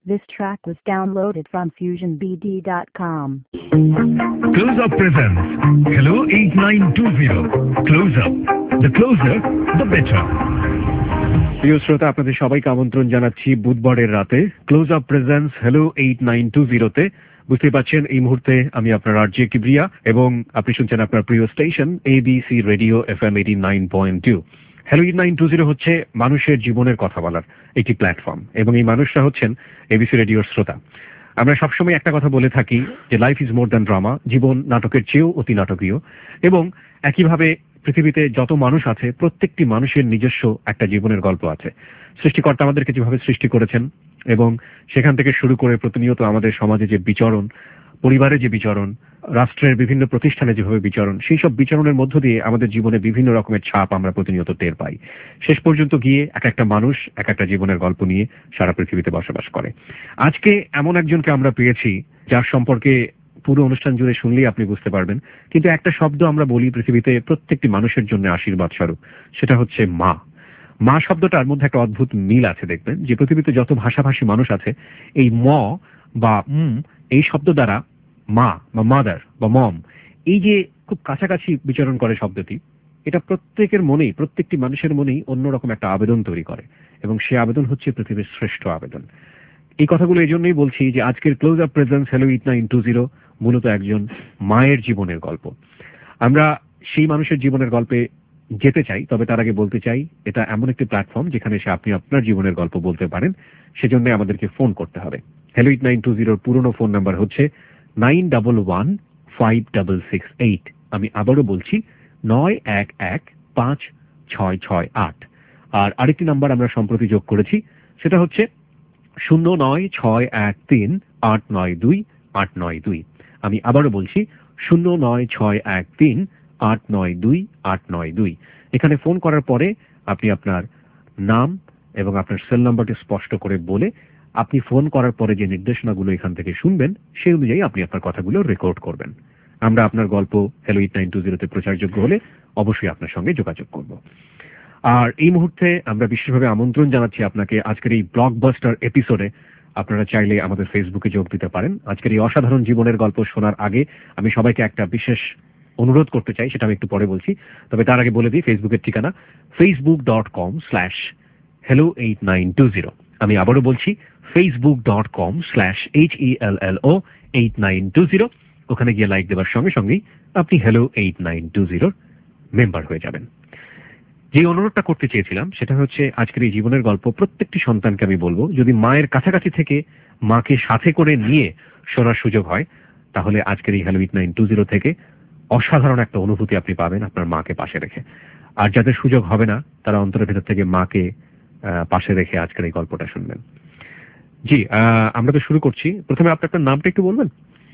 This track was downloaded from FusionBD.com. Close Up presents Hello 8920. Close Up. The closer, the better. প্রিয় শ্রোতা, আপনাদের সবাইকে আমন্ত্রণ জানাচ্ছি বুধবারের রাতে ক্লোজ আপ প্রেজেন্স হ্যালো 8920 তে। বুঝতে পারছেন এই মুহূর্তে আমি আপনার আরজে কিবরিয়া এবং আপনি শুনছেন আপনার প্রিয় station ABC radio FM 89.2। Hello 8920 হচ্ছে মানুষের জীবনের কথা বলার একটি প্ল্যাটফর্ম এবং এই মানুষরা হচ্ছেন এবিসি রেডিওর শ্রোতা। আমরা সবসময় একটা কথা বলে থাকি যে life is more than drama, জীবন নাটকের চেয়েও অতি নাটকীয়। এবং একইভাবে পৃথিবীতে যত মানুষ আছে প্রত্যেকটি মানুষের নিজস্ব একটা জীবনের গল্প আছে। সৃষ্টিকর্তা আমাদেরকে যেভাবে সৃষ্টি করেছেন এবং সেখান থেকে শুরু করে প্রতিনিয়ত আমাদের সমাজে যে বিচরণ, পরিবারে যে বিচরণ, রাষ্ট্রের বিভিন্ন প্রতিষ্ঠানে যেভাবে বিচরণ, সেই সব বিচরণের মধ্য দিয়ে আমাদের জীবনে বিভিন্ন রকমের ছাপ আমরা প্রতিনিয়ত টের পাই। শেষ পর্যন্ত গিয়ে এক একটা মানুষ এক একটা জীবনের গল্প নিয়ে সারা পৃথিবীতে বসবাস করে। আজকে এমন একজনকে আমরা পেয়েছি যার সম্পর্কে পুরো অনুষ্ঠান জুড়ে শুনলেই আপনি বুঝতে পারবেন, কিন্তু একটা শব্দ আমরা বলি পৃথিবীতে প্রত্যেকটি মানুষের জন্য আশীর্বাদ স্বরূপ, সেটা হচ্ছে মা। মা শব্দটার মধ্যে একটা অদ্ভুত মিল আছে। দেখবেন যে পৃথিবীতে যত ভাষাভাষী মানুষ আছে এই ম বা এই শব্দ দ্বারা মা বা মাদার বা মম, এই যে খুব কাছাকাছি বিচরণ করে শব্দটি, এটা প্রত্যেকের মনেই, প্রত্যেকটি মানুষের মনেই অন্যরকম একটা আবেদন তৈরি করে এবং সে আবেদন হচ্ছে পৃথিবীর শ্রেষ্ঠ আবেদন। এই কথাগুলো এই জন্যই বলছি যে আজকের ক্লোজ আপ প্রেজেন্স হ্যালো 8920 মূলত একজন মায়ের জীবনের গল্প। আমরা সেই মানুষের জীবনের গল্পে যেতে চাই, তবে তার আগে বলতে চাই এটা এমন একটি প্ল্যাটফর্ম যেখানে এসে আপনি আপনার জীবনের গল্প বলতে পারেন। সেজন্য আমাদেরকে ফোন করতে হবে। হ্যালো 8920 পুরনো ফোন নাম্বার হচ্ছে 91156668। আমি আবারও বলছি 91156668। আর আরেকটি নাম্বার আমরা সম্প্রতি যোগ করেছি, সেটা হচ্ছে 09613892892। আমি আবারও বলছি 09613892892। এখানে ফোন করার পরে আপনি আপনার নাম এবং আপনার সেল নাম্বারটি স্পষ্ট করে বলে আপনি ফোন করার পরে যে নির্দেশনাগুলো এখান থেকে শুনবেন সেই অনুযায়ী আপনি আপনার কথাগুলো রেকর্ড করবেন। আমরা আপনার গল্প হ্যালো 8920 তে প্রচারযোগ্য হলে অবশ্যই আপনার সঙ্গে যোগাযোগ করব। আর এই মুহূর্তে আমরা বিশেষভাবে আমন্ত্রণ জানাচ্ছি আপনাকে আজকের এই ব্লকবাস্টার এপিসোডে। আপনারা চাইলে আমাদের ফেসবুকে যোগ দিতে পারেন। আজকের এই অসাধারণ জীবনের গল্প শোনার আগে আমি সবাইকে একটা বিশেষ অনুরোধ করতে চাই, সেটা আমি একটু পরে বলছি। তবে তার আগে বলে দিই ফেসবুকের ঠিকানা facebook.com/hello8920। আমি আবারও বলছি facebook.com/hello8920। ওখানে গিয়ে লাইক দেওয়ার সঙ্গে সঙ্গেই আপনি হ্যালো 8920 মেম্বার হয়ে যাবেন। যে অনুরোধটা করতে চেয়েছিলাম সেটা হচ্ছে আজকের এই জীবনের গল্প প্রত্যেকটি সন্তানকে আমি বলবো, যদি মায়ের কাছাকাছি থেকে মাকে সাথে করে নিয়ে শোনার সুযোগ হয় তাহলে আজকের এই হ্যালো 8920 থেকে অসাধারণ একটা অনুভূতি আপনি পাবেন আপনার মাকে পাশে রেখে। আর যাদের সুযোগ হবে না তারা অন্তরের ভেতর থেকে মাকে পাশে রেখে আজকের এই গল্পটা শুনবেন। জি, আমরা তো শুরু করছি। প্রথমে আপনার নামটা একটু বলবেন?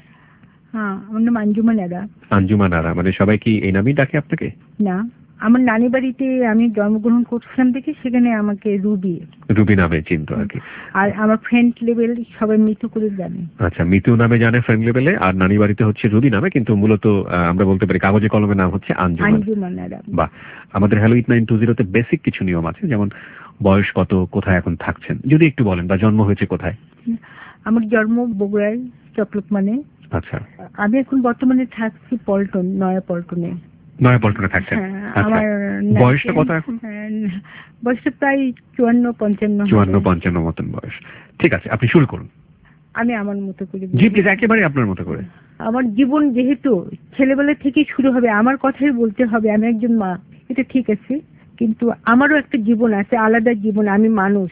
হ্যাঁ, আমার নাম আঞ্জুমান আরা। আঞ্জুমান আরা, মানে সবাই কি এই নামই ডাকে আপনাকে? না, আমার নানি বাড়িতে আমি জন্মগ্রহণ করছিলাম দেখে সেখানে আমাকে রুবি নামে চিনতো আর কি। আর আমার ফ্রেন্ড লেভেল সবাই মিতু করে জানে। আচ্ছা, মিতু নামে জানে ফ্রেন্ড লেভেলে, আর নানি বাড়িতে হচ্ছে রুবি নামে, কিন্তু মূলত আমরা বলতে পারি কাগজে কলমে নাম হচ্ছে আঞ্জুমান আরা। বাহ। আমাদের হ্যালো 8920 তে বেসিক কিছু নিয়ম আছে, যেমন বয়স কত, কোথায় এখন থাকছেন যদি একটু বলেন, বা জন্ম হয়েছে কোথায়? আমার জন্ম বগুড়ায়, চকলক মানে। আচ্ছা, আমি এখন বর্তমানে থাকছি পল্টন, নয়া পল্টনে। নয়া পল্টনে থাকছেন? আমার বয়সটা কত এখন? বয়সটা প্রায় 54-55। 54-55 মতন বয়স। ঠিক আছে, আপনি শুরু করুন। আমি আমার মতো করে। জি প্লিজ, একেবারে আপনার মতো করে। আমার জীবন যেহেতু ছেলেবেলা থেকেই শুরু হবে, আমার কথাই বলতে হবে। আমি একজন মা, এটা ঠিক আছে, কিন্তু আমারও একটা জীবন আছে, আলাদা জীবন। আমি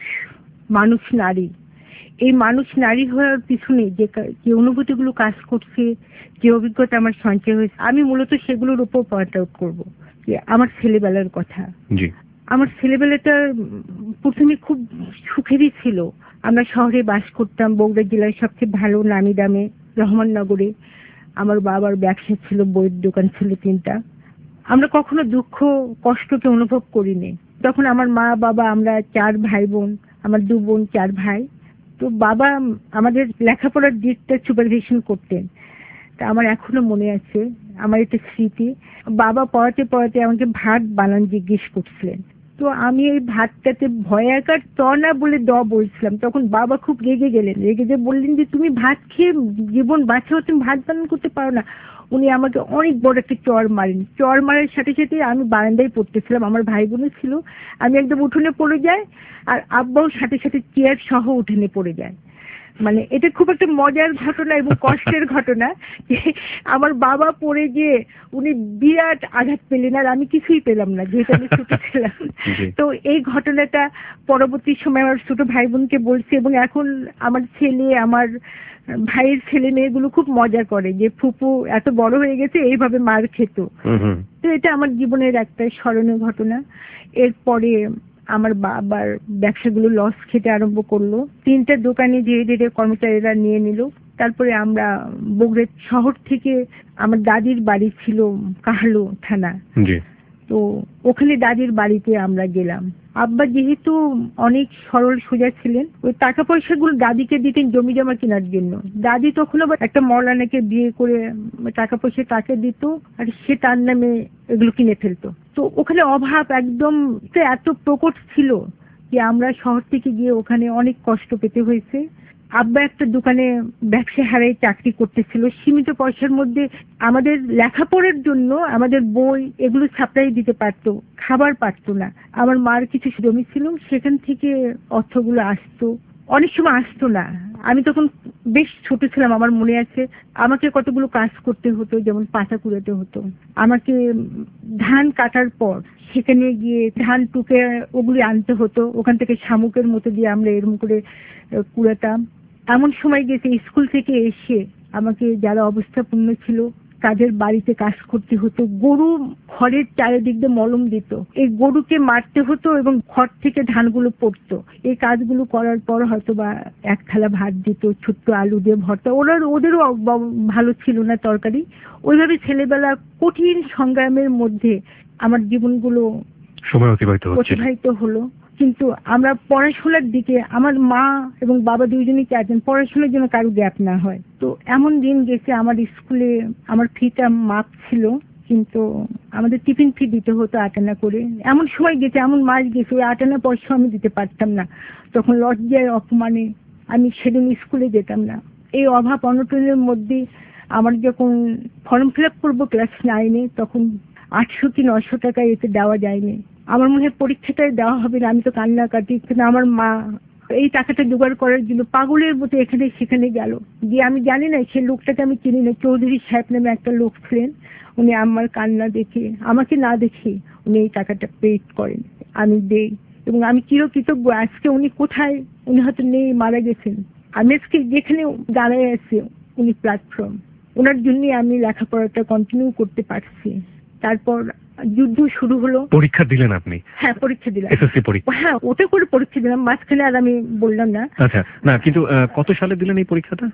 মানুষ নারী। এই মানুষ নারী হওয়ার পিছনে যে অনুভূতিগুলো কাজ করছে, যে অভিজ্ঞতা আমার সঞ্চয় হয়েছে, আমি মূলত সেগুলোর উপর পয়েন্ট আউট করবো। আমার ছেলেবেলার কথা। আমার ছেলেবেলাটা প্রথমে খুব সুখেরই ছিল। আমরা শহরে বাস করতাম, বগুড়া জেলার সবচেয়ে ভালো নামি দামে রহমাননগরে। আমার বাবার ব্যবসা ছিল, বইয়ের দোকান ছিল 3টা। আমরা কখনো দুঃখ কষ্টকে অনুভব করিনি। তখন আমার মা বাবা, আমরা 4 ভাই বোন, আমার 2 বোন 4 ভাই। তো বাবা আমাদের লেখাপড়ার দিকটা সুপারভিশন করতেন। তা আমার এখনো মনে আছে, আমার এটা স্মৃতি। বাবা পড়াতে পড়াতে আমাকে ভাত বানান জিজ্ঞেস করছিলেন। তো আমি এই ভাতটাতে ভয়াকার না বলে বলছিলাম, তখন বাবা খুব রেগে গেলেন, রেগে যে বললেন যে তুমি ভাত খেয়ে জীবন বাঁচাও, তুমি ভাত পালন করতে পারো না। উনি আমাকে অনেক বড় একটা চড় মারেন, চড় মারার সাথে সাথে আমি বারান্দায় পড়তেছিলাম, আমার ভাই বোনও ছিল, আমি একদম উঠোনে পড়ে যাই, আর আব্বাও সাথে সাথে চেয়ার সহ উঠোনে পড়ে যায়। মানে এটা খুব একটা মজার ঘটনা এবং কষ্টের ঘটনা যে আমার বাবা পড়ে গিয়ে উনি বিরাট আঘাত পেলেন, আর আমি কিছুই পেলাম না যেহেতু আমি ছোট ছিলাম। তো এই ঘটনাটা পরবর্তী সময় আমার ছোট ভাই বোনকে বলছি, এবং এখন আমার ছেলে, আমার ভাইয়ের ছেলে মেয়েগুলো খুব মজা করে যে ফুপু এত বড় হয়ে গেছে এইভাবে মার খেত। তো এটা আমার জীবনের একটা স্মরণীয় ঘটনা। এরপরে আমার বাবার ব্যবসাগুলো লস খেতে আরম্ভ করলো, 3টা দোকানে ধীরে ধীরে কর্মচারীরা নিয়ে নিল। তারপরে আমরা বগুড়া শহর থেকে, আমার দাদির বাড়ি ছিল কাহালু থানা, তো ওখানে দাদির বাড়িতে আমরা গেলাম। আব্বা যেহেতু অনেক সরল সোজা ছিলেন, ওই টাকা পয়সাগুলো দাদিকে দিতেন জমি জমা কেনার জন্য। দাদি তখন আবার একটা মৌলানাকে বিয়ে করে টাকা পয়সা তাকে দিত, আর সে তার নামে এগুলো কিনে ফেলতো। তো ওখানে অভাব একদম এত প্রকট ছিল যে আমরা শহর থেকে গিয়ে ওখানে অনেক কষ্ট পেতে হয়েছে। আব্বা একটা দোকানে ব্যবসা হারাই চাকরি করতেছিল, সীমিত পয়সার মধ্যে আমাদের লেখাপড়ার জন্য আমাদের বই এগুলো সাপ্লাই দিতে পারতো, খাবার পারতো না। আমার মার কিছু জমি ছিল, সেখান থেকে অর্থগুলো আসতো, অনেক সময় আসতো না। আমি তখন বেশ ছোট ছিলাম, আমার মনে আছে আমাকে কতগুলো কাজ করতে হতো, যেমন পাতা কুড়াতে হতো, আমাকে ধান কাটার পর সেখানে গিয়ে ধান টুকে ওগুলি আনতে হতো, ওখান থেকে শামুকের মতো দিয়ে আমরা এরকম করে কুড়াতাম। এমন সময় গেছে স্কুল থেকে এসে আমাকে যারা অবস্থাপূর্ণ ছিল তাদের বাড়িতে কাজ করতে হতো, গরু খড়ের চারিদিক দিয়ে মলম দিত, এই গরুকে মারতে হতো এবং খড় থেকে ধানগুলো পড়তো। এই কাজগুলো করার পর হয়তো বা এক থালা ভাত দিত, ছোট্ট আলু দিয়ে ভর্তা, ওদেরও ভালো ছিল না তরকারি। ওইভাবে ছেলেবেলা কঠিন সংগ্রামের মধ্যে আমার জীবনগুলো সময় অতিবাহিত হলো। কিন্তু আমরা পড়াশোনার দিকে, আমার মা এবং বাবা দুইজনই চাইছেন পড়াশোনার জন্য কারো গ্যাপ না হয়। তো এমন দিন গেছে, আমার স্কুলে আমার ফিটা মাপ ছিল, কিন্তু আমাদের টিফিন ফি দিতে হতো 8 আনা করে। এমন সময় গেছে, এমন মাস গেছে ওই 8 আনা পয়সা আমি দিতে পারতাম না। তখন লজ্জায় অপমানে আমি সেদিন স্কুলে যেতাম না। এই অভাব অনটনের মধ্যে আমার যখন ফর্ম ফিল আপ করবো ক্লাস 9-এ, তখন 800 কি 900 টাকা এতে দেওয়া যায়নি। আমার মনে হয় পরীক্ষাটাই দেওয়া হবে না, আমি তো কান্নাকাটি। কিন্তু আমার মা এই টাকাটা জোগাড় করার জন্য পাগলের মতো এখানে সেখানে গেল, গিয়ে আমি জানি না সেই লোকটাকে আমি চিনি না, চৌধুরী সাহেব নামে একটা লোক ছিলেন, উনি আমার কান্না দেখে, আমাকে না দেখে উনি এই টাকাটা পেড করেন, আমি দেই, এবং আমি চিরকৃতজ্ঞ। আজকে উনি কোথায়, উনি হয়তো নেই, মারা গেছেন। আমি আজকে যেখানে দাঁড়ায় আছি উনি প্ল্যাটফর্ম, ওনার জন্যই আমি লেখাপড়াটা কন্টিনিউ করতে পারছি। তারপর যুদ্ধ শুরু হলো। পরীক্ষা দিলেন আপনি? হ্যাঁ, পরীক্ষা দিলাম, এসএসসি পরীক্ষা। হ্যাঁ, ওটা করে পরীক্ষা দিলাম, মাঝখানে আর আমি বললাম না। আচ্ছা, না কিন্তু কত সালে দিলেন এই পরীক্ষাটা?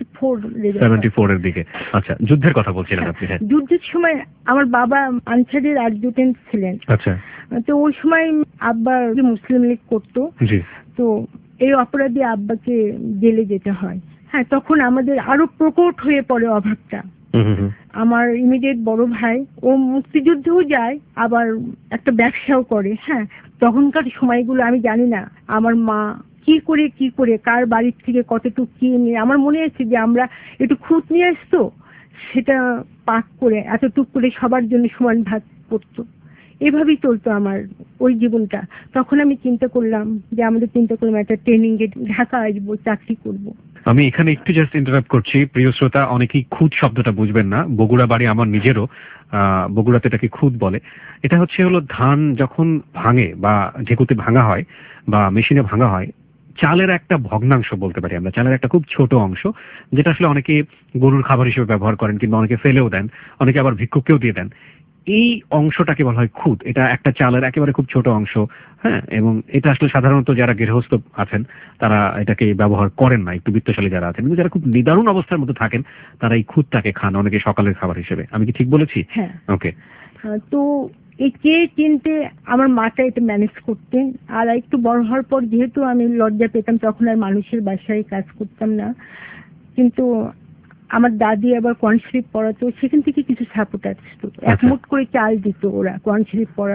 74 এর দিকে। আচ্ছা, যুদ্ধের কথা বলছিলেন আপনি? হ্যাঁ, যুদ্ধের সময় আমার বাবা আনসারের অ্যাডজুটেন্ট ছিলেন। আচ্ছা, তো ওই সময় আব্বা মুসলিম লীগ করতো, জি, তো এই অপরাধে আব্বাকে জেলে যেতে হয়। হ্যাঁ, তখন আমাদের আরো প্রকট হয়ে পড়ে অভাবটা। আমার ইমিডিয়েট বড় ভাই ও মুক্তিযুদ্ধেও যায়, আবার একটা ব্যবসাও করে। হ্যাঁ, তখনকার সময়গুলো আমি জানি না আমার মা কি করে কার বাড়ির থেকে কতটুকু কি নিয়ে, আমার মনে আছে যে আমরা একটু খুঁত নিয়ে আসতো, সেটা পাক করে এতটুক করে সবার জন্য সমান ভাগ করতো। এভাবেই চলতো আমার ওই জীবনটা। তখন আমি চিন্তা করলাম যে আমাদের চিন্তা করলাম একটা ট্রেনিং এ ঢাকা আসবো, চাকরি করব। আমি এখানে একটু জাস্ট ইন্টারাপ্ট করছি, প্রিয় শ্রোতা, অনেকেই খুদ শব্দটা বুঝবেন না। বগুড়া বাড়ি আমার নিজেরও, বগুড়াতে এটাকে খুদ বলে। এটা হলো ধান যখন ভাঙে বা ঢেকুতে ভাঙা হয় বা মেশিনে ভাঙা হয়, চালের একটা ভগ্নাংশ বলতে পারি আমরা, চালের একটা খুব ছোট অংশ, যেটা আসলে অনেকে গরুর খাবার হিসেবে ব্যবহার করেন, কিংবা অনেকে ফেলেও দেন, অনেকে আবার ভিক্ষুককেও দিয়ে দেন। এই অংশটাকে বলা হয় খুদ। এটা একটা চালের একেবারে খুব ছোট অংশ। হ্যাঁ, এবং এটা আসলে সাধারণত যারা গৃহস্থ আছেন তারা এটাকে ব্যবহার করেন না, একটু বিত্তশালী যারা আছেন, কিন্তু যারা খুব নিদারুণ অবস্থার মধ্যে থাকেন তারা এই খুদটাকে খান, অনেকে সকালের খাবার হিসেবে। আমি কি ঠিক বলেছি? হ্যাঁ, ওকে। তো এই কে চিনতে আমার মাটা এটা ম্যানেজ করতেন। আর একটু বড় হওয়ার পর যেহেতু আমি লজ্জা পেতাম, তখন আর মানুষের বাসায় কাজ করতাম না, কিন্তু আমার দাদি আবার কোরআন শরীফ পড়াতো, সেখান থেকে কিছু সাপোর্ট আসতো। এক মুঠ করে চাল দিত ওরা কোরআন শরীফ পড়ার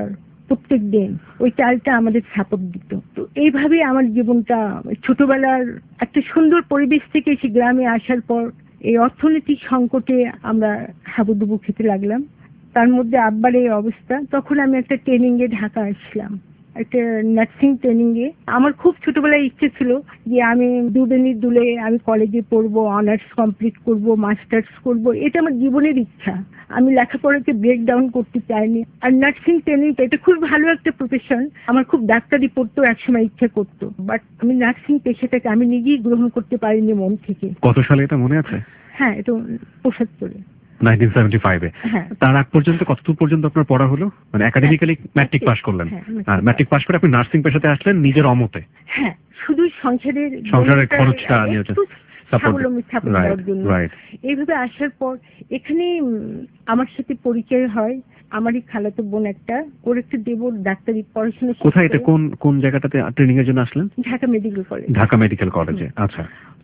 প্রত্যেক দিন ওই চালটা আমাদের সাপোর্ট দিত। তো এইভাবে আমার জীবনটা ছোটবেলার একটা সুন্দর পরিবেশ থেকে এসে গ্রামে আসার পর এই অর্থনৈতিক সংকটে আমরা হাবুডুবু খেতে লাগলাম। তার মধ্যে আব্বার এই অবস্থা। তখন আমি একটা ট্রেনিং এ ঢাকা আসলাম, একটা নার্সিং ট্রেনিং এ। আমার খুব ছোটবেলায় ইচ্ছে ছিল যে আমি দুদিনের দুলে আমি কলেজে পড়বো, অনার্স কমপ্লিট করব, মাস্টার্স করব, এটা আমার জীবনের ইচ্ছা। আমি লেখাপড়াকে ব্রেক ডাউন করতে চাইনি। আর নার্সিং ট্রেনিং এটা খুব ভালো একটা প্রফেশন। আমার খুব ডাক্তারি পড়তেও একসময় ইচ্ছে করতো, বাট আমি নার্সিং পেশাটাকে আমি নিজেই গ্রহণ করতে পারিনি মন থেকে। কত সালে এটা মনে আছে? হ্যাঁ, এটা 75-এ। 1975-এ। হ্যাঁ। তার আগ পর্যন্ত কতদূর পর্যন্ত আপনার পড়া হলো? মানে একাডেমিক্যালি ম্যাট্রিক পাস করলেন, আর ম্যাট্রিক পাস করে আপনি নার্সিং পেশাতে আসলেন নিজের অমতে। হ্যাঁ, শুধু সংসারের খরচটা নিয়ে স্বাবলম্বী স্থাপন করার জন্য। এইভাবে আসার পর এখানে আমার সাথে পরিচয় হয় আমারই খালাতো বোন একটা, ওর একটা দেবর ডাক্তারি পড়াশোনা। কোথায় এটা, কোন জায়গাটাতে ট্রেনিং এর জন্য আসলেন? Dhaka medical college. Dhaka medical কলেজে, আচ্ছা।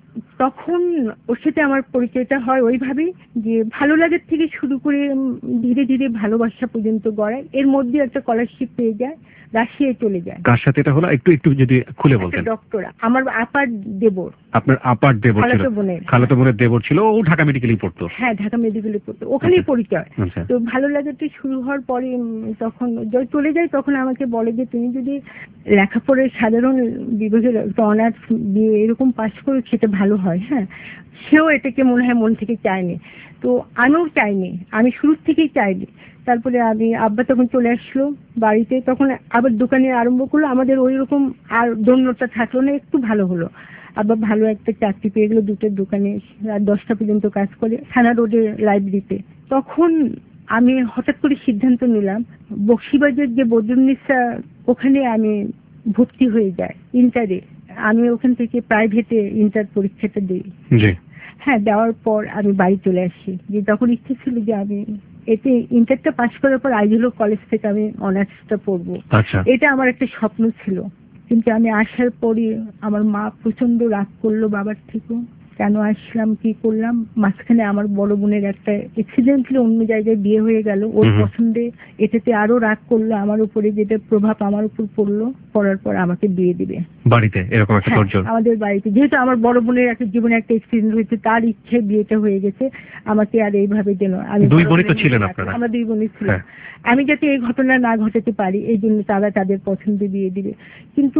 তখন ওর সাথে আমার পরিচয়টা হয় ওইভাবেই, যে ভালো লাগার থেকে শুরু করে ধীরে ধীরে ভালোবাসা পর্যন্ত গড়ায়। এর মধ্যে একটা স্কলারশিপ পেয়ে যায়, রাশিয়ায় চলে যায়। কার সাথে এটা হলো একটু যদি খুলে বলতেন। ডক্টরা, আমার আপার দেবর। আপনার আপার দেবর ছিল? খালাতো বোনের দেবর ছিল, ও ঢাকা মেডিকেলেই পড়তো। হ্যাঁ, ঢাকা মেডিকেলে পড়তো, ওখানেই পরিচয়। তো ভালো লাগাতে শুরু হওয়ার পরে তখন চলে যায়। তখন আমাকে বলে যে তুমি যদি লেখাপড়ায় সাধারণ বিভাগের অনার্স বিয়ে এরকম পাশ করে সেটা ভালো হয়। হ্যাঁ, সেও এটাকে মনে হয় মন থেকে চায়নি, তো আমিও চাইনি, আমি শুরু থেকেই চাইনি। তারপরে আব্বা তখন চলে আসলো বাড়িতে, তখন আবার দোকানে আরম্ভ করলো। আমাদের ওই রকম আর দৈন্যটা থাকলো না, একটু ভালো হলো। আবার ভালো একটা চাকরি পেয়ে গেলো, দুটোর দোকানে রাত 10টা পর্যন্ত কাজ করে থানা রোডে লাইব্রেরিতে। তখন আমি হঠাৎ করে সিদ্ধান্ত নিলাম বক্সিবাজার যে বদরুন্নিসা, ওখানে আমি ভর্তি হয়ে যাই ইন্টারে। আমি ওখান থেকে প্রাইভেটে ইন্টার পরীক্ষাটা দিই। হ্যাঁ, দেওয়ার পর আমি বাড়ি চলে আসি। যে তখন ইচ্ছে ছিল যে আমি এতে ইন্টারটা পাস করার পর আইডিয়াল কলেজ থেকে আমি অনার্সটা পড়বো। এটা আমার একটা স্বপ্ন ছিল। কিন্তু আমি আসার পরে আমার মা প্রচন্ড রাগ করলো বাবার থেকেও, কেন আসলাম, কি করলাম। মাঝখানে আমার বড় বোনের একটা অ্যাক্সিডেন্টলি অন্য জায়গায় বিয়ে হয়ে গেল, ওর পছন্দে। এটাতে আরো রাগ করলো আমার উপরে, যেটা প্রভাব আমার উপর পড়লো। পড়ার পর আমাকে বিয়ে দিবে বাড়িতে, এরকম একটা তোড়জোড় আমাদের বাড়িতে। যেহেতু আমার বড় বোনের একটা জীবনে একটা অ্যাক্সিডেন্ট হয়েছে, তার ইচ্ছে বিয়েটা হয়ে গেছে, আমাকে আর এইভাবে যেন আমি, দুই বোনই তো ছিলেন আপনারা? আমরা দুই বোনই ছিলাম। আমি যাতে এই ঘটনা না ঘটাতে পারি এই জন্য তারা তাদের পছন্দে বিয়ে দিবে। কিন্তু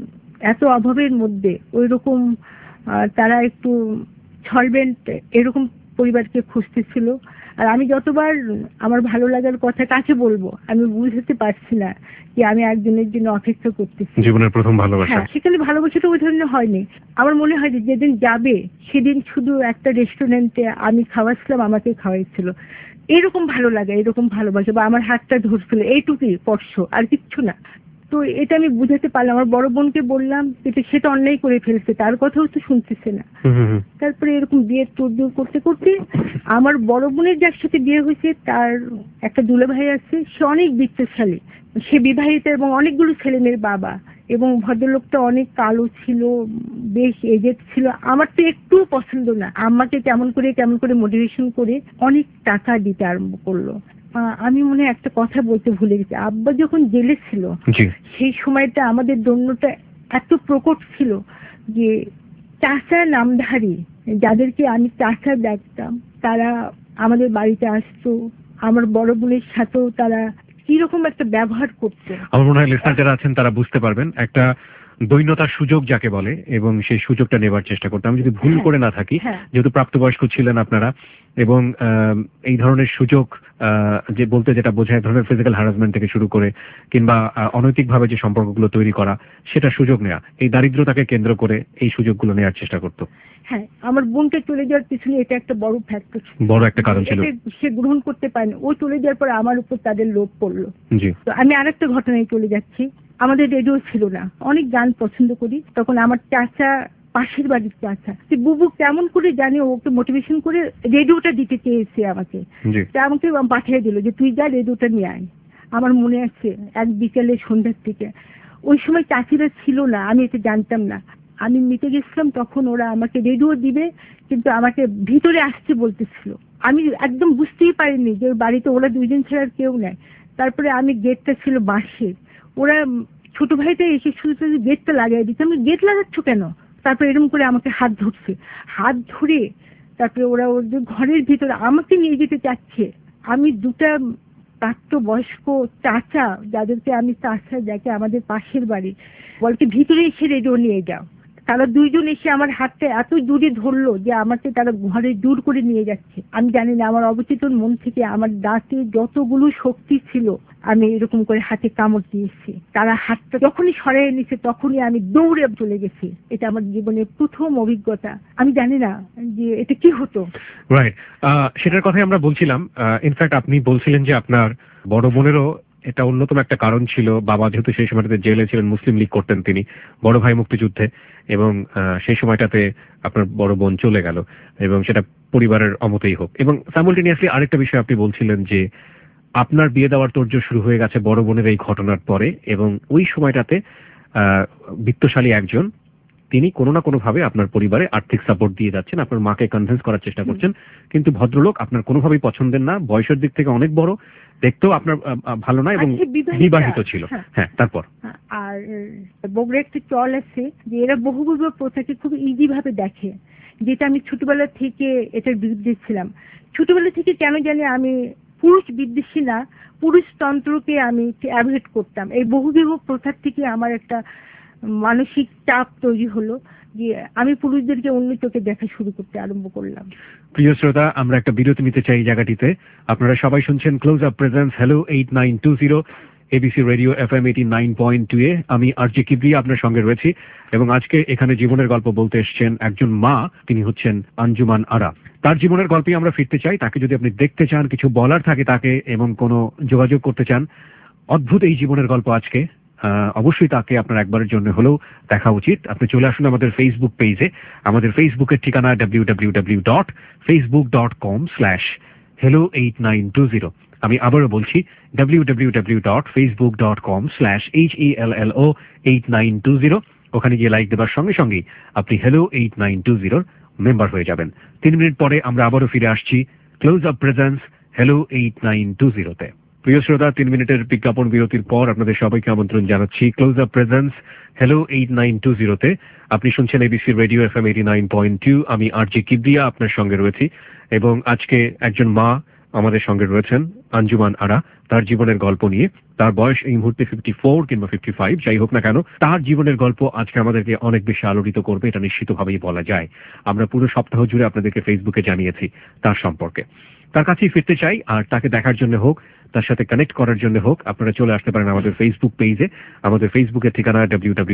এত অভাবের মধ্যে ওই রকম তারা একটু সলভেন্ট এরকম পরিবারকে খুঁজতেছিল। আর আমি যতবার আমার ভালো লাগার কথা কাকে বলবো আমি বুঝতে পারছি না যে আমি একজনের জন্য অপেক্ষা করতেছি। জীবনের প্রথম ভালোবাসা, সেখানে ভালোবাসাটা ওই ধরনের হয়নি। আমার মনে হয় যে যেদিন যাবে সেদিন শুধু একটা রেস্টুরেন্টে আমি খাওয়াচ্ছিলাম, আমাকে খাওয়াইছিল, এরকম ভালো লাগে, এরকম ভালোবাসা, বা আমার হাতটা ধরছিল, এইটুকুই স্পর্শ, আর কিচ্ছু না। তো এটা আমি বুঝাতে পারলাম। আমার বড় বোনকে বললাম, কিন্তু সেটা অন্যায় করে ফেলছে, তার কথাও তো শুনতেছে না। তারপরে এরকম বিয়ের তোড়জোড় করতে করতে আমার বড় বোনের যার সাথে বিয়ে হয়েছে তার একটা দুলাভাই আছে, সে অনেক বিত্তশালী, সে বিবাহিত এবং অনেকগুলো ছেলে মেয়ের বাবা, এবং ভদ্রলোকটা অনেক কালো ছিল, বেশ এজেড ছিল। আমার তো একটু পছন্দ না। আম্মাকে কেমন করে মোটিভেশন করে অনেক টাকা দিতে আরম্ভ করলো। আমি মনে একটা কথা বলতে ভুলে গেছি, আব্বা যখন জেলে ছিল সেই সময়টা আমাদের দৈন্যটা এত প্রকট ছিল যে চাচা নামধারী, যাদেরকে আমি চাচা ডাকতাম, তারা আমাদের বাড়িতে আসতো। আমার বড় বোনের সাথেও তারা কিরকম একটা ব্যবহার করতো, আমার মনে হয় লিসনার যারা আছেন তারা বুঝতে পারবেন একটা দৈন্যতার সুযোগ যাকে বলে, এবং সেই সুযোগটা নেবার চেষ্টা করতাম। আমি যদি ভুল করে না থাকি, যেহেতু প্রাপ্তবয়স্ক ছিলেন আপনারা, এবং এই ধরনের সুযোগ যে বলতে যেটা বোঝায় ধরনের ফিজিক্যাল হ্যারাসমেন্ট থেকে শুরু করে কিংবা অনৈতিকভাবে যে সম্পর্কগুলো তৈরি করা, সেটা সুযোগ নেওয়া, এই দারিদ্রতাকে কেন্দ্র করে এই সুযোগগুলো নেওয়ার চেষ্টা করতো। হ্যাঁ, আমার বোনকে চলে যাওয়ার পিছনে এটা একটা বড় ফ্যাক্টর, বড় একটা কারণ ছিল। সে গ্রহণ করতে পারেনি, ও চলে যাওয়ার পর আমার উপর তাদের লোভ পড়লো। তো আমি আরেকটা ঘটনায় চলে যাচ্ছি। আমাদের রেডিও ছিল না, অনেক গান পছন্দ করি। তখন আমার চাচা, পাশের বাড়ির চাচা, বুবু কেমন করে জানি ওকে মোটিভেশন করে রেডিওটা দিতে চেয়েছে আমাকে, আমাকে পাঠিয়ে দিল যে তুই যা রেডিওটা নিয়ে আয়। আমার মনে আছে এক বিকেলে সন্ধ্যার থেকে, ওই সময় চাচিরা ছিল না, আমি এটা জানতাম না। আমি মিটে গেছিলাম, তখন ওরা আমাকে রেডিও দিবে, কিন্তু আমাকে ভিতরে আসতে বলতেছিল। আমি একদম বুঝতেই পারিনি যে বাড়িতে ওরা দুইজন ছাড়া আর কেউ নাই। তারপরে আমি গেটটা ছিল বাঁশের, ওরা ছোট ভাইটা এসে শুধু শুধু গেটটা লাগাই দিচ্ছে। আমি গেট লাগাচ্ছ কেন? তারপরে এরকম করে আমাকে হাত ধরছে, হাত ধরে তারপরে ওরা ওদের ঘরের ভিতরে আমাকে নিয়ে যেতে চাচ্ছে। আমি দুটা প্রাপ্তবয়স্ক চাচা, যাদেরকে আমি চাচা দেখে আমাদের পাশের বাড়ি, বলকে ভিতরে এসে রেডিও নিয়ে যাও। তারা দুইজন এসে আমার হাতটা এত দূরে ধরলো যে আমাকে তারা ঘরে দূর করে নিয়ে যাচ্ছে। আমি জানি না, আমার অবচেতন মন থেকে আমার দাঁতে যতগুলো শক্তি ছিল আমি এরকম করে হাতে কামড় দিয়েছি। তারা হাতটা যখনই সরাই নিছে তখনই আমি দৌড়ে চলে গেছি। এটা আমার জীবনের প্রথম অভিজ্ঞতা। আমি জানি না যে এটা কি হতো। রাইট, সেটার কথাই আমরা বলছিলাম। ইনফ্যাক্ট আপনি বলছিলেন যে আপনার বড় বোনেরও এটা অন্যতম একটা কারণ ছিল। বাবা যেহেতু সেই সময়টাতে জেলে ছিলেন, মুসলিম লীগ করতেন তিনি, বড় ভাই মুক্তিযুদ্ধে, এবং সেই সময়টাতে আপনার বড় বোন চলে গেল, এবং সেটা পরিবারের অমতেই হোক। এবং সাইমultaneously আরেকটা বিষয় আপনি বলছিলেন যে আপনার বিয়ে দেওয়ার তোড়জোড় শুরু হয়ে গেছে বড় বোনের এই ঘটনার পরে, এবং ওই সময়টাতে বিত্তশালী একজন তিনি কোনো না কোনো ভাবে আপনার পরিবারে আর্থিক সাপোর্ট দিয়ে যাচ্ছেন, আপনার মাকে কনভিন্স করার চেষ্টা করছেন, কিন্তু ভদ্রলোক আপনার কোনোভাবেই পছন্দের না, বয়সের দিক থেকে অনেক বড়, দেখতেও আপনার ভালো না, এবং বিবাহিত ছিল। হ্যাঁ, তারপর আর বগুড়া একটা চল আছে যে এরা বহুবিবাহ প্রথাকে খুব ইজি ভাবে দেখে, যেটা আমি ছোটবেলা থেকে এটার বিরুদ্ধে ছিলাম। ছোটবেলা থেকে কেন জানি আমি পুরুষ বিদ্বেষী না, পুরুষতন্ত্রকে আমি অ্যাভয়েড করতাম। এই বহুবিবাহ প্রথার থেকে আমার একটা মানসিক চাপ তৈরি হলো যে আমি পুরুষদেরকে অন্য চোখে দেখা শুরু করতে আরম্ভ করলাম। প্রিয় শ্রোতা, আমরা একটা বিরতি নিতে চাই এই জায়গাটিতে। আপনারা সবাই শুনছেন close up presence hello 8920 ABC radio FM 89.2 এ। আমি আরজে কিবরিয়া আপনার সঙ্গে রয়েছি, এবং আজকে এখানে জীবনের গল্প বলতে এসেছেন একজন মা, তিনি হচ্ছেন আঞ্জুমান আরা। তার জীবনের গল্পে আমরা ফিরতে চাই। তাকে যদি আপনি দেখতে চান, কিছু বলার থাকে তাকে, এবং কোনো যোগাযোগ করতে চান, অদ্ভুত এই জীবনের গল্প আজকে, অবশ্যই তাকে আপনার একবারের জন্য হলেও দেখা উচিত। আপনি চলে আসুন আমাদের ফেসবুক পেজে। আমাদের ফেসবুকের ঠিকানা www.facebook.com/hello8920। আমি আবারও বলছি www.facebook.com/hello8920। ওখানে গিয়ে লাইক দেবার সঙ্গে সঙ্গেই আপনি হ্যালো 8920 মেম্বার হয়ে যাবেন। 3 মিনিট পরে আমরা আবারও ফিরে আসছি ক্লোজ আপ প্রেজেন্স হ্যালো 8920-তে। প্রিয় শ্রোতা, 3 মিনিটের বিজ্ঞাপন বিরতির পর আপনাদের সবাইকে আমন্ত্রণ জানাচ্ছি ক্লোজ আপ প্রেজেন্স হ্যালো 8920-তে। আপনি শুনছেন এবিসি রেডিও FM 89.2। আমি আরজে কিবরিয়া আপনার সঙ্গে রয়েছি, এবং আজকে একজন মা আমাদের সঙ্গে রয়েছেন, আঞ্জুমান আরা, তার জীবনের গল্প নিয়ে। তার বয়স এই মুহূর্তে 54 কিংবা 55, যাই হোক না কেন, তার জীবনের গল্প আজকে আমাদেরকে অনেক বেশি আলোড়িত করবে, এটা নিশ্চিতভাবেই বলা যায়। আমরা পুরো সপ্তাহ জুড়ে আপনাদেরকে ফেসবুকে জানিয়েছি তার সম্পর্কে। তার কাছেই ফিরতে চাই, আর তাকে দেখার জন্য হোক, তার সাথে কানেক্ট করার জন্য হোক, আপনারা চলে আসতে পারেন আমাদের ফেসবুক পেজে। আমাদের ফেসবুকের ঠিকানা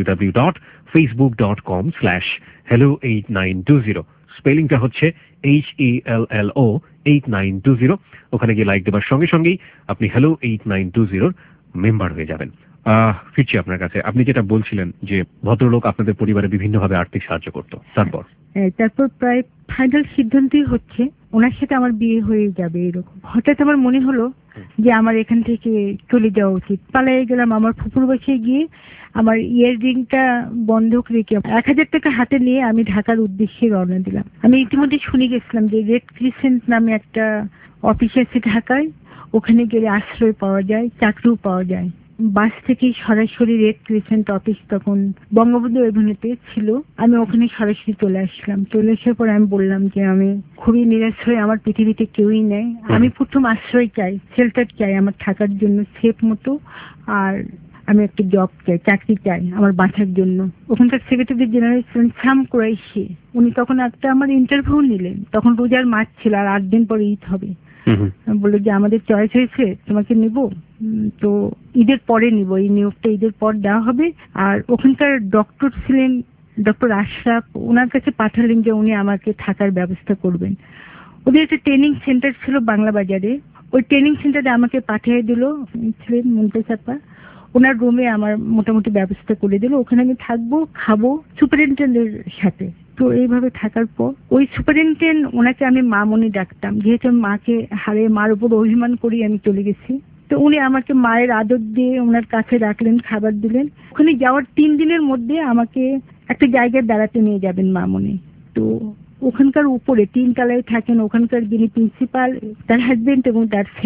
www.facebook.com/hello8920। স্পেলিংটা হচ্ছে HELLO 8920। ওখানে গিয়ে লাইক দেবার সঙ্গে সঙ্গেই আপনি হ্যালো 8920 মেম্বার হয়ে যাবেন। ফিরছি আপনার কাছে। আপনি যেটা বলছিলেন যে ভদ্রলোক আপনাদের পরিবারে বিভিন্নভাবে আর্থিক সাহায্য করত, তারপর প্রায় ফাইনাল সিদ্ধান্তই হচ্ছে ওনার সাথে আমার বিয়ে হয়ে যাবে। এরকম হঠাৎ আমার মনে হলো যে আমার এখান থেকে চলে যাওয়া উচিত। পালিয়ে গেলাম আমার ফুপুর বাসায় গিয়ে। আমার ইয়াররিংটা বন্ধক রেখে 1000 টাকা হাতে নিয়ে আমি ঢাকার উদ্দেশ্যে রওনা দিলাম। আমি ইতিমধ্যে শুনে গেছিলাম যে রেড ক্রিসেন্ট নামে একটা অফিস আছে ঢাকায়, ওখানে গেলে আশ্রয় পাওয়া যায়, চাকরিও পাওয়া যায়। বাস থেকে সরাসরি রেড ক্রিসেন্ট অফিস তখন বঙ্গবন্ধু এভিনিউতে ছিল। আমি ওখানে সরাসরি চলে আসলাম। চলে আসার পর আমি বললাম যে আমি খুবই নিরাশ হয়ে, আমার পৃথিবীতে কেউই নেই, আমি প্রথম আশ্রয় চাই, শেল্টার চাই আমার থাকার জন্য সেফ মতো, আর আমি একটা জব চাই, চাকরি চাই আমার বাঁচার জন্য। ওখানকার সেক্রেটারি জেনারেল ছিলেন শ্যাম কুরাইশি, উনি তখন একটা আমার ইন্টারভিউ নিলেন। তখন রোজার মাস ছিল, আর 8 দিন পরে ঈদ হবে। বললো যে আমাদের চয়েস হয়েছে, তোমাকে নিব, তো ঈদের পরে নিব, এই নিয়োগটা ঈদের পর দেওয়া হবে। আর ওখানকার ডক্টর ছিলেন ডক্টর আশরাফ, ওনার কাছে পাঠালেন যে উনি আমাকে থাকার ব্যবস্থা করবেন। ওদের একটা ট্রেনিং সেন্টার ছিল বাংলা বাজারে, ওই ট্রেনিং সেন্টারে আমাকে পাঠিয়ে দিল ছিলেন মুন্তেসাপা। ওনার রুমে আমার মোটামুটি ব্যবস্থা করে দিল, ওখানে আমি থাকবো, খাবো সুপারিনটেন্ডেন্টের সাথে। তো এইভাবে থাকার পর ওই সুপারিনটেন্ডেন্ট, ওনাকে আমি মামনি ডাকতাম, যেহেতু আমি মাকে হারে মার উপর অভিমান করি আমি চলে গেছি। তো উনি আমাকে মায়ের আদর দিয়ে ওনার কাছে রাখলেন, খাবার দিলেন। ওখানে যাওয়ার 3 দিনের মধ্যে আমাকে একটা জায়গায় বেড়াতে নিয়ে যাবেন মামনি। তো ওখানকার উপরে 3 তলায় থাকেন ওখানকার যিনি প্রিন্সিপাল, তার হাজবেন্ড এবং তার ছেলে।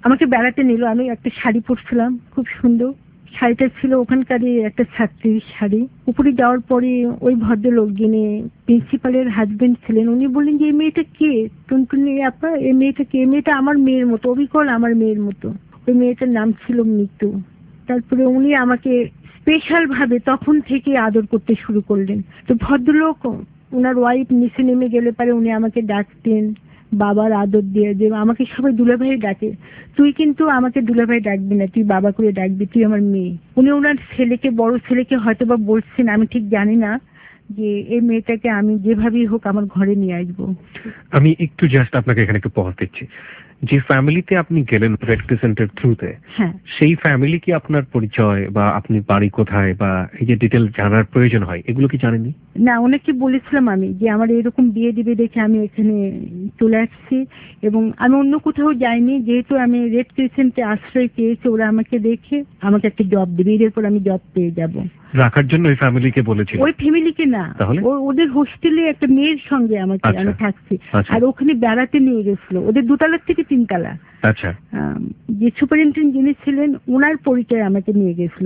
আমাকে বেড়াতে নিল। আমি একটা শাড়ি পরছিলাম, খুব সুন্দর শাড়িটা ছিল ওখানকারই একটা ছাত্রীর শাড়ি। উপরে যাওয়ার পরে ওই ভদ্রলোক যিনি প্রিন্সিপালের হাজবেন্ড ছিলেন, উনি বললেন যে এই মেয়েটা কে? টুনটুনি আপা, এই মেয়েটা কে? মেয়েটা আমার মেয়ের মতো, অবিকল আমার মেয়ের মতো। ওই মেয়েটার নাম ছিল মিতু। তারপরে উনি আমাকে স্পেশাল ভাবে তখন থেকে আদর করতে শুরু করলেন। তো ভদ্রলোক, ওনার ওয়াইফ নিচে নেমে গেলে পারে উনি আমাকে ডাকতেন বাবার আদর দিয়ে, যে আমাকে সবাই দুলাভাই ডাকে, তুই কিন্তু আমাকে দুলাভাই ডাকবি না, তুই বাবা করে ডাকবি, তুই আমার মেয়ে। উনি ওনার ছেলেকে, বড় ছেলেকে হয়তো বা বলছেন, আমি ঠিক জানি না, যে এই মেয়েটাকে আমি যেভাবেই হোক আমার ঘরে নিয়ে আসবো। আমি একটু জাস্ট আপনাকে এখানে একটু পজ দিচ্ছি। যে ফ্যামিলিতে আপনি গেলেন রেড ক্রিসেন্টের থ্রুতে, হ্যাঁ, সেই ফ্যামিলি কি আপনার পরিচয় বা আপনি বাড়ি কোথায় বা এই যে ডিটেল জানার প্রয়োজন হয় এগুলো কি জানেননি? না, ওনাকে বলেছিলাম আমি যে আমার এরকম বিয়ে দিবে দেখে আমি এখানে চলে আসছি, এবং আমি অন্য কোথাও যাইনি, যেহেতু আমি রেড ক্রিসেন্টে আশ্রয় পেয়েছি, ওরা আমাকে দেখে আমাকে একটা জব দেবে, এর পর আমি জব পেয়ে যাব। রাখার জন্য ওই ফ্যামিলিকে বলেছিল? ওই ফ্যামিলিকে না, তাহলে ওদের হোস্টেলে একটা মেয়ের সঙ্গে আমাকে, আমি থাকছি। আর ওখানে বেড়াতে নিয়ে গেছিল, ওদের 2 তলার থেকে 3 তলা। আচ্ছা, যে সুপারিনটেন্ডেন্ট যিনি ছিলেন ওনার পরিচয় আমাকে নিয়ে গেছিল,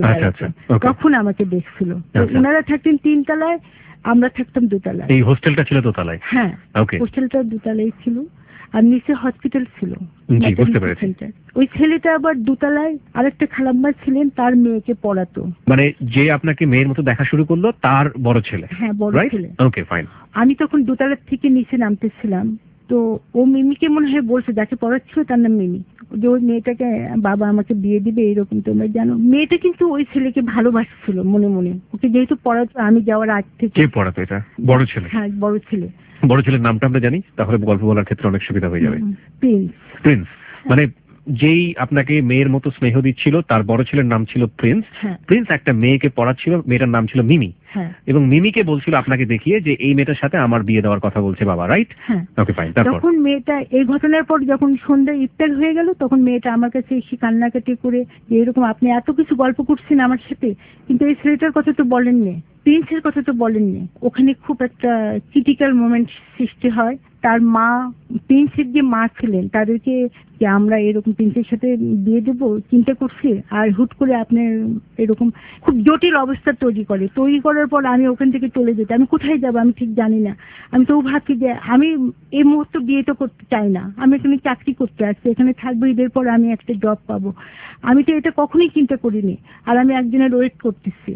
তখন আমাকে দেখছিল। ওনারা থাকতেন 3 তলায়, আমরা থাকতাম 2 তলায়। এই হোস্টেলটা ছিল 2 তলায়? হ্যাঁ, হোস্টেলটা 2 তলায় ছিল, আর নিচে হসপিটাল ছিল। জি, বুঝতে পেরেছি। ওই ছেলেটা আবার 2 তলায় আরেকটা খালাম্মা ছিলেন, তার মেয়েকে পড়াতো। মানে যে আপনাকে মেয়ের মতো দেখা শুরু করলো তার বড় ছেলে? হ্যাঁ, বড় ছেলে। Okay, fine. আমি তখন 2 তলার থেকে নিচে নামতেছিলাম, তো ও মিমিকে মনে হয় বলছে, যাকে পড়াচ্ছিল তার নাম মিমি, যে ওই মেয়েটাকে বাবা আমাকে বিয়ে দিবে এরকম, তোমরা জানো। মেয়েটা কিন্তু ওই ছেলেকে ভালোবাসছিল মনে মনে, ওকে যেহেতু পড়াতো আমি যাওয়ার আগ থেকে। কে পড়াতো এটা? বড় ছেলে? হ্যাঁ, বড় ছেলে। বড় ছেলের নামটা আমরা জানি, তাহলে গল্প বলার ক্ষেত্রে অনেক সুবিধা হয়ে যাবে। প্রিন্স। প্রিন্স মানে যেই আপনাকে মেয়ের মতো স্নেহ দিচ্ছিল তার বড় ছেলের নাম ছিল প্রিন্স। প্রিন্স একটা মেয়েকে পড়াচ্ছিল, মেয়েটার নাম ছিল মিমি, এবং মিমিকে বলছিল আপনাকে দেখিয়ে যে এই মেয়েটার সাথে আমার বিয়ে দেওয়ার কথা বলছে বাবা, রাইট? ওকে, ফাইন। তখন মেয়েটা, এই ঘটনার পর যখন সন্ধ্যা ইফতার হয়ে গেল, তখন মেয়েটা আমার কাছে এসে কান্নাকাটি করে, যে এরকম আপনি এত কিছু গল্প করছেন আমার সাথে, কিন্তু এই ছেলেটার কথা তো বলেননি, প্রিন্সের কথা তো বলেননি। ওখানে খুব একটা ক্রিটিক্যাল মোমেন্ট সৃষ্টি হয়। তার মা, প্রিন্সের যে মা ছিলেন, তাদেরকে যে আমরা এরকম প্রিন্সের সাথে বিয়ে দেবো চিন্তা করছি, আর হুট করে আপনি এরকম খুব জটিল অবস্থা তৈরি করার পর আমি ওখান থেকে চলে যেতে, আমি কোথায় যাবো আমি ঠিক জানি না। আমি তো ভাবছি যে আমি এই মুহূর্তে বিয়ে তো করতে চাই না, আমি এখানে চাকরি করতে আসছি, এখানে থাকবো, ঈদের পর আমি একটা জব পাবো। আমি তো এটা কখনোই চিন্তা করিনি, আর আমি একজনের ওয়েট করতেছি,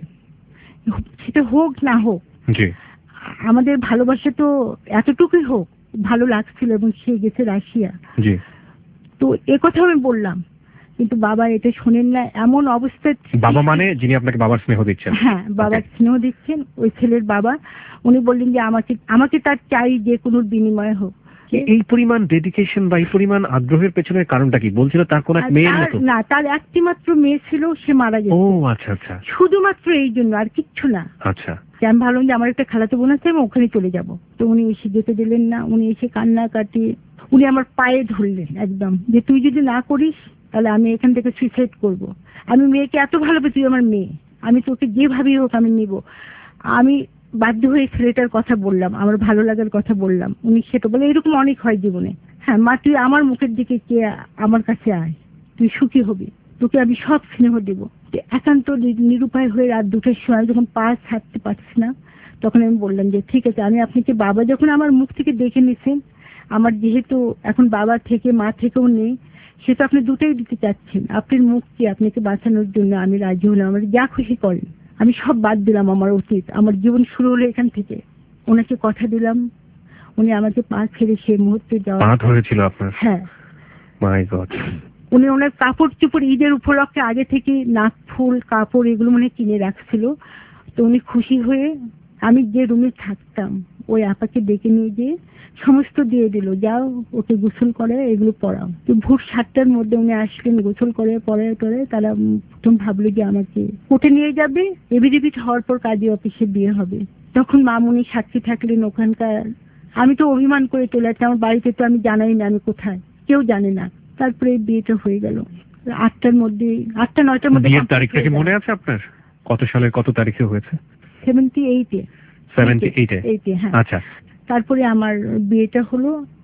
সেটা হোক না হোক, আমাদের ভালোবাসা তো এতটুকুই হোক, ভালো লাগছিল, এবং সে গেছে রাশিয়া। তো একথা আমি বললাম, কিন্তু বাবা এটা শোনেন না, এমন অবস্থায়। বাবা মানে যিনি আপনাকে বাবার স্নেহ দিচ্ছেন? হ্যাঁ, বাবার স্নেহ দিচ্ছেন, ওই ছেলের বাবা। উনি বললেন যে আমাকে তার চাই, যে কোনো বিনিময় হোক। এই পরিমাণ ডেডিকেশন বা এই পরিমাণ আগ্রহের পেছনের কারণটা কি? বলছিল তার কোন এক মেয়ের মতো? না, তার একটি মাত্র মেয়ে ছিল, সে মারা গেছে। ও আচ্ছা আচ্ছা, শুধুমাত্র এই জন্য, আর কিচ্ছু না। আচ্ছা, আমি ভাবলাম যে আমার একটা খালাতো বোন আছে, আমি ওখানে চলে যাব। তো উনি এসে যেতে দিলেন না, উনি এসে কান্নাকাটি, উনি আমার পায়ে ধরলেন একদম, যে তুই যদি না করিস তাহলে আমি এখান থেকে সুইসাইড করব। আমি মেয়েকে এত ভালোবাসি, তুই আমার মেয়ে, আমি তোকে যেভাবেই হোক আমি নিব। আমি বাধ্য হয়ে ছেলেটার কথা বললাম, আমার ভালো লাগার কথা বললাম। উনি সেটা বলে, এরকম অনেক হয় জীবনে। হ্যাঁ মা, তুই আমার মুখের দিকে চেয়ে আমার কাছে আয়, তুই সুখী হবি, তোকে আমি সব স্নেহ দেব। একান্ত নিরুপায় হয়ে রাত 2টার সময় যখন পা ছাড়তে পারছি না, তখন আমি বললাম যে ঠিক আছে, আমি আপনাকে, বাবা যখন আমার মুখ থেকে দেখে নিছেন, আমার যেহেতু এখন বাবা থেকে মা থেকেও নেই, সে তো আপনি দুটোই দিতে চাচ্ছেন, আপনার মুখকে আপনাকে বাঁচানোর জন্য আমি রাজি হলাম, আমার যা খুশি করেন। আমি সব বাদ দিলাম, আমার অতীত, আমার জীবন শুরু হলো এখান থেকে। ওনাকে কথা দিলাম, উনি আমাকে পা ছেড়ে সেই মুহূর্তে যাওয়া হয়েছিল আপনার? হ্যাঁ, মাই গড। উনি ওনার কাপড় চোপড় ঈদের উপলক্ষে আগে থেকে নাক ফুল কাপড় এগুলো মনে কিনে রাখছিল। তো উনি খুশি হয়ে আমি যে রুমে থাকতাম ওই আপাকে ডেকে নিয়ে গিয়ে সমস্ত দিয়ে দিল, যাও ওকে গোসল করে এগুলো পড়াও। তো ভোর 7টার মধ্যে উনি আসলেন, গোসল করে পরে তারা প্রথম ভাবলো যে আমাকে কোর্টে নিয়ে যাবে, এভিডেভিট হওয়ার পর কাজী অফিসে বিয়ে হবে। তখন মামুনি সাক্ষী থাকলেন ওখানকার। আমি তো অভিমান করে চলে আসছি, আমার বাড়িতে তো আমি জানাই না আমি কোথায়, কেউ জানে না। তারপরে বিয়েটা হয়ে গেল 8টার মধ্যে, 8টা-9টার মধ্যে। বিয়ের তারিখটা কি মনে আছে আপনার? কত সালের কত তারিখে হয়েছে? 78-এ। 78-এ? হ্যাঁ। আচ্ছা। তারপরে আমার বিয়েটা হলো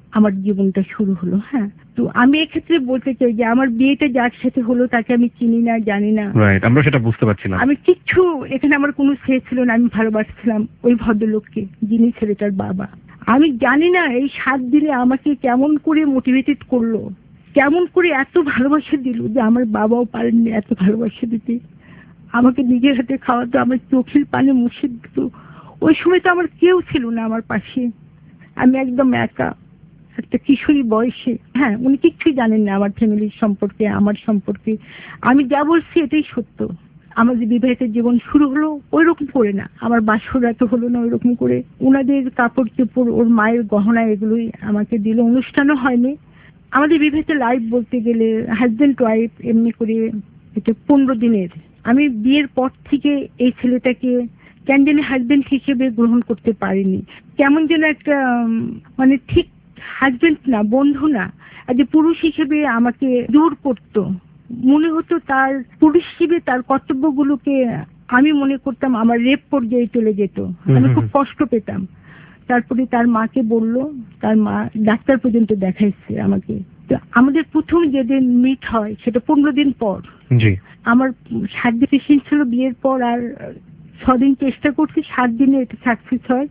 আমার জীবনটা শুরু হলো। হ্যাঁ, তো আমি এক্ষেত্রে বলতে চাই যে আমার বিয়েটা যার সাথে হলো তাকে আমি চিনি না, জানি না, রাইট, আমরা সেটা বুঝতে পারছি না। আমি কিচ্ছু, এখানে আমার কোনো সে ছিল না। আমি ভালোবাসছিলাম ওই ভদ্রলোককে যিনি ছেলেটার বাবা। আমি জানি না এই 7 দিনে আমাকে কেমন করে মোটিভেটেড করলো, কেমন করে এত ভালোবাসা দিল যে আমার বাবাও পারেননি এত ভালোবাসা দিতে। আমাকে নিজের হাতে খাওয়াতো, আমার চোখের পানি মুছে দিত। ওই সময় তো আমার কেউ ছিল না আমার পাশে, আমি একদম একা, একটা কিশোরী বয়সে। হ্যাঁ, উনি কিচ্ছুই জানেন না আমার ফ্যামিলির সম্পর্কে, আমার সম্পর্কে। আমি যা বলছি এটাই সত্য। আমার যে বিবাহিত জীবন শুরু হলো ওই রকম করে না, আমার বাসরাত হলো না ওই রকম করে। ওনাদের কাপড় চোপড়, ওর মায়ের গহনা, এগুলোই আমাকে দিল। অনুষ্ঠানও হয়নি। আমাদের বিবাহিত লাইফ বলতে গেলে হাজবেন্ড ওয়াইফ এমনি করে, এটা 15 দিনের। আমি বিয়ের পর থেকে এই ছেলেটাকে কেন জানি হাজবেন্ড হিসেবে গ্রহণ করতে পারিনি। কেমন যেন একটা মানে ঠিক হাজবেন্ড না, বন্ধু না, যে পুরুষ হিসেবে আমাকে দূর করতো। মনে হতো তার পুরুষ হিসেবে তার কর্তব্যগুলোকে আমি মনে করতাম আমার রেপ পর্যায়ে চলে যেত। আমি খুব কষ্ট পেতাম। তারপরে তার মাকে বলল, তার মা ডাক্তার পর্যন্ত দেখাইছে আমাকে। তো আমাদের প্রথম যেদিন মিট হয় সেটা 15 দিন পর। জি, আমার 7 দিন পেশেন্ট ছিল বিয়ের পর, আর 6 দিন চেষ্টা করছি, 7 দিনে এটা সাকসেস হয়।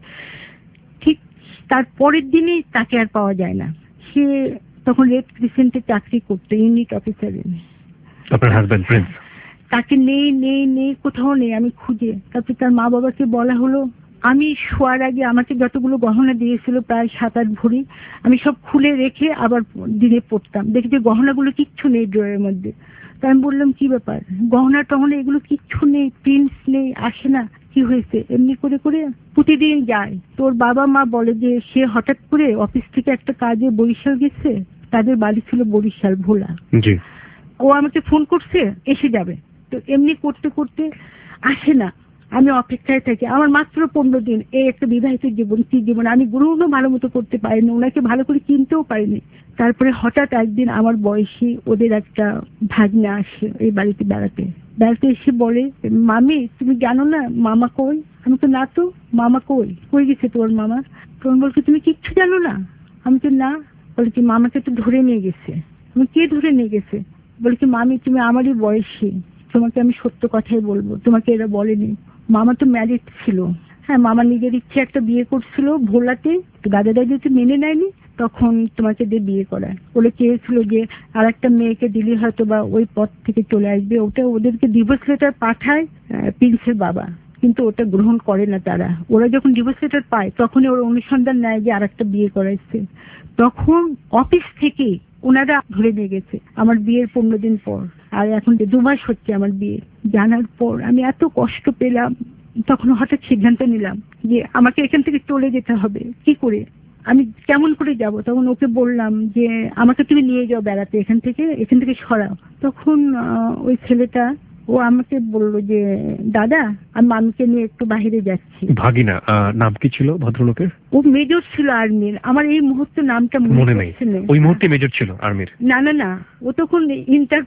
ঠিক তার পরের দিনই তাকে আর পাওয়া যায় না। সে তখন রেড ক্রিসেন্টে চাকরি করতো, ইউনিট অফিসারে। আপনার হাজবেন্ড প্রিন্স? তাকে নেই নেই নেই, কোথাও নেই। আমি খুঁজে, তারপরে তার মা বাবাকে বলা হলো। আমি শোয়ার আগে আমাকে যতগুলো গহনা দিয়েছিল প্রায় 7-8 ভরি, আমি সব খুলে রেখে আবার দিনে পড়তাম। দেখি যে গহনাগুলো কিচ্ছু নেই ড্রয়ের মধ্যে। তা আমি বললাম কি ব্যাপার, গহনা টহনা এগুলো কিচ্ছু নেই, প্রিন্স নেই, আসে না, কি হয়েছে? এমনি করে করে প্রতিদিন যায়। তোর বাবা মা বলে যে সে হঠাৎ করে অফিস থেকে একটা কাজে বরিশাল গেছে, তাদের বাড়ি ছিল বরিশাল ভোলা। জি, ও আমাকে ফোন করছে এসে যাবে। তো এমনি করতে করতে আসে না। আমি অপেক্ষায় থাকি। আমার মাত্র 15 দিন, এই একটা বিবাহিত জীবন, কি জীবন! আমি গ্রহণও ভালো মতো করতে পারিনি, ওনাকে ভালো করে চিনতেও পারিনি। তারপরে হঠাৎ একদিন আমার বয়সী ওদের একটা ভাগ্না আসে এই বাড়িতে বেড়াতে। বেড়াতে এসে বলে, মামি তুমি জানো না মামা কই? আমি তো না তো, মামা কই? কই গেছে তোর মামা? তখন বলছে তুমি কিচ্ছু জানো না? আমি তো না। বলে কি মামাকে তো ধরে নিয়ে গেছে। আমি কে ধরে নিয়ে গেছে? বলে কি মামি তুমি আমারই বয়সী, তোমাকে আমি সত্য কথাই বলবো, তোমাকে এরা বলেনি। মামা তো ম্যারিড ছিল। হ্যাঁ, মামা নিজের ইচ্ছে একটা বিয়ে করছিল ভোলাতে, দাদা দাদি তো মেনে নেয়নি, তখন তোমাকে দিয়ে বিয়ে করায় বলে চেয়েছিল যে আর একটা মেয়েকে দিলে হয়তো বা ওই পথ থেকে চলে আসবে। ওটা ওদেরকে ডিভোর্স লেটার পাঠায় প্রিন্সের বাবা, কিন্তু ওটা গ্রহণ করে না তারা। ওরা যখন ডিভোর্স লেটার পায় তখনই ওরা অনুসন্ধান নেয় যে আর একটা বিয়ে করাইছে। তখন অফিস থেকে ওনারা ধরে নিয়ে গেছে আমার বিয়ের 15 দিন পর। আর এখন 2 মাস হচ্ছে আমার বিয়ে। জানার পর আমি এত কষ্ট পেলাম। তখন হঠাৎ সিদ্ধান্ত নিলাম যে আমাকে এখান থেকে চলে যেতে হবে। কি করে, আমি কেমন করে যাব? তখন ওকে বললাম যে আমাকে তুমি নিয়ে যাও বেড়াতে, এখান থেকে সরাও। তখন ওই ছেলেটা ও আমাকে বললো যে দাদা আমি মামিকে নিয়ে একটু বাইরে যাচ্ছি। ভাগিনা নাম কি ছিল ভদ্রলোকের? ও মেজর ছিল আর্মির। আমার এই মুহূর্তে নামটা মনে নেই। ওই মুহূর্তে মেজর ছিল আর্মির? না না না, ও তখন ইন্টার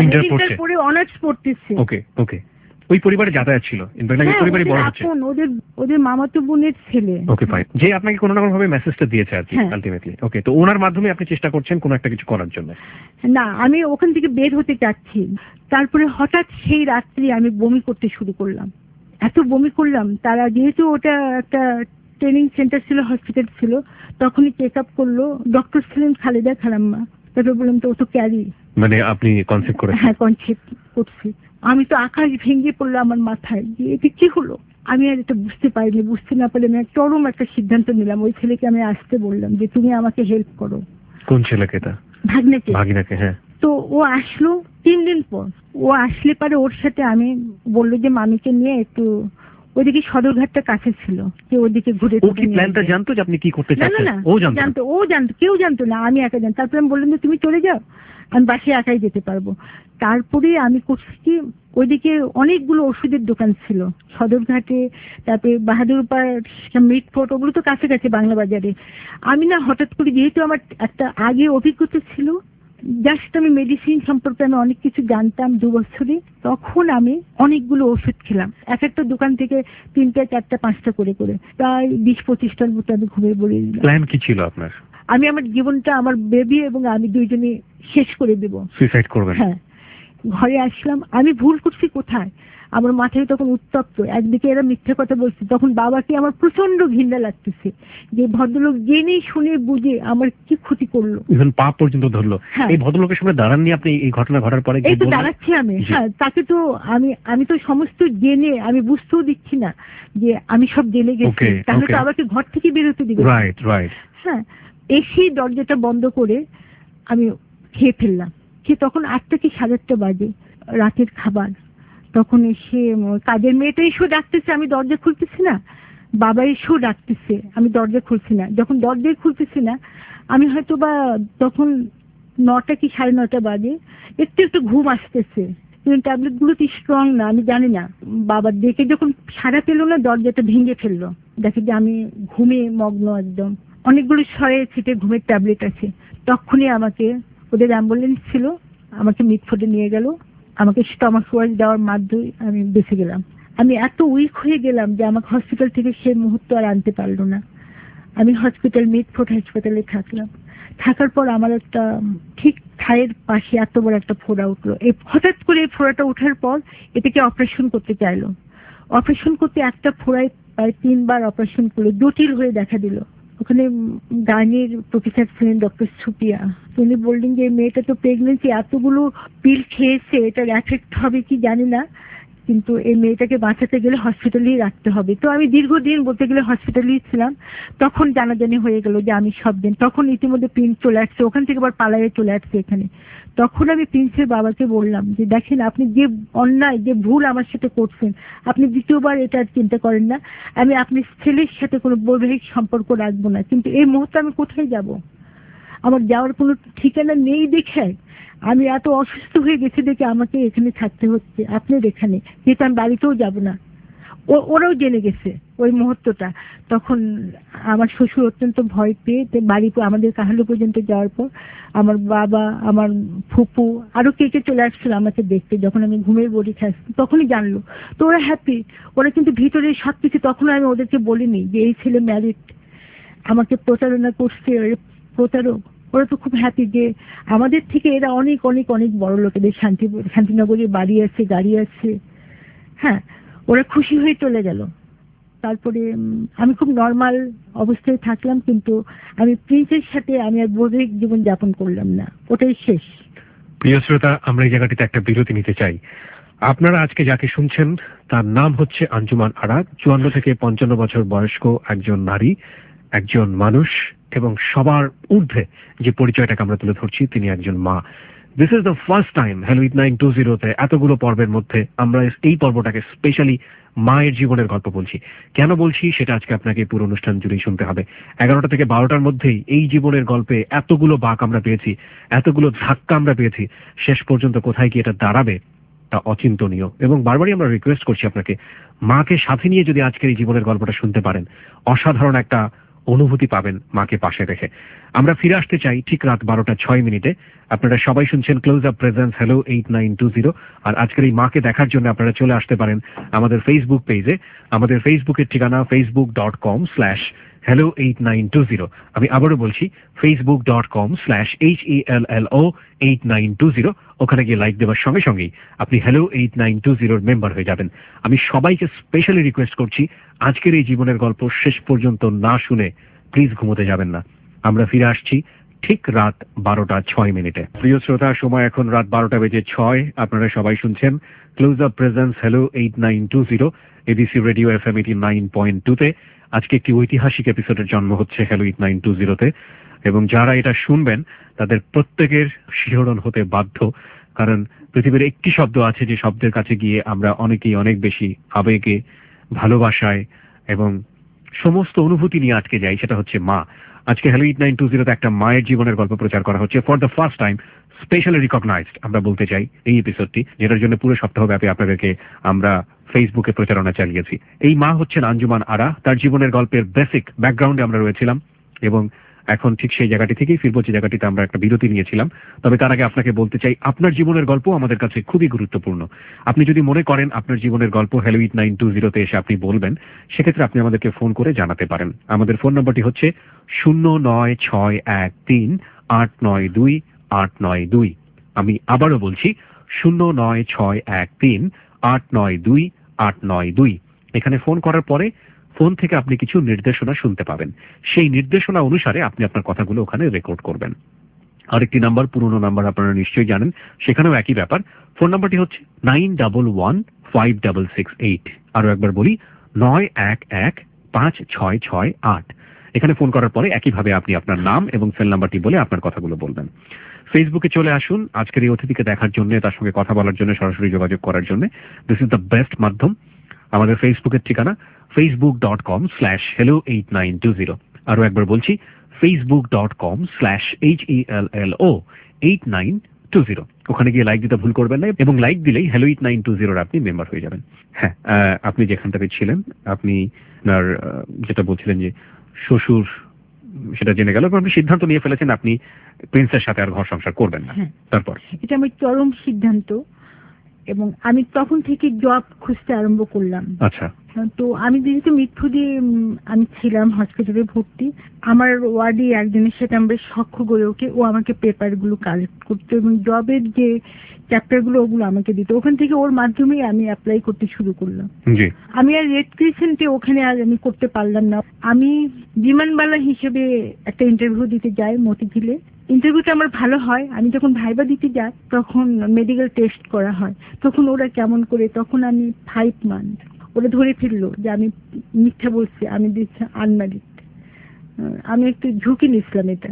পরে অনার্স পড়তেছে। ওকে ওকে। ওই পরিবারে যাতায়াত ছিল, নাকি পরিবারে বড় হচ্ছে? ওদের মামাতো বোনের ছেলে। Okay fine. যে আপনাকে কোনো না কোনো ভাবে মেসেজটা দিয়েছে আর কি আলটিমেটলি। ওকে, তো ওনার মাধ্যমে আপনি চেষ্টা করছেন কোনো একটা কিছু করার জন্য? না, আমি ওখান থেকে বের হতে চাচ্ছি। তারপরে হঠাৎ সেই রাত্রি আমি বমি করতে শুরু করলাম। এত বমি করলাম, তারা যেহেতু ওটা একটা ট্রেনিং সেন্টার ছিল, হসপিটাল ছিল, তখনই চেক আপ করলো। ডক্টর ছিলেন খালেদা খালাম্মা। তারপরে বললাম তো ও তো ক্যারি। মানে আপনি কনসেপ্ট করেছেন? হ্যাঁ, কনসেপ্ট করছি। আমি তো আকাশ ভেঙে পড়লো আমার মাথায় যে এটা কি হলো। আমি আর এটা বুঝতে পারিনি। বুঝতে না পারলে আমি চরম একটা সিদ্ধান্ত নিলাম। ওই ছেলেকে আমি আসতে বললাম যে তুমি আমাকে হেল্প করো। কোন ছেলেকে? তা ভাগিনাকে। হ্যাঁ। তো ও আসলো 3 দিন পর। ও আসলে পারে ওর সাথে আমি বললো যে মামিকে নিয়ে একটু ওইদিকে সদরঘাটটা কাছে ছিল, যে ওইদিকে ঘুরে। ও কি প্ল্যানটা জানতো যে আপনি কি করতে চাচ্ছেন? ও জানতো, কেউ জানতো না, আমি একা জানতাম। তারপরে আমি বললাম যে তুমি চলে যাও, আমি বাসে একাই যেতে পারবো। তারপরে আমি করছি কি, ওইদিকে অনেকগুলো ওষুধের দোকান ছিল সদরঘাটে, তারপরে বাহাদুরপাড়, মিট ফোর্ট, ওগুলো তো কাছাকাছি বাংলা বাজারে। আমি না হঠাৎ করে, যেহেতু আমার একটা আগে অভিজ্ঞতা ছিল, জাস্ট আমি মেডিসিন সম্পর্কে আমি অনেক কিছু জানতাম 2 বছরে, তখন আমি অনেকগুলো ওষুধ খেলাম। এক একটা দোকান থেকে 3টা 4টা 5টা করে করে প্রায় 20-25টার মতো আমি ঘুমিয়ে পড়ে। প্ল্যান কি ছিল আপনার? আমি আমার জীবনটা, আমার বেবি এবং আমি দুইজনে শেষ করে দেব। সুইসাইড করবেন? হ্যাঁ। ঘরে আসলাম, আমি ভুল করছি কোথায়, আমার মাথায় তখন উত্তপ্ত। একদিকে এরা মিথ্যা কথা বলছে, তখন বাবাকে আমার প্রচন্ড ঘৃণা লাগতেছে যে ভদ্রলোক জেনে শুনে বুঝে আমার কি ক্ষতি করলো, ইভেন পা পর্যন্ত ধরলো। হ্যাঁ। এই ভদ্রলোকের সামনে দাঁড়াননি আপনি এই ঘটনা ঘটার পরে? এই তো দাঁড়াচ্ছি আমি। জি। হ্যাঁ, তাকে তো আমি তো সমস্ত জেনে আমি বুঝতেও দিচ্ছি না যে আমি সব জেনে গেছি, Okay, তাহলে তো okay. আমাকে ঘর থেকে বেরোতে দিবে না। Right right. হ্যাঁ, এসে দরজাটা বন্ধ করে আমি খেয়ে ফেললাম। খেয়ে তখন 8টা কি 8:30 বাজে, রাতের খাবার। তখন এসে কাজের মেয়েটা এসেও ডাকতেছে, আমি দরজা খুলতেছি না। বাবা এসেও ডাকতেছে, আমি দরজা খুলছি না। যখন দরজায় খুলতেছি না, আমি হয়তো বা তখন 9টা কি 9:30 বাজে, একটু একটু ঘুম আসতেছে, কিন্তু ট্যাবলেট গুলো তো স্ট্রং না, আমি জানি না। বাবা দেখে যখন সাড়া পেল না, দরজাটা ভেঙে ফেললো, দেখে যে আমি ঘুমে মগ্ন একদম। অনেকগুলো ছড়ে ছিটে ঘুমের ট্যাবলেট আছে। তখনই আমাকে ওদের অ্যাম্বুলেন্স ছিল, আমাকে মিটফোর্ডে নিয়ে গেল। আমাকে স্টমাক ওয়াশ দেওয়ার মাধ্যমে আমি বেঁচে গেলাম। আমি এত উইক হয়ে গেলাম যে আমাকে হসপিটাল থেকে সে মুহূর্ত আর আনতে পারলো না। আমি মিটফোর্ড হাসপাতালে থাকলাম। থাকার পর আমার একটা ঠিক থায়ের পাশে এত বড় একটা ফোড়া উঠলো। হঠাৎ করে এই ফোড়াটা ওঠার পর এটাকে অপারেশন করতে চাইলো। অপারেশন করতে একটা ফোড়ায় প্রায় 3 বার অপারেশন করলো, জটিল হয়ে দেখা দিল। ওখানে গাইনির প্রফেসর ছিলেন ডক্টর সুপিয়া। উনি বললেন যে মেয়েটা তো প্রেগনেন্সি, এতগুলো পিল খেয়েছে, এটার এফেক্ট হবে কি জানি না, কিন্তু এই মেয়েটাকে বাঁচাতে গেলে হসপিটালেই রাখতে হবে। তো আমি দীর্ঘদিন বলতে গেলে হসপিটালেই ছিলাম। তখন জানাজানি হয়ে গেল যে আমি সব দিন, তখন ইতিমধ্যে প্রিন্স চলে আসছে, ওখান থেকে আবার পালায়ে চলে আসছে এখানে। তখন আমি প্রিন্সের বাবাকে বললাম যে দেখেন, আপনি যে অন্যায়, যে ভুল আমার সাথে করছেন, আপনি দ্বিতীয়বার এটা চিন্তা করেন না। আমি আপনার ছেলের সাথে কোনো বৈবাহিক সম্পর্ক রাখবো না, কিন্তু এই মুহূর্তে আমি কোথায় যাব? আমার যাওয়ার কোনো ঠিকানা নেই দেখে আমি এত অসুস্থ হয়ে গেছি দেখে আমাকে এখানে থাকতে হচ্ছে আপনার এখানে, যেহেতু আমি বাড়িতেও যাব না। ওরাও জেনে গেছে ওই মুহূর্তটা। তখন আমার শ্বশুর অত্যন্ত ভয় পেয়ে বাড়ি আমাদের কাহালু পর্যন্ত যাওয়ার পর আমার বাবা, আমার ফুপু আরো কে কে চলে আসছিল আমাকে দেখতে, যখন আমি ঘুমের বড়ি খাচ্ছি তখনই জানলো। তো ওরা হ্যাপি, ওরা কিন্তু ভিতরে সবকিছু, তখন আমি ওদেরকে বলিনি যে এই ছেলে ম্যারিড, আমাকে প্রতারণা করছে, প্রতারক। ওরা তো খুব হ্যাপি যে আমাদের থেকে এরা অনেক অনেক অনেক বড় লোকেদের শান্তিনগরে বাড়ি আছে, গাড়ি আছে। হ্যাঁ, ওরা খুশি হয়ে চলে গেল। তারপরে আমি খুব নর্মাল অবস্থায় থাকলাম, কিন্তু আমি প্রিন্সের সাথে আমি আর বৈবাহিক জীবন যাপন করলাম না, ওটাই শেষ। প্রিয় শ্রোতা, আমরা এই জায়গাটিতে একটা বিরতি নিতে চাই। আপনারা আজকে যাকে শুনছেন তার নাম হচ্ছে আঞ্জুমান আরা। 54 থেকে 55 বছর বয়স্ক একজন নারী, একজন মানুষ, এবং সবার ঊর্ধ্বে যে পরিচয়টাকে আমরা তুলে ধরছি, তিনি একজন মা। This is the first time hello 8920-তে এতগুলো পর্বের মধ্যে আমরা এই পর্বটাকে স্পেশালি মায়ের জীবনের গল্প বলছি। কেন বলছি সেটা আজকে আপনাকে পুরো অনুষ্ঠান জুড়েই শুনতে হবে। 11টা থেকে 12টার মধ্যেই এই জীবনের গল্পে এতগুলো বাঁক আমরা পেয়েছি, এতগুলো ধাক্কা আমরা পেয়েছি, শেষ পর্যন্ত কোথায় গিয়ে এটা দাঁড়াবে তা অচিন্তনীয়। এবং বারবারই আমরা রিকোয়েস্ট করছি আপনাকে, মাকে সাথে নিয়ে যদি আজকের এই জীবনের গল্পটা শুনতে পারেন, অসাধারণ একটা অনুভূতি পাবেন মাকে পাশে রেখে। আমরা ফিরে আসতে চাই ঠিক রাত 12:06। আপনারা সবাই শুনছেন ক্লোজ আপ প্রেজেন্স হ্যালো 8920। আর আজকের এই মাকে দেখার জন্য আপনারা চলে আসতে পারেন আমাদের ফেসবুক পেজে। আমাদের ফেসবুকের ঠিকানা facebook.com/hello8920। আমি আবারও বলছি facebook.com/HELLO8920। ওখানে গিয়ে লাইক দেওয়ার সঙ্গে সঙ্গেই আপনি হ্যালো 8920-র মেম্বার হয়ে যাবেন। আমি সবাইকে স্পেশালি রিকোয়েস্ট করছি, আজকের এই জীবনের গল্প শেষ পর্যন্ত না শুনে প্লিজ ঘুমোতে যাবেন না। আমরা ফিরে আসছি ঠিক রাত 12:06। প্রিয় শ্রোতা, সময় এখন রাত 12:06। আপনারা সবাই শুনছেন close up presence hello 8920 ABC radio FM 89.2-তে। আজকে একটি ঐতিহাসিক এপিসোডের জন্ম হচ্ছে হ্যালো 8920-তে, এবং যারা এটা শুনবেন তাদের প্রত্যেকের শিহরণ হতে বাধ্য, কারণ পৃথিবীর একটি শব্দ আছে যে শব্দের কাছে গিয়ে আমরা অনেকেই অনেক বেশি আবেগে, ভালোবাসায় এবং সমস্ত অনুভূতি নিয়ে আটকে যাই, সেটা হচ্ছে মা। আজকে হ্যালো 8920-তে একটা মায়ের জীবনের গল্প প্রচার করা হচ্ছে for the first time, specially recognised আমরা বলতে চাই এই এপিসোডটি, যেটার জন্য পুরো সপ্তাহব্যাপী আপনাদেরকে আমরা ফেসবুকে প্রচারণা চালিয়েছি। এই মা হচ্ছেন আঞ্জুমান আরা। তার জীবনের গল্পের বেসিক ব্যাকগ্রাউন্ডে আমরা রয়েছিলাম, এবং এখন ঠিক সেই জায়গাটি থেকেই ফিরবো যে জায়গাটিতে আমরা একটা বিরতি নিয়েছিলাম। তবে তার আগে আপনাকে বলতে চাই, আপনার জীবনের গল্প আমাদের কাছে খুবই গুরুত্বপূর্ণ। আপনি যদি মনে করেন আপনার জীবনের গল্প হ্যালো 8920 এসে আপনি বলবেন, সেক্ষেত্রে আপনি আমাদেরকে ফোন করে জানাতে পারেন। আমাদের ফোন নম্বরটি হচ্ছে 09613892892। আমি আবারও বলছি 09613892892। এখানে ফোন করার পরে ফোন থেকে আপনি কিছু নির্দেশনা শুনতে পাবেন। সেই নির্দেশনা অনুসারে আপনি আপনার কথাগুলো ওখানে রেকর্ড করবেন। আরেকটি নাম্বার, পুরনো নাম্বার আপনারা নিশ্চয়ই জানেন, সেখানেও একই ব্যাপার। ফোন নাম্বারটি হচ্ছে 91156668। আরো একবার বলি, 91156668। এখানে ফোন করার পরে একইভাবে আপনি আপনার নাম এবং সেল নাম্বারটি বলে আপনার কথাগুলো বলবেন। ফেসবুকে চলে আসুন আজকের এই অতিথিকে দেখার জন্য, তার সঙ্গে কথা বলার জন্য, সরাসরি যোগাযোগ করার জন্য। দিস ইজ দ্য বেস্ট মাধ্যম। আমাদের ফেসবুকের ঠিকানা facebook.com/hello8920। আরো একবার বলছি, facebook.com/HELLO8920। ওখানে গিয়ে লাইক দিতে ভুল করবেন না, এবং লাইক দিলেই হ্যালো 8920 আপনি মেম্বার হয়ে যাবেন। হ্যাঁ, আপনি যেখানটাতে ছিলেন, আপনি আপনার যেটা বলছিলেন যে শ্বশুর, সেটা জেনে গেল, আপনি সিদ্ধান্ত নিয়ে ফেলেছেন আপনি প্রিন্সের সাথে আর ঘর সংসার করবেন না। তারপর এটা আমার চরম সিদ্ধান্ত, এবং আমি তখন থেকে জব খুঁজতে আরম্ভ করলাম। আচ্ছা। তো আমি যেহেতু মৃত্যু দিয়ে আমি ছিলাম হসপিটালে ভর্তি, আমার ওয়ার্ডে একজনের সাথে আমরা সখ্য গড়ে ওঠে। ও আমাকে পেপারগুলো কালেক্ট করতো এবং জবের যে চ্যাপ্টারগুলো ওগুলো আমাকে দিত। ওখান থেকে ওর মাধ্যমেই আমি অ্যাপ্লাই করতে শুরু করলাম। আমি আর রেড ক্রিসেন্টে ওখানে আর আমি করতে পারলাম না। আমি বিমানবালা হিসেবে একটা ইন্টারভিউ দিতে যাই মতিঝিলে। ইন্টারভিউটা আমার ভালো হয়। আমি যখন ভাইবা দিতে যাই তখন মেডিকেল টেস্ট করা হয়। তখন ওরা কেমন করে, তখন আমি 5 মান্থ ওরা ধরে ফেললো যে আমি মিথ্যা বলছি, আমি দিচ্ছি আনম্যারিড। আমি একটু ঝুঁকি নিচ্ছিলাম এটা,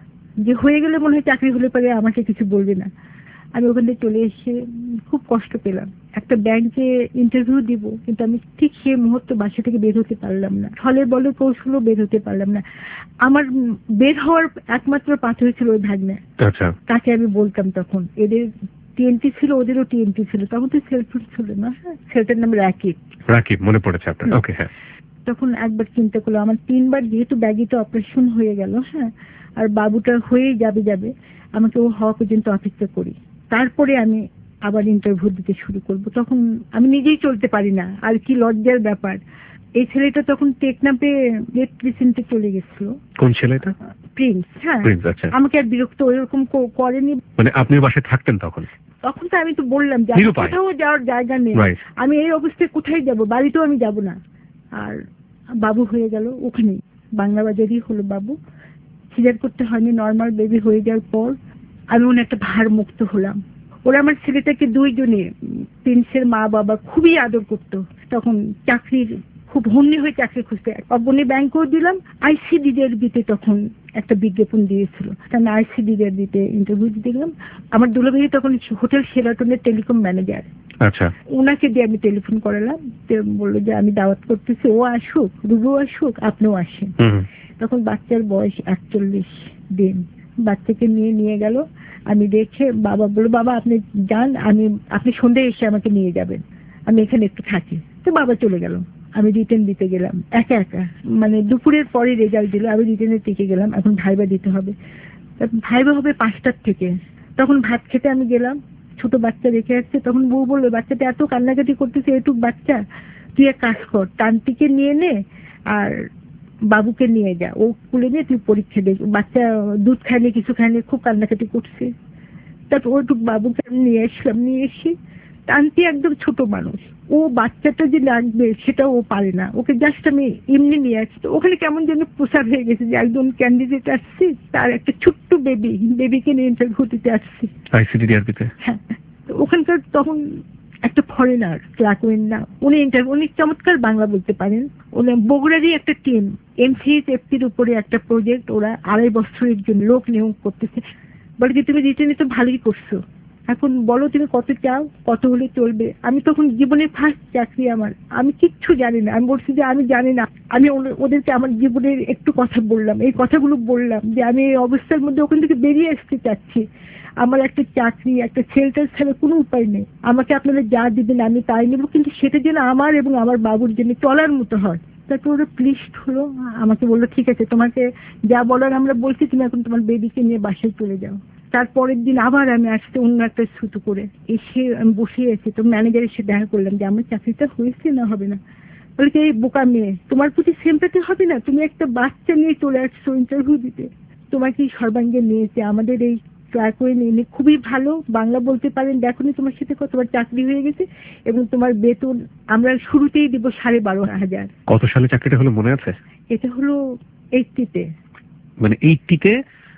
যে হয়ে গেলে মনে হয় চাকরি হলে পরে আমাকে কিছু বলবে না। আমি ওখান থেকে চলে এসে খুব কষ্ট পেলাম। একটা ব্যাংকে ইন্টারভিউ দিব, কিন্তু আমি ঠিক সেই মুহূর্তে বাসা থেকে বের হতে পারলাম না। ছলের বলে কৌশলও বের হতে পারলাম না। আমার বের হওয়ার একমাত্র পাথ হয়েছিল ওই ভাগ্নে। তাকে আমি বলতাম, তখন এদের টিএনটি ছিল, ওদেরও টিএনটি ছিল, তখন তো সেলফোন ছিল না। হ্যাঁ, সেলটার নাম রাকিব। মনে পড়েছে আপনার? ওকে, হ্যাঁ। তখন একবার চিন্তা করলো, আমার 3 বার যেহেতু ব্যাগিতে অপারেশন হয়ে গেল, হ্যাঁ, আর বাবুটা হয়েই যাবে, আমাকে ও হওয়া পর্যন্ত অপেক্ষা করি, তারপরে আমি আবার ইন্টারভিউ দিতে শুরু করব। তখন আমি নিজেই চলতে পারি না, আর কি লজ্জার ব্যাপার। এই ছেলেটা তখন টেকনাপে রেড ক্রিসেন্টে চলে গেছিল। কোন ছেলেটা? প্রিন্স। হ্যাঁ, আমাকে আর বিরক্ত ওরকম করেনি। মানে আপনি বাসায় থাকতেন তখন? তখন তো আমি তো বললাম যে কোথাও যাওয়ার জায়গা নেই, আমি এই অবস্থায় কোথায় যাব, বাড়িতেও আমি যাব না। আর বাবু হয়ে গেল ওখানে, বাংলা বাজারই হলো বাবু। সিজার করতে হয়নি, নর্মাল বেবি হয়ে যাওয়ার পর আমি অনেক একটা ভার মুক্ত হলাম। ওরা আমার ছেলেটাকে দুইজনে, প্রিন্সের মা বাবা খুবই আদর করতো। তখন চাকরির খুব হন্যে হয়ে চাকরি খুঁজতে অগ্রণী ব্যাংকেও দিলাম। আইসিডিদের দিতে তখন একটা বিজ্ঞাপন দিয়েছিল, আমি আইসিডিদের দিতে ইন্টারভিউ দিতে গেলাম। আমার দুলাভাই তখন হোটেল শেরাটনের টেলিকম ম্যানেজার। আচ্ছা। ওনাকে দিয়ে আমি টেলিফোন করালাম, বললো যে আমি দাওয়াত করতেছি, ও আসুক, রুবু আসুক, আপনিও আসেন। তখন বাচ্চার বয়স 41 দিন। বাচ্চাকে নিয়ে গেল। আমি দেখে বাবা বললো, বাবা আপনি যান, আপনি সন্ধ্যায় এসে আমাকে নিয়ে যাবেন, আমি এখানে একটু থাকি। তো বাবা চলে গেল। আমি রিটার্ন দিতে গেলাম একা, মানে দুপুরের পরে রেজাল্ট দিল, আমি রিটার্নের দিকে গেলাম। এখন ভাইবা দিতে হবে, ভাইবা হবে 5টার থেকে। তখন ভাত খেতে আমি গেলাম, ছোট বাচ্চা রেখে আসছে। তখন বউ বললো, বাচ্চাটা এত কান্নাকাটি করতেছে, এটুক বাচ্চা, তুই এক কাজ কর, টানটিকে নিয়ে নে আর বাবুকে নিয়ে যা, ও কুলে নিয়ে তুই পরীক্ষা দে। বাচ্চা দুধ খায়নি, কিছু খায়নি, খুব কান্নাকাটি করছে। তারপর ওটুক বাবুকে আমি নিয়ে আসলাম। নিয়ে এসে টানটি একদম ছোট মানুষ, ও বাচ্চাটা যে লাগবে সেটা ও পারে না, ওকে জাস্ট আমি এমনি নিয়ে আসছি। তো ওখানে কেমন যেন প্রসার হয়ে গেছে যে একজন ক্যান্ডিডেট আসছে, তার একটা ছোট্ট বেবিকে নিয়ে ইন্টারভিউ দিতে আসছে আইসিডিডিআরবিতে। হ্যাঁ, ওখানকার তখন একটা ফরেনার ক্লার্কওয়েন না, উনি চমৎকার বাংলা বলতে পারেন। উনি বগুড়ারই একটা টিম, MCHFTর উপরে একটা প্রজেক্ট, ওরা 2.5 বছরের জন্য লোক নিয়োগ করতেছে। বলে যে তুমি রিটার্নে তো ভালোই করছো, এখন বলো তুমি কত চাও, কত হলে চলবে। আমি তখন জীবনের ফার্স্ট চাকরি আমার, আমি কিচ্ছু জানি না। আমি বলছি যে আমি জানি না। আমি ওদেরকে আমার জীবনের একটু কথা বললাম, এই কথাগুলো বললাম যে আমি এই অবস্থার মধ্যে ওখান থেকে বেরিয়ে আসতে চাচ্ছি। আমার একটা চাকরি, একটা শেল্টার ছাড়া কোনো উপায় নেই। আমাকে আপনারা যা দিবেন আমি তাই নেব, কিন্তু সেটা যেন আমার এবং আমার বাবুর জন্য চলার মতো হয়। তারপর ওরা প্লিজড হলো, আমাকে বললো ঠিক আছে তোমাকে যা বলার আমরা বলছি, তুমি এখন তোমার বেবিকে নিয়ে বাসায় চলে যাও। তারপরের দিন আবার আমি আসতে অন্য একটা ছুতো করে এসে আমি বসে আছি, তো ম্যানেজারের সাথে দেখা করলাম যে আমার চাকরিটা হয়েছে না হবে না। বলছে এই বোকা মেয়ে, তোমার প্রতি সেমপাতি হবে না, তুমি একটা বাচ্চা নিয়ে চলে আসছো ইন্টারভিউ দিতে, তোমাকে সর্বাঙ্গে নিয়েছে আমাদের এই ক্লার্কওয়ে নিয়ে, খুবই ভালো বাংলা বলতে পারেন, দেখো নি তোমার সাথে কতবার চাকরি হয়ে গেছে এবং তোমার বেতন আমরা শুরুতেই দিব 12,500। কত সালে চাকরিটা হলো মনে আছে? এটা হলো 80-তে। মানে 80-তে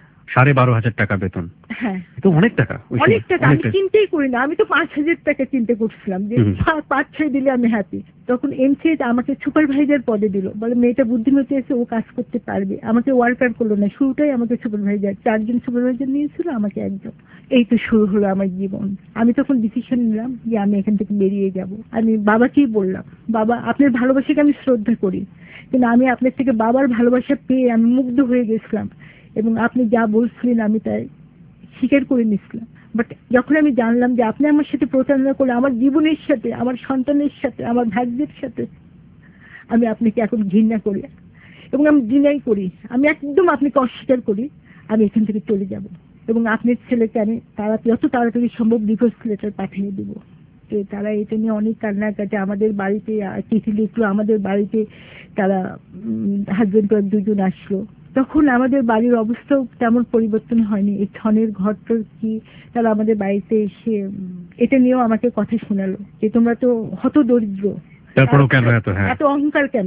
12,500 টাকা বেতন? হ্যাঁ, তো অনেক টাকা। অনেক টাকা। আমি চিন্তাই করি না, আমি তো 5,000 টাকা চিন্তা করছিলাম যে 5-6 দিলে আমি হ্যাপি। তখন এমসিএ আমাকে সুপারভাইজার পদে দিল, বলে মেয়েটা বুদ্ধিমতী আছে, ও কাজ করতে পারবে। আমাকে ওয়ার্কার করলো না, শুরুটাই আমাকে সুপারভাইজার, 4 জন সুপারভাইজার নিয়েছিল, আমাকে একজন। এই তো শুরু হলো আমার জীবন। আমি তখন ডিসিশন নিলাম যে আমি এখান থেকে বেরিয়ে যাব। আমি বাবাকেই বললাম, বাবা আপনার ভালোবাসাকে আমি শ্রদ্ধা করি, কিন্তু আমি আপনার থেকে বাবার ভালোবাসা পেয়ে আমি মুগ্ধ হয়ে গেছিলাম এবং আপনি যা বলছিলেন আমি তাই স্বীকার করে নিচ্ছিলাম। বাট যখন আমি জানলাম যে আপনি আমার সাথে প্রতারণা করে আমার জীবনের সাথে, আমার সন্তানের সাথে, আমার ভাগ্যের সাথে, আমি আপনাকে এখন ঘৃণা করি এবং আমি ডিনাই করি, আমি একদম আপনাকে অস্বীকার করি। আমি এখান থেকে চলে যাব এবং আপনার ছেলেকে আমি যত তাড়াতাড়ি সম্ভব ডিভোর্স লেটার পাঠিয়ে দেবো। তো তারা এটা নিয়ে অনেক কান্নাকাটি, আমাদের বাড়িতে চিঠি লিখলো, আমাদের বাড়িতে তারা হাজবেন্ড ওয়াইফ দুজন আসলো। তখন আমাদের বাড়ির অবস্থাও তেমন পরিবর্তন হয়নি, এই ছনের ঘরটার কি, তারা আমাদের বাড়িতে এসে এটা নিয়েও আমাকে কথা শোনালো যে তোমরা তো হত দরিদ্র, তারপরও কেন এত অহংকার কেন,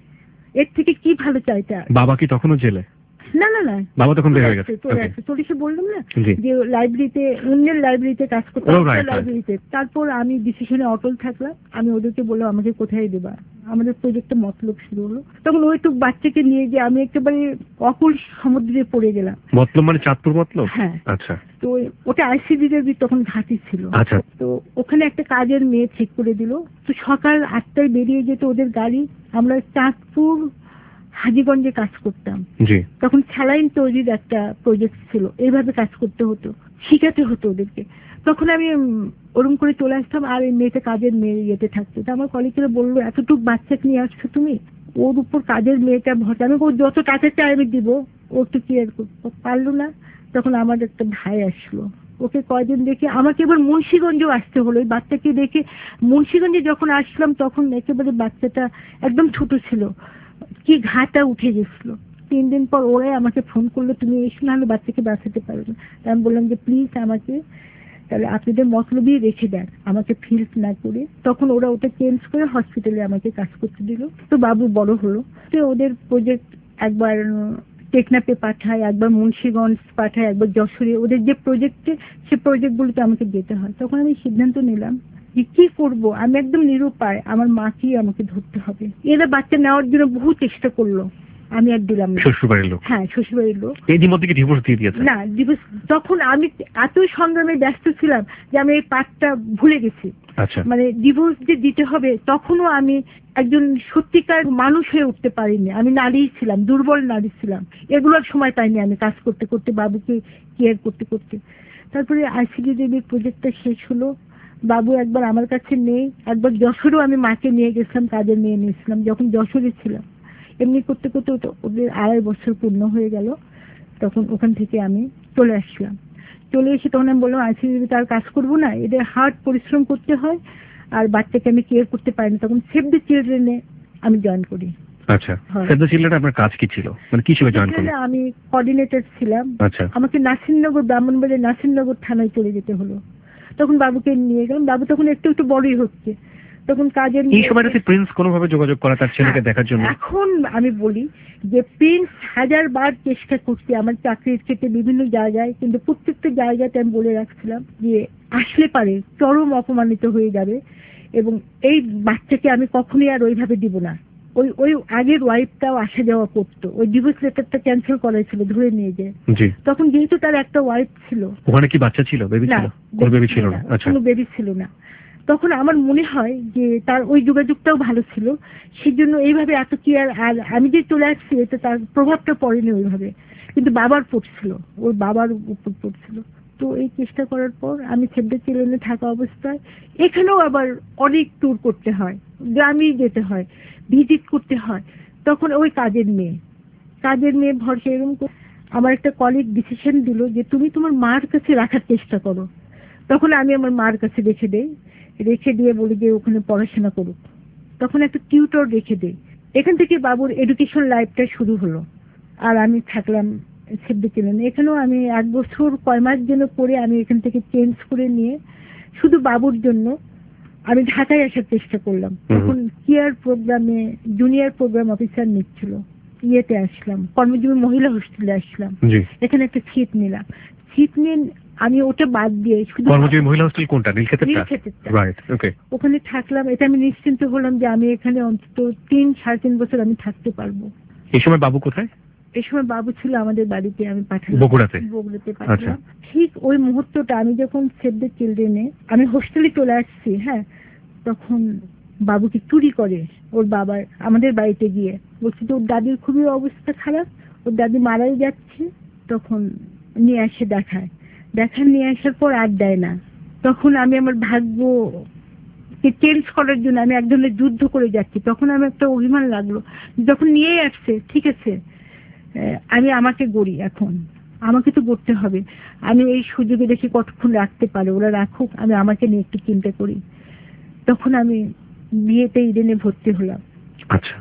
এর থেকে কি ভালো চাইতে। বাবা কি তখনও জেলে? না না না, বাবা তখন বের হয়ে গেছে। চল্লিশে বললাম না যে লাইব্রেরিতে, অন্যের লাইব্রেরিতে কাজ করতে, লাইব্রেরিতে। তারপর আমি ডিসিশনে অটল থাকলাম, আমি ওদেরকে বললাম আমাকে কোথায় দেবা, আমাদের প্রজেক্টে মতলব শুরু হলো। তখন ওই তো বাচ্চাকে নিয়ে গিয়ে আমি একেবারে অকুল সমুদ্রে পড়ে গেলাম। মতলব মানে চাঁদপুর মতলব? হ্যাঁ। আচ্ছা। তো ওটা আইসিডির তখন ঘাঁটি ছিল। আচ্ছা। তো ওখানে একটা কাজের মেয়ে ঠিক করে দিল। তো সকাল 8টায় বেরিয়ে যেত ওদের গাড়ি, আমরা চাঁদপুর হাজীগঞ্জে কাজ করতাম। তখন স্যালাইন তৈরির একটা প্রজেক্ট ছিল, এইভাবে কাজ করতে হতো, শিখাতে হতো ওদেরকে। তখন আমি ওরকম করে চলে আসতাম আর এই মেয়েটা কাজের মেয়ে ইয়েতে থাকতো। তো আমার কলিগরা বললো এতটুকু বাচ্চাকে নিয়ে আসছো তুমি, ওর উপর কাজের মেয়েটা ভরসা, আমি যত টাকা চাই আমি দিব, ও একটু কেয়ার করতে পারলো না। তখন আমার একটা ভাই আসলো, ওকে কয়দিন দেখে আমাকে এবার মুন্সিগঞ্জেও আসতে হলো। ওই বাচ্চাকে দেখে মুন্সিগঞ্জে যখন আসলাম তখন একেবারে বাচ্চাটা একদম ছোট ছিল, কি ঘাটা উঠে গেছিল। 3 দিন পর ওরাই আমাকে ফোন করলো, তুমি এসো না হলে বাচ্চাকে বাঁচাতে পারো না। আমি বললাম যে প্লিজ আমাকে তাহলে আপনাদের মতলবই রেখে দেন, আমাকে ফিল্ড না করে। তখন ওরা ওটা চেঞ্জ করে হসপিটালে আমাকে কাজ করতে দিল। তো বাবু বড় হলো, তো ওদের প্রজেক্ট একবার টেকনাপে পাঠায়, একবার মুন্সিগঞ্জ পাঠায়, একবার যশোরে, ওদের যে প্রজেক্টে সে প্রজেক্টগুলোতে আমাকে যেতে হয়। তখন আমি সিদ্ধান্ত নিলাম যে কি করবো, আমি একদম নিরুপায়, আমার মাকেই আমাকে ধরতে হবে। এরা বাচ্চা নেওয়ার জন্য বহু চেষ্টা করলো, আমি আর দিলাম না। শ্বশুরবাড়ির লোক? হ্যাঁ, শ্বশুরবাড়ির লোক। এই মধ্যে কি ডিভোর্স দিয়ে দিয়েছে? না, ডিভোর্স তখন আমি এত সংগ্রামে ব্যস্ত ছিলাম যে আমি এই পার্টটা ভুলে গেছি। আচ্ছা। মানে ডিভোর্স যে দিতে হবে তখনও আমি একজন সত্যিকার মানুষ হয়ে উঠতে পারিনি, আমি নারী ছিলাম, দুর্বল নারী ছিলাম। এগুলোর সময় পাইনি আমি কাজ করতে করতে, বাবুকে কেয়ার করতে করতে। তারপরে আইসিডি দেবীর প্রজেক্টটা শেষ হলো, বাবু একবার আমার কাছে নেই, একবার যশোরেও আমি মাকে নিয়ে গেছিলাম, কাজে নিয়ে নিয়েছিলাম যখন যশোরে ছিলাম। এমনি করতে করতে ওদের 2.5 বছর পূর্ণ হয়ে গেল। তখন ওখান থেকে আমি চলে আসলাম। চলে এসে তখন আমি বললাম আইসিডিতে তার কাজ করবো না, এদের হার্ড পরিশ্রম করতে হয় আর বাচ্চাকে আমি কেয়ার করতে পারি না। তখন সেভ দ্য চিলড্রেনে আমি জয়েন করি। আচ্ছা, সেভ দ্য চিলড্রেন আপনার কাজ কি ছিল, মানে কি হিসেবে জয়েন করলেন? আমি কোঅর্ডিনেটর ছিলাম। আচ্ছা। আমাকে নাসিরনগর, ব্রাহ্মণবাড়িয়া নাসিরনগর থানায় চলে যেতে হলো। তখন বাবুকে নিয়ে গেলাম, বাবু তখন একটু একটু বড়ই হচ্ছে। তখন কাজের এই সময়টাতে প্রিন্স কোনোভাবে যোগাযোগ করা তার ছেলেকে দেখার জন্য? এখন আমি বলি যে প্রিন্স 1000বার চেষ্টা করছে আমার চাকরির ক্ষেত্রে বিভিন্ন জায়গায়, কিন্তু প্রত্যেকটা জায়গাতে আমি বলে রাখছিলাম যে আসলে পারে চরম অপমানিত হয়ে যাবে এবং এই বাচ্চাকে আমি কখনোই আর ওইভাবে দিব না। ওই আগের ওয়াইফটাও আসা যাওয়া করতো, ওই ডিভোর্স লেটারটা ক্যান্সেল করাইছিল, ধরে নিয়ে যায়। তখন যেহেতু তার একটা ওয়াইফ ছিল। ওখানে কি বাচ্চা ছিল? বেবি ছিল? কোনো বেবি ছিল না। আচ্ছা, কোনো বেবি ছিল না। তখন আমার মনে হয় যে তার ওই যোগাযোগটাও ভালো ছিল, সেজন্য এইভাবে এত কি আর আমি যে চলে আসছি এতে তার প্রভাবটা পড়েনি ওইভাবে, কিন্তু বাবার পড়ছিল, ওর বাবার উপর পড়ছিল। তো এই চেষ্টা করার পর আমি সেভ দ্য চিলড্রেনে থাকা অবস্থায় এখানেও আবার অনেক ট্যুর করতে হয়, গ্রামেই যেতে হয়, ভিজিট করতে হয়। তখন ওই কাজের মেয়ে ভরসা এরকম আমার একটা কলিগ ডিসিশন দিল যে তুমি তোমার মার কাছে রাখার চেষ্টা করো। তখন আমি আমার মার কাছে রেখে দিয়ে বলি যে ওখানে পড়াশোনা করুক। তখন একটা টিউটর রেখে দেই। এখান থেকে বাবুর এডুকেশন লাইফটা শুরু হলো। আর আমি থাকলাম সেভ দ্য চিলড্রেন। এখানেও আমি 1 বছর কয় মাস যেন পরে আমি এখান থেকে চেঞ্জ করে নিয়ে শুধু বাবুর জন্য আমি ঢাকায় আসার চেষ্টা করলাম। তখন কেয়ার প্রোগ্রামে জুনিয়র প্রোগ্রাম অফিসার নিচ্ছিল। ইয়েতে আসলাম, কর্মজীবী মহিলা হোস্টেলে আসলাম। এখানে একটা সিট নিলাম। সিট নিয়ে আমি ওটা বাদ দিয়ে শুধু কর্মজীবী মহিলা হোস্টেল কোনটা? নীলক্ষেতেরটা। Right, okay. ওখানে থাকলাম। এটা আমি নিশ্চিন্ত হলাম যে আমি এখানে অন্তত 3-3.5 বছর আমি থাকতে পারবো। এই সময় বাবু কোথায়? এই সময় বাবু ছিল আমাদের বাড়িতে, আমি পাঠালাম বগুড়াতে পাঠালাম। ঠিক ওই মুহূর্তটা আমি যখন সেভ দ্য চিলড্রেনে আমি হোস্টেলে চলে আসছি, হ্যাঁ, তখন বাবুকে চুরি করে ওর বাবার আমাদের বাড়িতে গিয়ে বলছে যে ওর দাদির খুবই অবস্থা খারাপ, ওর দাদি মারাই যাচ্ছে। তখন নিয়ে আসে নিয়ে আসার পর আর দেয় না। তখন আমি আমার ভাগ্যকে চেঞ্জ করার জন্য আমি এক ধরনের যুদ্ধ করে যাচ্ছি। তখন আমি একটা অভিমান লাগলো, যখন নিয়ে আসছে ঠিক আছে, আমি আমাকে গড়ি, এখন আমাকে তো গড়তে হবে। আমি এই সুযোগে দেখি কতক্ষণ রাখতে পারে, ওরা রাখুক, আমি আমাকে নিয়ে একটু চিন্তা করি। তখন আমি বিয়েতে ইডেনে ভর্তি হলাম। আচ্ছা।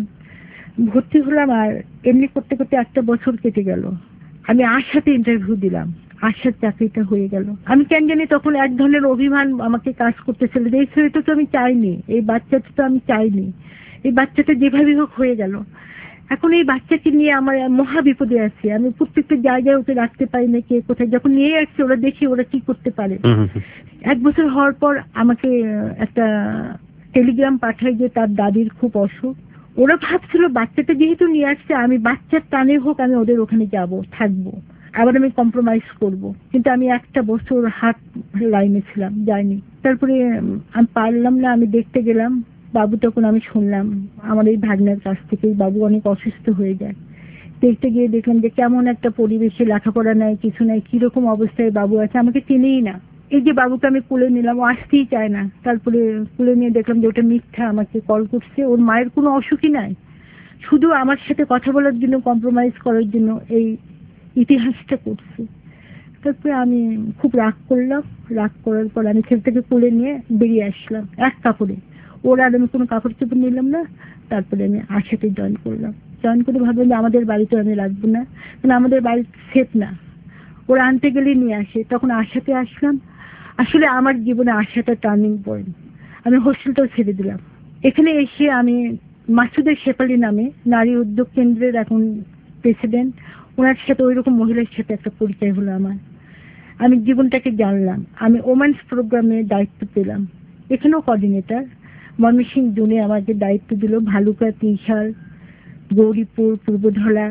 ভর্তি হলাম আর এমনি করতে করতে 1 বছর কেটে গেল। আমি আশাতে ইন্টারভিউ দিলাম, আশার চাকরিটা হয়ে গেল। আমি কেন জানি তখন এক ধরনের অভিমান আমাকে কাজ করতেছিল যে এই ছেলেটা তো আমি চাইনি, এই বাচ্চাটা তো আমি চাইনি, এই বাচ্চাটা যেভাবে হোক হয়ে গেল। এখন এই বাচ্চাকে নিয়ে আমার মহা বিপদে আছি। আমি প্রত্যেকটা জায়গায় ওকে রাখতে পারি না, কে কোথায়। যখন নিয়ে আসছে ওরা দেখি ওরা কি করতে পারে। 1 বছর হওয়ার পর আমাকে একটা টেলিগ্রাম পাঠায় যে তার দাদির খুব অসুখ। ওরা ভাবছিল বাচ্চাটা যেহেতু নিয়ে আসছে আমি বাচ্চার টানে হোক আমি ওদের ওখানে থাকবো, আবার আমি কম্প্রোমাইজ করব। কিন্তু আমি 1 বছর হাত লাইনে ছিলাম, যাইনি। তারপরে আমি পারলাম না, আমি দেখতে গেলাম বাবু। তখন আমি শুনলাম আমার এই ভাগ্নের কাছ থেকে বাবু অনেক অসুস্থ হয়ে যায়। দেখতে গিয়ে দেখলাম যে কেমন একটা পরিবেশে, লেখাপড়া নাই, কিছু নাই, কিরকম অবস্থায় বাবু আছে, আমাকে চিনেই না। এই যে বাবুকে আমি কুলে নিলাম, ও আসতেই চায় না। তারপরে কুলে নিয়ে দেখলাম যে ওটা মিথ্যা, আমাকে কল করছে। ওর মায়ের কোনো অসুখই নাই, শুধু আমার সাথে কথা বলার জন্য, কম্প্রোমাইজ করার জন্য এই ইতিহাসটা করছে। তারপরে আমি খুব রাগ করলাম। রাগ করার পর আমি ছেলেটাকে কুলে নিয়ে বেরিয়ে আসলাম 1 কাপড়ে। ওর আর আমি কোনো কাপড় চোপড় নিলাম না। তারপরে আমি আশাতে জয়েন করলাম। জয়েন করে ভাবলাম যে আমাদের বাড়িতে আমি রাখবো না, কারণ আমাদের বাড়ি সেফ না, ওরা আনতে গেলেই নিয়ে আসে। তখন আশাতে আসলাম। আসলে আমার জীবনে আশাটা টার্নিং পয়েন্ট। আমি হোস্টেলটাও ছেড়ে দিলাম। এখানে এসে আমি মাসুদের শেফালি নামে নারী উদ্যোগ কেন্দ্রের এখন প্রেসিডেন্ট, ওনার সাথে ওইরকম মহিলার সাথে একটা পরিচয় হলো আমার। আমি জীবনটাকে জানলাম। আমি ওমেন্স প্রোগ্রামে দায়িত্ব পেলাম, এখানেও কোঅর্ডিনেটর। ময়মনসিংহ জোনে আমাকে দায়িত্ব দিল ভালুকা, তিনশাল, গৌরীপুর, পূর্বধলা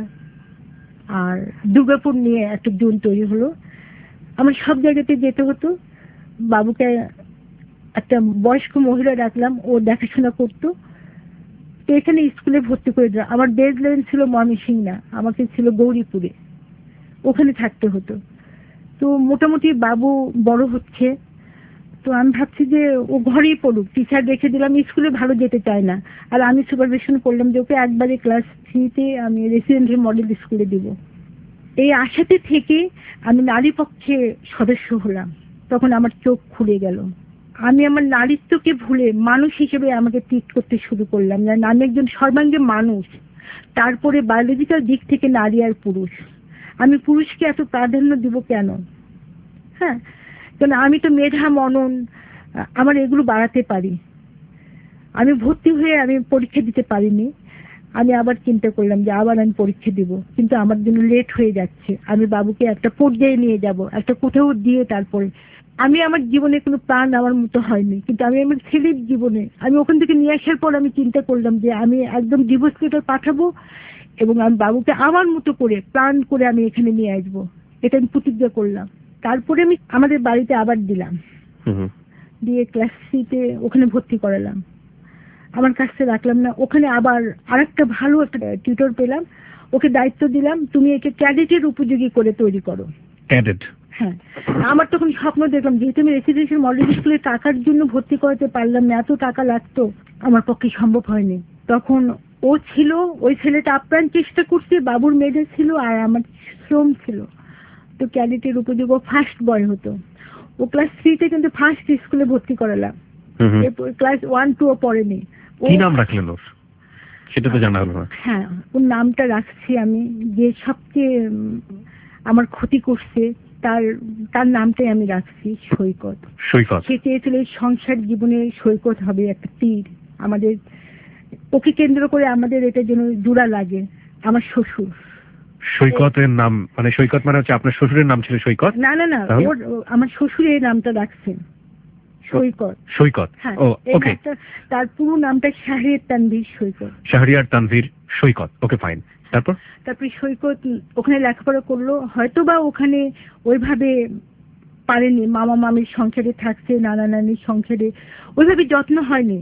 আর দুর্গাপুর নিয়ে একটা জোন তৈরি হলো। আমার সব জায়গাতে যেতে হতো। বাবুকে একটা বয়স্ক মহিলা রাখলাম, ও দেখাশোনা করতো। তো এখানে স্কুলে ভর্তি করে দিলাম। আমার বেজ লাইন ছিল ময়মনসিংহ না, আমাকে ছিল গৌরীপুরে, ওখানে থাকতে হতো। তো মোটামুটি বাবু বড় হচ্ছে, তো আমি ভাবছি যে ও ঘরেই পড়ুক, টিচার রেখে দিলাম, স্কুলে ভালো যেতে চায় না। আর আমি সুপারভিশন করলাম যে ওকে একবারে ক্লাস 3-তে আমি রেসিডেন্সিয়াল মডেল স্কুলে দিব। এই আশাতে থেকে আমি নারী পক্ষে সদস্য হলাম। তখন আমার চোখ খুলে গেল। আমি আমার নারীত্বকে ভুলে মানুষ হিসেবে আমাকে ট্রিট করতে শুরু করলাম। আমি একজন সর্বাঙ্গে মানুষ, তারপরে বায়োলজিক্যাল দিক থেকে নারী আর পুরুষ। আমি পুরুষকে এত প্রাধান্য দিব কেন? হ্যাঁ, কারণ আমি তো মেধা, মনন, আমার এগুলো বাড়াতে পারি। আমি ভর্তি হয়ে আমি পরীক্ষা দিতে পারিনি। আমি আবার চিন্তা করলাম যে আবার আমি পরীক্ষা দিব, কিন্তু আমার জন্য লেট হয়ে যাচ্ছে। আমি বাবুকে একটা পর্যায়ে নিয়ে যাব, একটা কোথাও দিয়ে তারপরে আমি আমার জীবনে কোনো প্রাণ আমার মতো হয়নি, কিন্তু আমি আমার ছেলের জীবনে আমি ওখান থেকে নিয়ে আসার পর আমি চিন্তা করলাম যে আমি একদম ডিভোর্স লেটার পাঠাবো এবং আমি বাবুকে আমার মতো করে প্ল্যান করে আমি এখানে নিয়ে আসবো, এটা আমি প্রতিজ্ঞা করলাম। তারপরে আমি আমাদের বাড়িতে আবার দিলাম, দিয়ে ক্লাস 3-তে ওখানে ভর্তি করালাম। আমার কাছে রাখলাম না, ওখানে আবার আরেকটা ভালো একটা টিউটর পেলাম। ওকে দায়িত্ব দিলাম, তুমি একে ক্যাডেটের উপযোগী করে তৈরি করো। ক্যাডেট? হ্যাঁ। আমার তখন স্বপ্ন দেখলাম, যেহেতু আমি রেসিডেন্সিয়াল মডেল স্কুলে টাকার জন্য ভর্তি করাতে পারলাম না, এত টাকা লাগতো, আমার পক্ষে সম্ভব হয়নি। তখন ও ছিল, ওই ছেলেটা আপ্রাণ চেষ্টা করছে, বাবুর মেয়েদের ছিল, আর আমার শ্রম ছিল। তো ক্যাডেটের উপযোগী, ও ফার্স্ট বয় হতো। ও ক্লাস 3-তে কিন্তু ফার্স্ট স্কুলে ভর্তি করালাম। এরপর ক্লাস 1-2 ও পড়েনি। কি নাম রাখলেন ওর, সেটা তো জানা হলো না। হ্যাঁ, ওর নামটা রাখছি আমি, যে সবচেয়ে আমার ক্ষতি করছে তার নামটাই আমি রাখছি সৈকত। সৈকত। সে চেয়েছিল সংসার জীবনে সৈকত হবে একটা তীর। আমাদের ওকে কেন্দ্র করে আমাদের এটা যেন জোড়া লাগে। আমার শ্বশুর সৈকতের নাম, মানে সৈকত মানে হচ্ছে আপনার শ্বশুরের নাম ছিল সৈকত? না না না, ওর আমার শ্বশুর এই নামটা রাখছেন সৈকত। সৈকত, ও ওকে। তার পুরো নামটা শাহরিয়ার তানভীর সৈকত। Shahriar Tanvir Saikat, okay fine. তারপরে সৈকত ওখানে লেখাপড়া করলো, হয়তোবা ওখানে ওইভাবে পারেনি, মামা মামির সংসারে থাকছে, নানা নানির সংসারে ওইভাবে যত্ন হয়নি।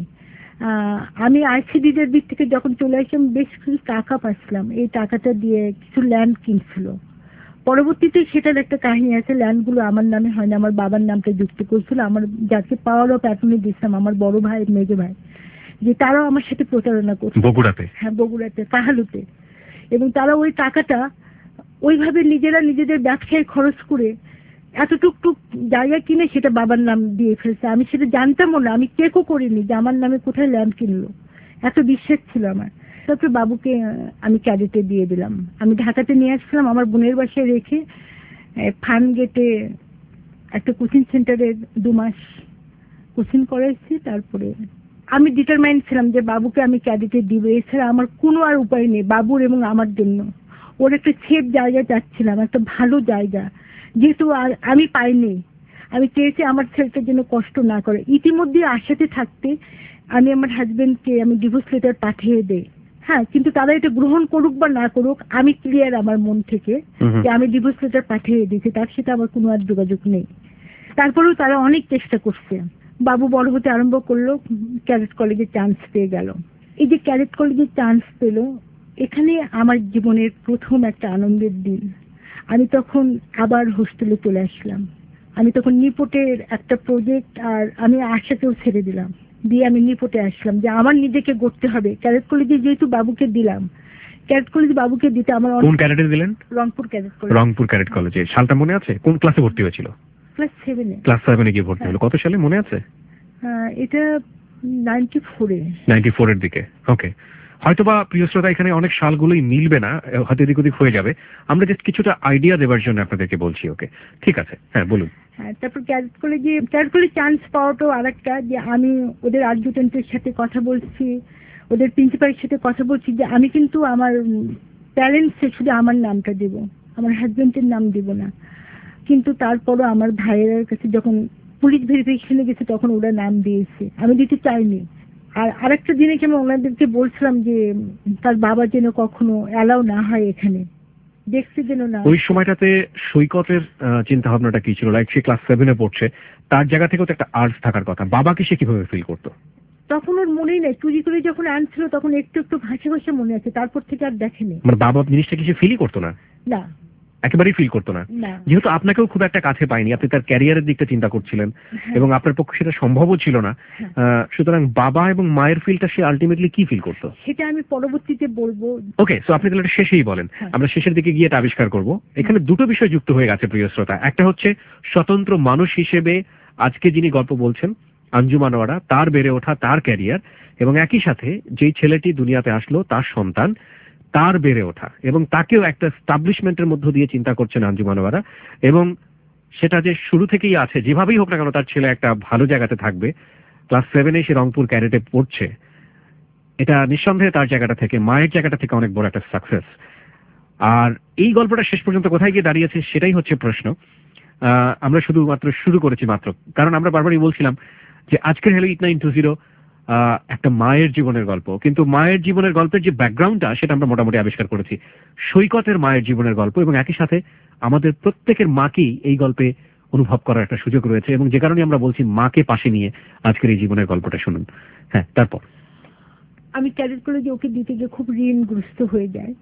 আমি আইসিডিদের দিক থেকে যখন চলে আসলাম, বেশ কিছু টাকা পাচ্ছিলাম, এই টাকাটা দিয়ে কিছু ল্যান্ড কিনছিল। পরবর্তীতে সেটার একটা কাহিনী আছে, ল্যান্ডগুলো আমার নামে হয়নি, আমার বাবার নামটা যুক্ত করছিল। আমার যাকে পাওয়ার অফ অ্যাটর্নি দিয়েছিলাম, আমার বড় ভাই মেজো ভাই, যে তারাও আমার সাথে প্রতারণা করছে বগুড়াতে। হ্যাঁ, বগুড়াতে কাহালুতে। এবং তারা ওই টাকাটা ওইভাবে নিজেরা নিজেদের ব্যবসায় খরচ করে এতটুক জায়গা কিনে সেটা বাবার নাম দিয়ে ফেলছে। আমি সেটা জানতামও না, আমি চেকও করিনি যে আমার নামে কোথায় ল্যান্ড কিনলো, এত বিশ্বাস ছিল আমার। তারপরে বাবুকে আমি ক্যাডেটে দিয়ে দিলাম। আমি ঢাকাতে নিয়ে আসছিলাম আমার বোনের বাসায় রেখে, ফার্ম গেটে একটা কোচিং সেন্টারে 2 মাস কোচিং করাইছি। তারপরে আমি ডিটারমাইন্ড ছিলাম যে বাবুকে আমি ক্যাডেটে দিব, এছাড়া আমার কোনো আর উপায় নেই বাবুর এবং আমার জন্য। ওর একটা সেফ জায়গা চাচ্ছিলাম, একটা ভালো জায়গা, যেহেতু আমি পাইনি। আমি চেয়েছি আমার ছেলেটার জন্য কষ্ট না করে। ইতিমধ্যে আশাতে থাকতে আমি আমার হাজবেন্ডকে আমি ডিভোর্স লেটার পাঠিয়ে দেই। হ্যাঁ, কিন্তু তারা এটা গ্রহণ করুক বা না করুক, আমি ক্লিয়ার আমার মন থেকে যে আমি ডিভোর্স লেটার পাঠিয়ে দিয়েছি, তার সাথে আমার কোনো আর যোগাযোগ নেই। তারপরেও তারা অনেক চেষ্টা করছে। বাবু বড় হতে আরম্ভ করলো, ক্যাডেট কলেজে চান্স পেয়ে গেল। এই যে ক্যাডেট কলেজে চান্স পেল, এখানে আমার জীবনের প্রথম একটা আনন্দের দিন। আমি তখন আবার হোস্টেলে চলে আসলাম। আমি তখন নিপোটের একটা প্রজেক্ট আর আমি আশাকেও ছেড়ে দিলাম, দিয়ে আমি নিপোটে আসলাম যে আমার নিজেকে গড়তে হবে। ক্যাডেট কলেজে যেহেতু বাবুকে দিলাম, ক্যাডেট কলেজে বাবুকে দিতে আমার কোন ক্যাডেটে দিলেন? Rangpur cadet college. Rangpur cadet কলেজে। সালটা মনে আছে? কোন ক্লাসে ভর্তি হয়েছিল? ক্লাস 7-এ। ক্লাস 7-এ গিয়ে ভর্তি হলো। কত সালে মনে আছে? এটা 94-এ। 94-এর দিকে, ওকে। হয়তোবা প্রিয় শ্রোতা, এখানে অনেক সালগুলোই মিলবে না, হয়তো এদিক ওদিক হয়ে যাবে। আমরা জাস্ট কিছুটা আইডিয়া দেওয়ার জন্য আপনাদেরকে বলছি, ওকে? ঠিক আছে, হ্যাঁ বলুন। হ্যাঁ, তারপর ক্যাডেট কলেজে চান্স পাওয়াটাও আরেকটা, যে আমি ওদের অ্যাডজুটেন্টের সাথে কথা বলছি, ওদের প্রিন্সিপালের সাথে কথা বলছি যে আমি কিন্তু আমার প্যারেন্টসে শুধু আমার নামটা দেব, আমার হাজবেন্ডের নাম দেব না। কিন্তু তারপরও আমার ভাইয়ের কাছে যখন পুলিশ ভেরিফিকেশনে গেছে তখন ওরা নাম দিয়েছে, আমি দিতে চাইনি। আর আরেকটা জিনিস আমি ওনাদেরকে বলছিলাম যে তার বাবা যেন কখনো অ্যালাউ না হয় এখানে, দেখছি যেন না। ওই সময়টাতে সৈকতের চিন্তা ভাবনাটা কি ছিল? লাইক সে ক্লাস 7-এ পড়ছে, তার জায়গা থেকেও তো একটা আর্টস থাকার কথা। বাবাকে সে কিভাবে ফিল করতো? তখন ওর মনেই নেই, চুরি করে যখন আনছিল তখন একটু একটু ভাসে ভাসে মনে আছে, তারপর থেকে আর দেখেনি। মানে বাবা জিনিসটা কি সে ফিলই করতো না? না, একেবারেই ফিল করতো না। যেহেতু আপনাকেও খুব একটা কাছে পাইনি, আপনি তার ক্যারিয়ারের দিকটা চিন্তা করছিলেন এবং আপনার পক্ষে সেটা সম্ভবও ছিল না, সুতরাং বাবা এবং মায়ের ফিলটা সে আলটিমেটলি কি ফিল করতো সেটা আমি পরবর্তীতে বলবো। ওকে, সো আপনি তাহলে শেষেই বলেন, আমরা শেষের দিকে গিয়ে এটা আবিষ্কার করব। এখানে দুটো বিষয় যুক্ত হয়ে গেছে প্রিয় শ্রোতা। একটা হচ্ছে স্বতন্ত্র মানুষ হিসেবে আজকে যিনি গল্প বলছেন আঞ্জুম আনোয়ারা, তার বেড়ে ওঠা, তার ক্যারিয়ার, এবং একই সাথে যেই ছেলেটি দুনিয়াতে আসলো তার সন্তান, তার বেড়ে ওঠা, এবং তাকেও একটা এস্টাবলিশমেন্টের মধ্য দিয়ে চিন্তা করছেন আঞ্জুম আনোয়ারা, এবং সেটা যে শুরু থেকেই আছে, যেভাবেই হোক না কেন তার ছেলে একটা ভালো জায়গাতে থাকবে। ক্লাস 7-এ সে রংপুর ক্যাডেটে পড়ছে, এটা নিঃসন্দেহে তার জায়গাটা থেকে, মায়ের জায়গাটা থেকে অনেক বড় একটা সাকসেস। আর এই গল্পটা শেষ পর্যন্ত কোথায় গিয়ে দাঁড়িয়েছে সেটাই হচ্ছে প্রশ্ন। আমরা শুধুমাত্র শুরু করেছি মাত্র, কারণ আমরা বারবারই বলছিলাম যে আজকের হ্যালো 8920 একটা মায়ের জীবনের গল্প, কিন্তু মায়ের জীবনের গল্পের যে ব্যাকগ্রাউন্ডটা সেটা আমরা মোটামুটি আবিষ্কার করেছি। সৈকতের মায়ের জীবনের গল্প, এবং একই সাথে আমাদের প্রত্যেকের মাকেই এই গল্পে অনুভব করার একটা সুযোগ রয়েছে, এবং যে কারণে আমরা বলছি মাকে পাশে নিয়ে আজকের এই জীবনের গল্পটা শুনুন। হ্যাঁ, তারপর আমি ক্যাডেট কলেজে ওকে দিতে গিয়ে খুব ঋণগ্রস্ত হয়ে যায়।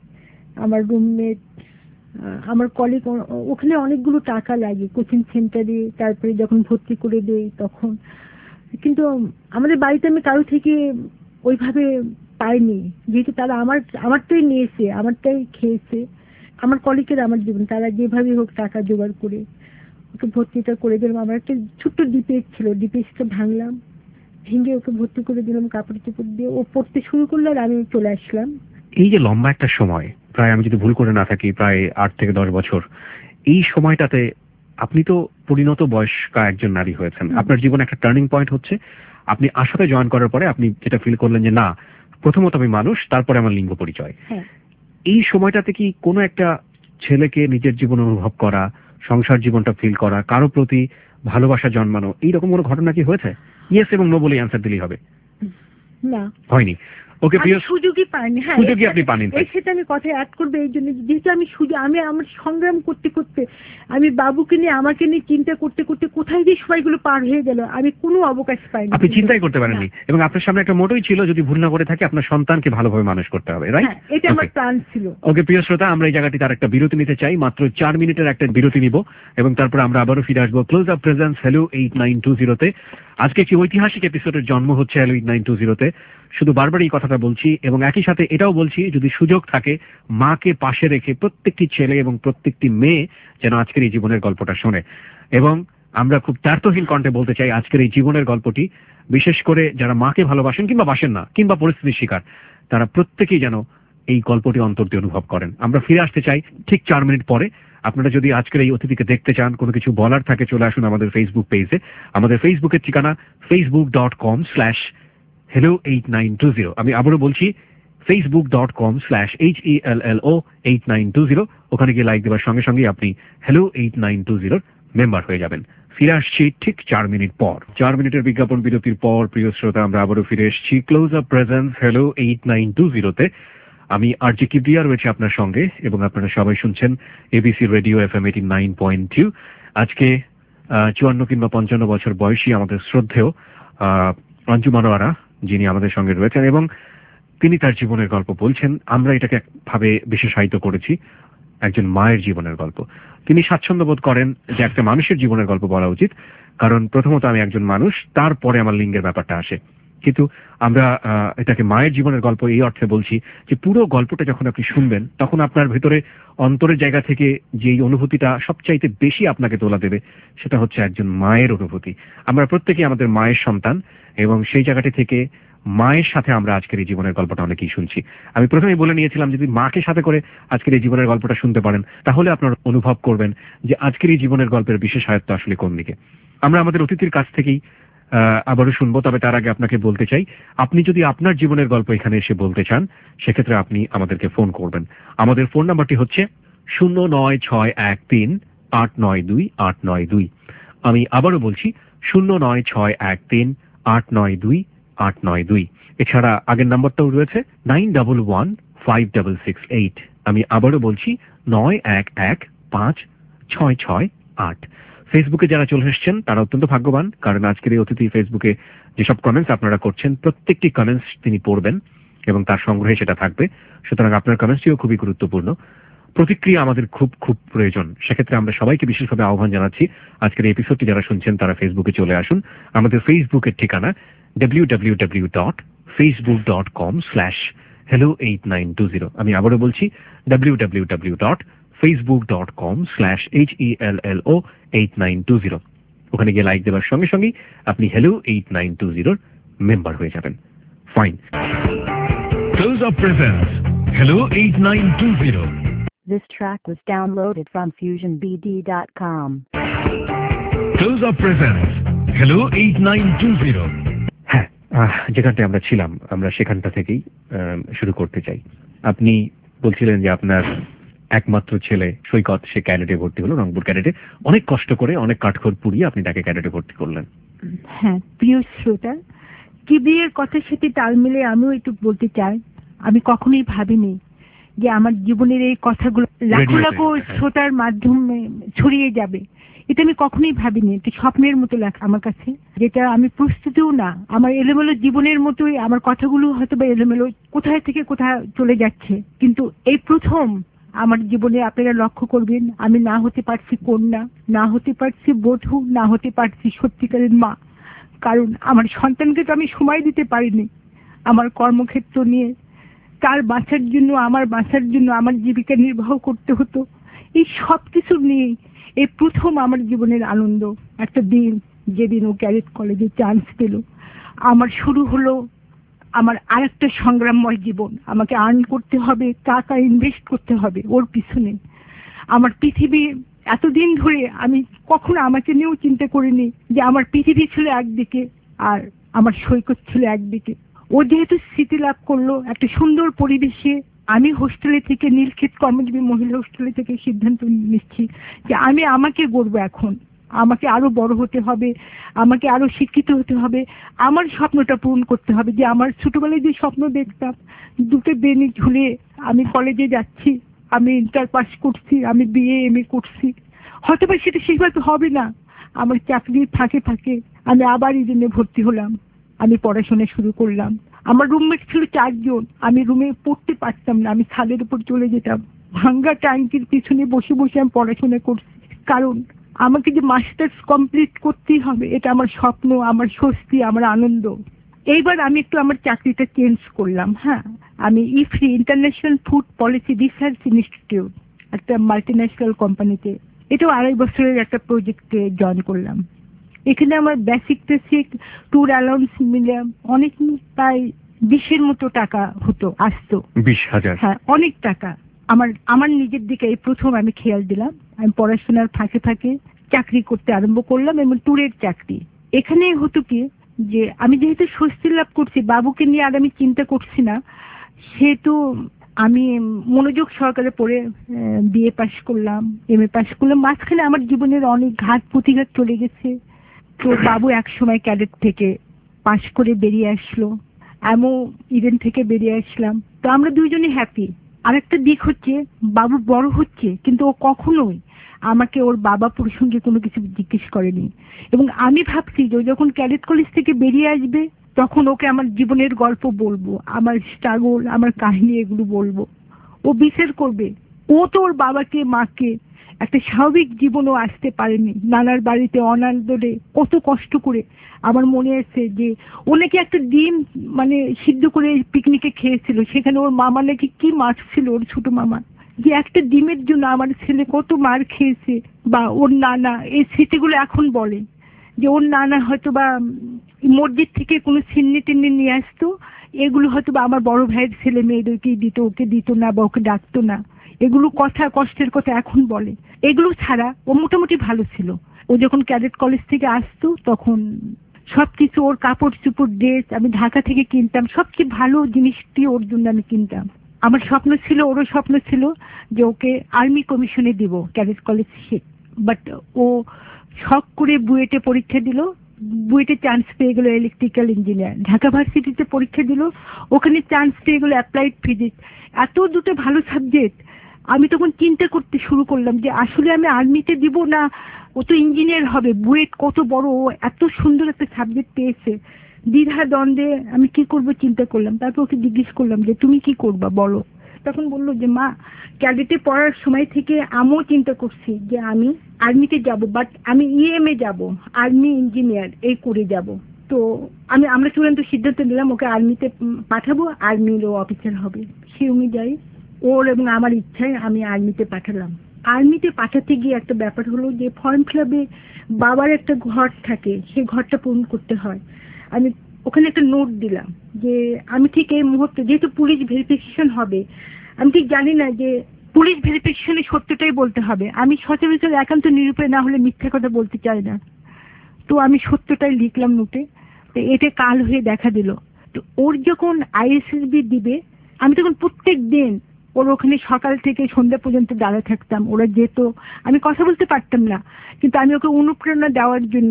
আমার রুমমেট, আমার কলিগ, ওখানে অনেকগুলো টাকা লাগে কোচিং সেন্টারে, তারপরে যখন ভর্তি করে দেই তখন। কিন্তু আমাদের বাড়িতে আমি কারো থেকে ওইভাবে পাইনি, যেহেতু তারা আমারটাই নিয়েছে, আমারটাই খেয়েছে। আমার কলিগের আমার জীবন, তারা যেভাবে হোক টাকা জোগাড় করে ওকে ভর্তিটা করে দিলাম। আমার একটা ছোট্ট ডিপিএস ছিল, ডিপিএসটা ভাঙলাম, ভেঙে ওকে ভর্তি করে দিলাম কাপড় চোপড় দিয়ে। ও পড়তে শুরু করলো আর আমি চলে আসলাম। এই যে লম্বা একটা সময়, প্রায় আমি যদি ভুল করে না থাকি প্রায় 8 থেকে 10 বছর, এই সময়টাতে আপনি তো পরিণত বয়স্কা একজন নারী হয়েছেন। আপনার জীবনে একটা টার্নিং পয়েন্ট হচ্ছে আপনি আশাতে জয়েন করার পরে আপনি যেটা ফিল করলেন যে না, প্রথমত আমি মানুষ, তারপরে আমার লিঙ্গ পরিচয়। এই সময়টাতে কি কোনো একটা ছেলেকে নিজের জীবন অনুভব করা, সংসার জীবনটা ফিল করা, কারো প্রতি ভালোবাসা জন্মানো, এইরকম কোনো ঘটনা কি হয়েছে? ইয়েস এবং নো বলে অ্যান্সার দিলেই হবে। না, হয়নি। ওকে, সুযোগই পাইনি। হ্যাঁ, সুযোগই আপনি পাননি। এর সাথে আমি কথা অ্যাড করবো এই জন্য, যেহেতু আমি আমার সংগ্রাম করতে করতে, আমি বাবুকে নিয়ে আমাকে নিয়ে চিন্তা করতে করতে কোথায় যে সময়গুলো পার হয়ে গেল আমি কোনো অবকাশ পাইনি। আপনি চিন্তাই করতে পারেননি, এবং আপনার সামনে একটা মোটোই ছিল, যদি ভুল না করে থাকে, আপনার সন্তানকে ভালোভাবে মানুষ করতে হবে, রাইট? এটা আমার প্ল্যান ছিল। ওকে প্রিয় শ্রোতা, আমরা এই জায়গাটি তার একটা বিরতি নিতে চাই, মাত্র 4 মিনিটের একটা বিরতি নিব, এবং তারপর আমরা আবারও ফিরে আসবো ক্লোজ আপ প্রেজেন্স হ্যালো 8920-তে। আজকে একটি ঐতিহাসিক এপিসোডের জন্ম হচ্ছে হ্যালো 8920-তে। শুধু বারবার এই কথাটা বলছি, এবং একই সাথে এটাও বলছি, যদি সুযোগ থাকে মাকে পাশে রেখে প্রত্যেকটি ছেলে এবং প্রত্যেকটি মেয়ে যেন আজকের এই জীবনের গল্পটা শোনে। এবং আমরা খুব দ্ব্যর্থহীন কণ্ঠে বলতে চাই, আজকের এই জীবনের গল্পটি বিশেষ করে যারা মাকে ভালোবাসেন কিংবা বাসেন না, কিংবা পরিস্থিতির শিকার, তারা প্রত্যেকেই যেন এই গল্পটি অন্তর দিয়ে অনুভব করেন। আমরা ফিরে আসতে চাই ঠিক 4 মিনিট পরে। আপনারা যদি আজকের এই অতিথিকে দেখতে চান, কোনো কিছু বলার থাকে, চলে আসুন আমাদের ফেসবুক পেজে। আমাদের ফেসবুকের ঠিকানা facebook.com/hello8920। আমি আবারও বলছি, facebook.com/HELLO8920। ওখানে গিয়ে লাইক দেওয়ার সঙ্গে সঙ্গে আপনি হ্যালো 8920 মেম্বার হয়ে যাবেন। ফিরে আসছি ঠিক 4 মিনিট পর। 4 মিনিটের বিজ্ঞাপন বিরতির পর প্রিয় শ্রোতা, আমরা আবারও ফিরে এসেছি ক্লোজ আপ প্রেজেন্স হ্যালো 8920-তে। আমি আরজি কিবরিয়া রয়েছে আপনার সঙ্গে, এবং আপনারা সবাই শুনছেন এবিসি রেডিও FM 89.2। আজকে 54 কিংবা 55 বছর বয়সী আমাদের শ্রদ্ধেয় অঞ্জু মনোয়ারা, যিনি আমাদের সঙ্গে রয়েছেন, এবং তিনি তার জীবনের গল্প বলছেন। আমরা এটাকে ভাবে বিশেষায়িত করেছি একজন মায়ের জীবনের গল্প। তিনি স্বাচ্ছন্দ্য বোধ করেন যে একটা মানুষের জীবনের গল্প বলা উচিত, কারণ প্রথমত আমি একজন মানুষ, তারপরে আমার লিঙ্গের ব্যাপারটা আসে। কিন্তু আমরা এটাকে মায়ের জীবনের গল্প এই অর্থে বলছি যে পুরো গল্পটা যখন আপনি শুনবেন, তখন আপনার ভেতরে অন্তরের জায়গা থেকে যেই অনুভূতিটা সবচাইতে বেশি আপনাকে তোলা দেবে, সেটা হচ্ছে একজন মায়ের অনুভূতি। আমরা প্রত্যেকেই আমাদের মায়ের সন্তান, এবং সেই জায়গাটি থেকে মায়ের সাথে আমরা আজকের এই জীবনের গল্পটা অনেকেই শুনছি। আমি প্রথমেই বলে নিয়েছিলাম, যদি মাকে সাথে করে আজকের এই জীবনের গল্পটা শুনতে পারেন, তাহলে আপনারা অনুভব করবেন যে আজকের এই জীবনের গল্পের বিশেষায়ত্ব আসলে কোন দিকে। আমরা আমাদের অতিথির কাছ থেকেই আবারও শুনবো, তবে তার আগে আপনাকে বলতে চাই, আপনি যদি আপনার জীবনের গল্প এখানে এসে বলতে চান, সেক্ষেত্রে আপনি আমাদেরকে ফোন করবেন। আমাদের ফোন নাম্বারটি হচ্ছে 09613892892। আমি আবারও বলছি 09613892892। এছাড়া আগের নাম্বারটাও রয়েছে 91156668। আমি আবারও বলছি 91156668। ফেসবুকে যারা চলে এসেছেন তারা অত্যন্ত ভাগ্যবান, কারণ আজকের এই অতিথি ফেসবুকে যেসব কমেন্টস আপনারা করছেন, প্রত্যেকটি কমেন্টস তিনি পড়বেন এবং তার সংগ্রহে সেটা থাকবে। সুতরাং আপনার কমেন্টসটিও খুবই গুরুত্বপূর্ণ। প্রতিক্রিয়া আমাদের খুব খুব প্রয়োজন। সেক্ষেত্রে আমরা সবাইকে বিশেষভাবে আহ্বান জানাচ্ছি, আজকের এই এপিসোডটি যারা শুনছেন তারা ফেসবুকে চলে আসুন। আমাদের ফেসবুকের ঠিকানা www.facebook.com/hello8920। আমি আবারও বলছি www.facebook.com/HELLO8920। ওখানে গিয়ে লাইক দেওয়ার সঙ্গে সঙ্গে আপনি হ্যালো 8920 মেম্বার হয়ে যাবেন। Fine. Close up presents hello 8920। This track was downloaded from FusionBD.com. Close Up Presents Hello 8920। হ্যাঁ, যেখানটা আমরা ছিলাম, আমরা সেখানটা থেকেই শুরু করতে চাই। আপনি বলছিলেন যে আপনার একমাত্র ছেলে সৈকত, সে ক্যাডেটে ভর্তি হলো, রংপুর ক্যাডেটে। অনেক কষ্ট করে, অনেক কাঠখড় পুড়িয়ে আপনি তাকে ক্যাডেটে ভর্তি করলেন। হ্যাঁ, প্রিয় শ্রোতা, কিবরিয়ার কথার সাথে তাল মিলে আমিও একটু বলতে চাই, আমি কখনোই ভাবিনি যে আমার জীবনের এই কথাগুলো লাখো Radio লাখো তে, হ্যাঁ। শ্রোতার মাধ্যমে ছড়িয়ে যাবে, এটা আমি কখনোই ভাবিনি। এটা স্বপ্নের মতো লেখা আমার কাছে, যেটা আমি প্রস্তুতও না। আমার এলোমেলো জীবনের মতোই আমার কথাগুলো হয়তো বা এলোমেলো, কোথায় থেকে কোথায় চলে যাচ্ছে, কিন্তু এই প্রথম আমার জীবনে আপনারা লক্ষ্য করবেন আমি না হতে পারছি কন্যা, না হতে পারছি বধূ, না হতে পারছি সত্যিকারের মা। কারণ আমার সন্তানকে তো আমি সময় দিতে পারিনি। আমার কর্মক্ষেত্র নিয়ে তার বাঁচার জন্য, আমার বাঁচার জন্য আমার জীবিকা নির্বাহ করতে হতো। এই সব কিছু নিয়ে এই প্রথম আমার জীবনের আনন্দ একটা দিন, যেদিন ও ক্যাডেট কলেজে চান্স পেল। আমার শুরু হলো আমার আরেকটা সংগ্রামময় জীবন। আমাকে আর্ন করতে হবে, টাকা ইনভেস্ট করতে হবে ওর পিছনে। আমার পৃথিবী এতদিন ধরে আমি কখনো আমাকে নিয়েও চিন্তা করিনি যে আমার পৃথিবী ছিল একদিকে আর আমার সৈকত ছিল একদিকে। ও যেহেতু স্মৃতি লাভ করলো একটা সুন্দর পরিবেশে, আমি হোস্টেলে থেকে, নীলক্ষেত কর্মজীবী মহিলা হোস্টেলে থেকে সিদ্ধান্ত নিচ্ছি যে আমি আমাকে গড়বো এখন। আমাকে আরো বড় হতে হবে, আমাকে আরো শিক্ষিত হতে হবে, আমার স্বপ্নটা পূরণ করতে হবে। যে আমার ছোটবেলায় যে স্বপ্ন দেখতাম, দুটো বেনি ঝুলে আমি কলেজে যাচ্ছি, আমি ইন্টার পাস করছি, আমি বিএ এমএ করছি, হয়তো বা সেটা সেভাবে হবে না। আমার চাকরির ফাঁকে ফাঁকে আমি আবার ইডেনে ভর্তি হলাম, আমি পড়াশোনা শুরু করলাম। আমার রুমমেট ছিল 4 জন, আমি রুমে পড়তে পারতাম না, আমি ছাদের উপর চলে যেতাম, ভাঙ্গা ট্যাঙ্কির পিছনে বসে বসে আমি পড়াশোনা করছি। কারণ আমাকে যে মাস্টার্স কমপ্লিট করতেই হবে, এটা আমার স্বপ্ন, আমার স্বস্তি, আমার আনন্দ। এইবার আমি একটু আমার চাকরিটা চেঞ্জ করলাম। হ্যাঁ, আমি IFPRI international food policy research institute, একটা মাল্টিন্যাশনাল কোম্পানিতে, এটাও 2.5 বছরের একটা প্রজেক্টে জয়েন করলাম। এখানে আমার বেসিক ট্যুর অ্যালাউন্স মিলে অনেক, প্রায় 20-এর মতো টাকা হতো, আসতো 20,000। হ্যাঁ, অনেক টাকা। আমার নিজের দিকে এই প্রথম আমি খেয়াল দিলাম। আমি পড়াশোনার ফাঁকে ফাঁকে চাকরি করতে আরম্ভ করলাম, এবং ট্যুরের চাকরি। এখানে হতো কি যে আমি যেহেতু স্বস্তি লাভ করছি, বাবুকে নিয়ে আর আমি চিন্তা করছি না, সেহেতু আমি মনোযোগ সহকারে পড়ে বিএ পাশ করলাম, এমএ পাশ করলাম। মাঝখানে আমার জীবনের অনেক ঘাত প্রতিঘাত চলে গেছে। তো বাবু এক সময় ক্যাডেট থেকে পাশ করে বেরিয়ে আসলো, আমিও ইডেন থেকে বেরিয়ে আসলাম। তো আমরা দুইজনই হ্যাপি। আরেকটা দিক হচ্ছে, বাবু বড় হচ্ছে কিন্তু ও কখনোই আমাকে ওর বাবা প্রসঙ্গে কোনো কিছু জিজ্ঞেস করেনি। এবং আমি ভাবছি যে ও যখন ক্যাডেট কলেজ থেকে বেরিয়ে আসবে, তখন ওকে আমার জীবনের গল্প বলবো, আমার স্ট্রাগল, আমার কাহিনী, এগুলো বলবো। ও বিচার করবে, ও তো ওর বাবাকে মাকে একটা স্বাভাবিক জীবনও আসতে পারেনি, নানার বাড়িতে অনাদরে কত কষ্ট করে। আমার মনে আছে যে ও নাকি একটা ডিম মানে সিদ্ধ করে পিকনিকে খেয়েছিল, সেখানে ওর মামা নাকি কি মারছিল, ওর ছোট মামা, যে একটা ডিমের জন্য আমার ছেলে কত মার খেয়েছে। বা ওর নানা এই স্মৃতিগুলো এখন বলে যে ওর নানা হয়তো বা মসজিদ থেকে কোনো সিন্নি টিন্নি নিয়ে আসতো, এগুলো হয়তো বা আমার বড় ভাইয়ের ছেলে মেয়েদেরকেই দিত, ওকে দিত না বা ওকে ডাকতো না। এগুলো কথা, কষ্টের কথা এখন বলে। এগুলো ছাড়া ও মোটামুটি ভালো ছিল। ও যখন ক্যাডেট কলেজ থেকে আসতো তখন সবকিছু, ওর কাপড় চুপড়, ড্রেস আমি ঢাকা থেকে কিনতাম, সবচেয়ে ভালো জিনিসটি ওর জন্য আমি কিনতাম। আমার স্বপ্ন ছিল, ওরও স্বপ্ন ছিল যে ওকে আর্মি কমিশনে দিব ক্যাডেট কলেজ থেকে। বাট ও শখ করে বুয়েটে পরীক্ষা দিল, বুয়েটে চান্স পেয়ে গেল ইলেকট্রিক্যাল ইঞ্জিনিয়ার। ঢাকা ভার্সিটিতে পরীক্ষা দিল, ওখানে চান্স পেয়ে গেল অ্যাপ্লাইড ফিজিক্স। এত দুটো ভালো সাবজেক্ট। আমি তখন চিন্তা করতে শুরু করলাম যে আসলে আমি আর্মিতে দিব না, ও তো ইঞ্জিনিয়ার হবে, বুয়েট কত বড়, ও এত সুন্দর একটা সাবজেক্ট পেয়েছে। দ্বিধা দ্বন্দ্বে আমি কি করব চিন্তা করলাম। তারপর ওকে জিজ্ঞেস করলাম যে তুমি কি করবা বলো। তখন বললো যে মা, ক্যাডেটে পড়ার সময় থেকে আমিও চিন্তা করছি যে আমি আর্মিতে যাব, বাট আমি ইএমএ যাব, আর্মি ইঞ্জিনিয়ার এই করে যাব। তো আমরা চূড়ান্ত সিদ্ধান্ত নিলাম ওকে আর্মিতে পাঠাবো, আর্মির ও অফিসার হবে। সে অনুযায়ী ওর এবং আমার ইচ্ছায় আমি আর্মিতে পাঠালাম। আর্মিতে পাঠাতে গিয়ে একটা ব্যাপার হলো যে ফর্ম ফিলাপে বাবার একটা ঘর থাকে, সেই ঘরটা পূরণ করতে হয়। আমি ওখানে একটা নোট দিলাম যে আমি ঠিক এই মুহূর্তে, যেহেতু পুলিশ ভেরিফিকেশন হবে, আমি ঠিক জানি না যে পুলিশ ভেরিফিকেশনে সত্যটাই বলতে হবে। আমি সচরাচর একান্ত নিরুপায় না হলে মিথ্যা কথা বলতে চাই না। তো আমি সত্যটাই লিখলাম নোটে। তো এটা কাল হয়ে দেখা দিল। তো ওর যখন আইএসএসবি দিবে, আমি তখন প্রত্যেক দিন ওর ওখানে সকাল থেকে সন্ধ্যা পর্যন্ত দাঁড়িয়ে থাকতাম। ওরা যেত, আমি কথা বলতে পারতাম না, কিন্তু আমি ওকে অনুপ্রেরণা দেওয়ার জন্য